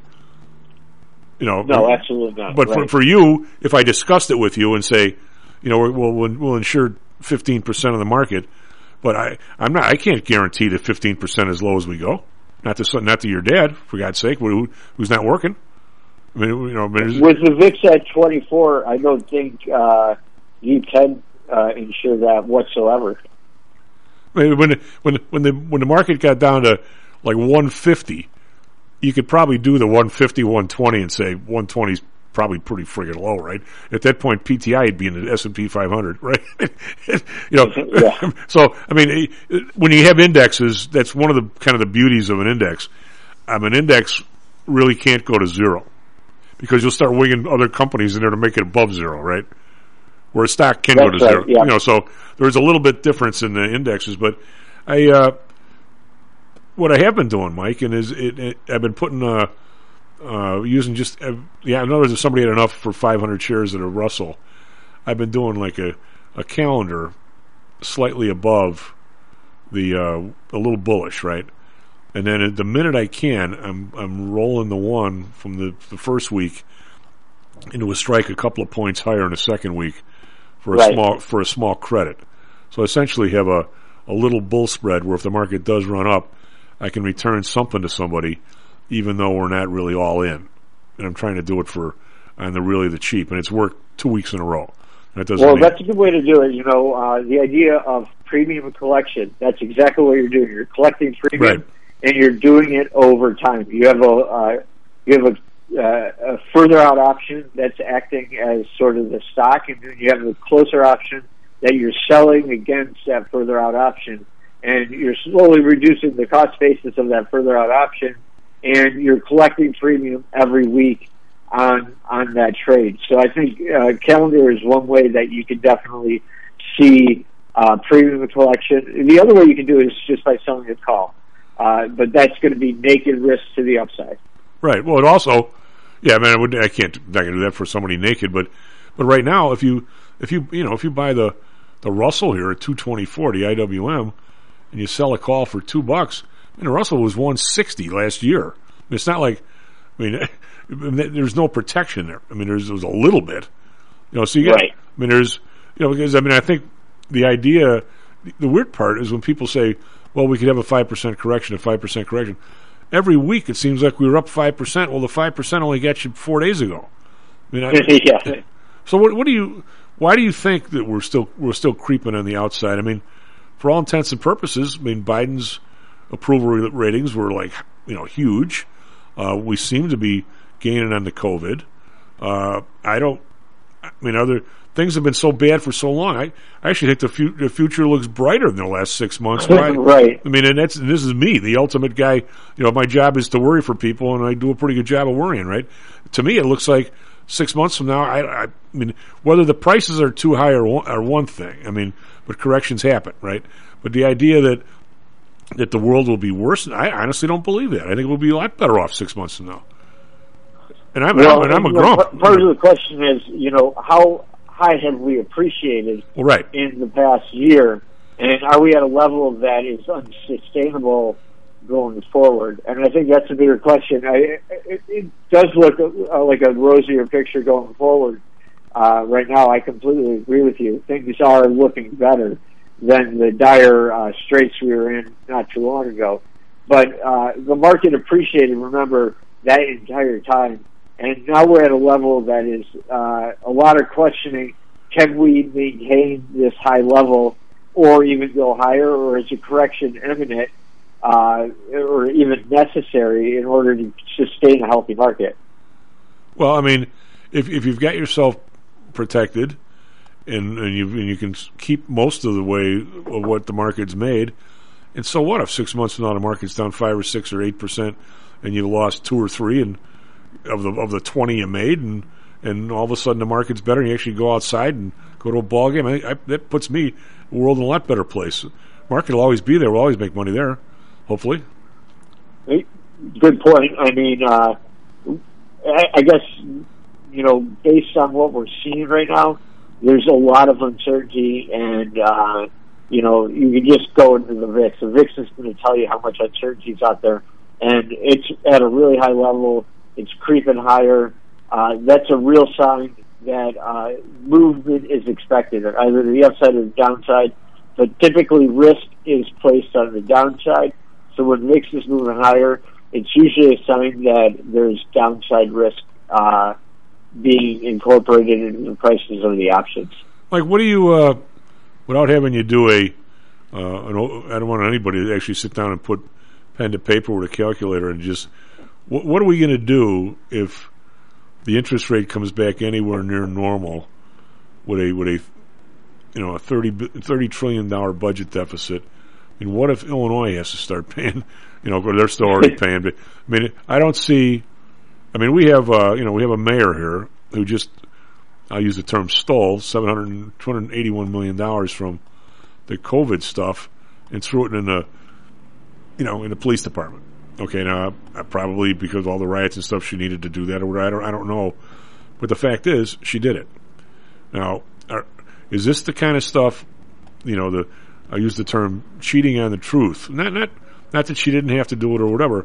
S8: You know,
S18: no, absolutely not.
S8: But
S18: right.
S8: for, for you, if I discussed it with you and say, you know, we'll we'll, we'll insure fifteen percent of the market, but I I'm not I can't guarantee that fifteen percent as low as we go. Not to not to your dad, for God's sake, who, who's not working. I mean, you know, I mean,
S18: with the V I X at twenty-four, I don't think uh, you can uh, insure that whatsoever.
S8: I mean, when when when the when the market got down to like one fifty. You could probably do the one fifty, one twenty and say one twenty is probably pretty friggin' low, right? At that point, P T I would be in the S and P five hundred, right? you know,
S18: yeah.
S8: So, I mean, when you have indexes, that's one of the kind of the beauties of an index. Um, an index really can't go to zero because you'll start winging other companies in there to make it above zero, right? Where a stock can
S18: that's
S8: go to
S18: right,
S8: zero.
S18: Yeah.
S8: You know, so there's a little bit difference in the indexes, but I, uh, what I have been doing, Mike, and is it, it, I've been putting uh, uh, using just uh, yeah. In other words, if somebody had enough for five hundred shares at a Russell, I've been doing like a, a calendar slightly above the uh, a little bullish, right? And then at the minute I can, I'm I'm rolling the one from the, the first week into a strike a couple of points higher in the second week for a
S18: right.
S8: small for a small credit. So I essentially have a a little bull spread where if the market does run up, I can return something to somebody, even though we're not really all in. And I'm trying to do it for on the really the cheap, and it's worked two weeks in a row. That doesn't
S18: well,
S8: mean
S18: that's a good way to do it. You know, uh, the idea of premium collection, that's exactly what you're doing. You're collecting premium,
S8: right.
S18: and you're doing it over time. You have a uh, you have a, uh, a further out option that's acting as sort of the stock, and then you have a closer option that you're selling against that further out option. And you're slowly reducing the cost basis of that further out option, and you're collecting premium every week on on that trade. So I think uh, calendar is one way that you can definitely see uh, premium collection. The other way you can do it is just by selling a call, uh, but that's going to be naked risk to the upside.
S8: Right. Well, it also, yeah, I mean, I, would, I can't, I'm not going to do that for somebody naked, but but right now, if you if you you know if you buy the the Russell here at two twenty-four, the I W M. And you sell a call for two bucks. And the Russell was one sixty last year. It's not like, I mean, there's no protection there. I mean, there's, there's a little bit, you know. So you get,
S18: right.
S8: I mean, there's, you know, because I mean, I think the idea, the weird part is when people say, well, we could have a five percent correction, a five percent correction. Every week it seems like we were up five percent. Well, the five percent only got you four days ago. I mean, I,
S18: yeah.
S8: So what, what do you? Why do you think that we're still we're still creeping on the outside? I mean, for all intents and purposes, I mean, Biden's approval ratings were like, you know, huge. Uh, we seem to be gaining on the COVID. Uh, I don't. I mean, other things have been so bad for so long. I, I actually think the, fu- the future looks brighter than the last six months. Right?
S18: Right.
S8: I mean, and that's and this is me, the ultimate guy. You know, my job is to worry for people, and I do a pretty good job of worrying. Right? To me, it looks like six months from now. I, I mean, whether the prices are too high or one, are one thing. I mean, but corrections happen, right? But the idea that that the world will be worse, I honestly don't believe that. I think we'll be a lot better off six months from now. And I'm,
S18: well,
S8: and I'm a
S18: know,
S8: grump.
S18: Part of the question is, you know, how high have we appreciated
S8: well, right.
S18: in the past year, and are we at a level that is unsustainable going forward? And I think that's a bigger question. I, it, it does look uh, like a rosier picture going forward. Uh, right now, I completely agree with you. Things are looking better than the dire uh, straits we were in not too long ago. But uh, the market appreciated, remember, that entire time. And now we're at a level that is uh, a lot of questioning, can we maintain this high level or even go higher, or is a correction imminent uh, or even necessary in order to sustain a healthy market?
S8: Well, I mean, if if you've got yourself protected and, and, you, and you can keep most of the way of what the market's made, and so what if six months from now the market's down five or six or eight percent and you lost two or three and of the of the twenty you made, and and all of a sudden the market's better and you actually go outside and go to a ball game? I, I, that puts me the world in a lot better place. Market will always be there. We'll always make money there, hopefully.
S18: Good point. I mean, uh, I, I guess, you know, based on what we're seeing right now, there's a lot of uncertainty, and uh, you know, you can just go into the V I X. The V I X is going to tell you how much uncertainty is out there, and it's at a really high level. It's creeping higher. Uh, that's a real sign that uh, movement is expected, either the upside or the downside. But typically, risk is placed on the downside. So when V I X is moving higher, it's usually a sign that there's downside risk uh, being incorporated into the prices of the options.
S8: Like, what do you, uh, without having you do a, uh, an, I don't want anybody to actually sit down and put pen to paper with a calculator and just, what, what are we going to do if the interest rate comes back anywhere near normal with a, with a, you know, a thirty, thirty trillion dollars budget deficit? I mean, what if Illinois has to start paying? You know, they're still already paying. But I mean, I don't see. I mean, we have, uh, you know, we have a mayor here who just, I'll use the term, stole seven hundred, two hundred eighty-one million dollars from the COVID stuff and threw it in the, you know, in the police department. Okay, now uh, probably because of all the riots and stuff, she needed to do that, or I don't, I don't know. But the fact is, she did it. Now, are, is this the kind of stuff, you know, the I use the term cheating on the truth. Not, not, not that she didn't have to do it or whatever,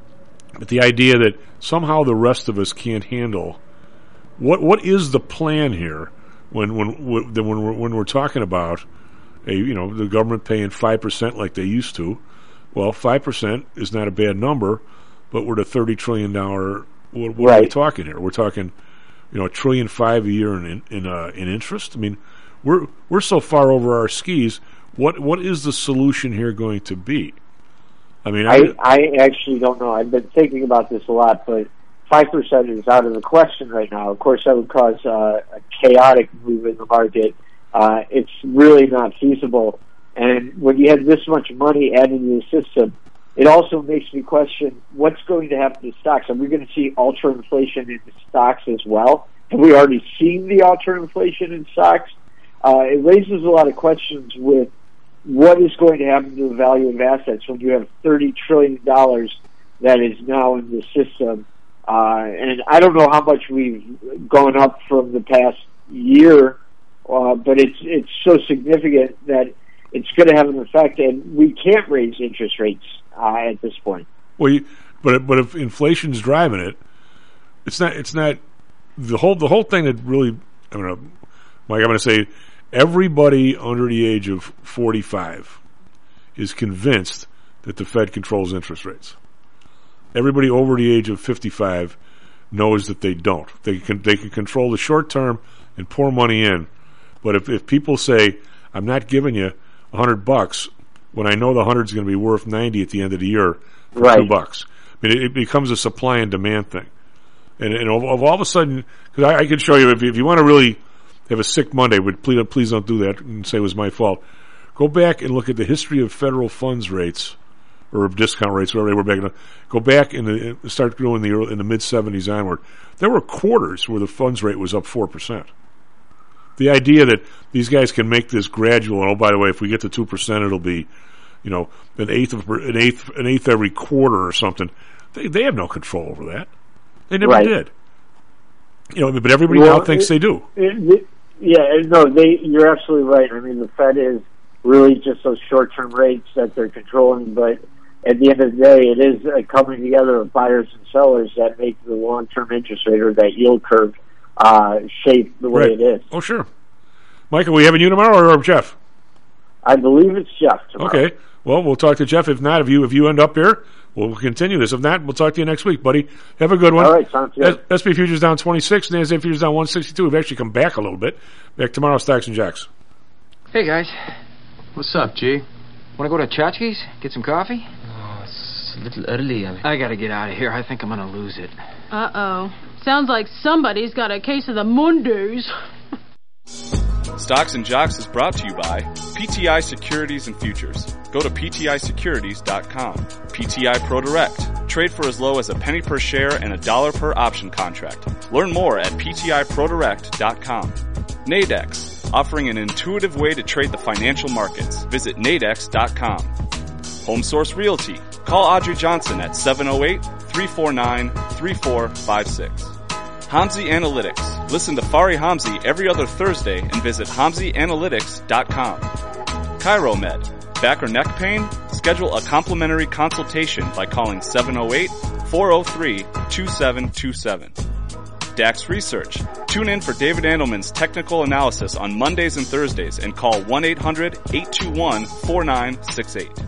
S8: but the idea that somehow the rest of us can't handle. What what is the plan here when when when we're, when we're talking about a you know the government paying five percent like they used to? Well, five percent is not a bad number, but we're at a thirty trillion dollar. What, what
S18: right.
S8: are we talking here? We're talking, you know, a trillion five a year in in uh, in interest. I mean, we're we're so far over our skis. What what is the solution here going to be? I mean,
S18: I, I, I actually don't know. I've been thinking about this a lot, but five percent is out of the question right now. Of course, that would cause uh, a chaotic move in the market. Uh, it's really not feasible. And when you have this much money added to the system, it also makes me question what's going to happen to stocks. Are we going to see ultra inflation in stocks as well? Have we already seen the ultra inflation in stocks? Uh, it raises a lot of questions with what is going to happen to the value of assets when you have thirty trillion dollars that is now in the system. Uh, and I don't know how much we've gone up from the past year, uh, but it's it's so significant that it's going to have an effect, and we can't raise interest rates uh, at this point.
S8: Well, you, but but if inflation's driving it, it's not it's not the whole the whole thing that really. I mean, Mike, I'm going to say everybody under the age of forty-five is convinced that the Fed controls interest rates. Everybody over the age of fifty-five knows that they don't. They can they can control the short term and pour money in, but if if people say, "I'm not giving you a hundred bucks," when I know the hundred's going to be worth ninety at the end of the year for
S18: right.
S8: two bucks, I mean, it, it becomes a supply and demand thing. And, and of, of all of a sudden, because I, I can show you, if you, if you want to really have a sick Monday, but please, please don't do that and say it was my fault. Go back and look at the history of federal funds rates, or discount rates, whatever they were back in the, go back and the, start going in the, early, in the mid-seventies onward. There were quarters where the funds rate was up four percent. The idea that these guys can make this gradual, and oh, by the way, if we get to two percent, it'll be, you know, an eighth of, an eighth, an eighth every quarter or something. They, they have no control over that. They never
S18: Right.
S8: did. You know, but everybody
S18: Well,
S8: now thinks
S18: it-
S8: they do.
S18: It, it, yeah, no, they. You're absolutely right. I mean, the Fed is really just those short-term rates that they're controlling, but at the end of the day, it is a coming together of buyers and sellers that make the long-term interest rate or that yield curve uh, shape the way
S8: Right.
S18: it is.
S8: Oh, sure. Michael, we having you tomorrow or Jeff?
S18: I believe it's Jeff tomorrow.
S8: Okay. Well, we'll talk to Jeff. If not, if you if you end up here, we'll continue this. If not, we'll talk to you next week, buddy. Have a good one.
S18: All right, sounds good.
S8: S and P futures down twenty-six, NASDAQ futures down one sixty-two. We've actually come back a little bit. Back tomorrow, Stocks and Jocks.
S19: Hey, guys. What's up, G? Want to go to Chachki's? Get some coffee?
S20: Oh, it's a little early. I mean.
S19: I gotta get out of here. I think I'm gonna lose it.
S21: Uh-oh. Sounds like somebody's got a case of the Mondays.
S7: Stocks and Jocks is brought to you by P T I Securities and Futures. Go to P T I securities dot com. P T I ProDirect. Trade for as low as a penny per share and a dollar per option contract. Learn more at P T I Pro Direct dot com. Nadex, offering an intuitive way to trade the financial markets. Visit Nadex dot com. Home Source Realty. Call Audrey Johnson at seven oh eight, three four nine, three four five six. Hamzy Analytics. Listen to Fari Hamzy every other Thursday and visit Hamzy Analytics dot com. ChiroMed. Back or neck pain? Schedule a complimentary consultation by calling seven oh eight, four oh three, two seven two seven. Dax Research. Tune in for David Andelman's technical analysis on Mondays and Thursdays and call one eight hundred, eight two one, four nine six eight.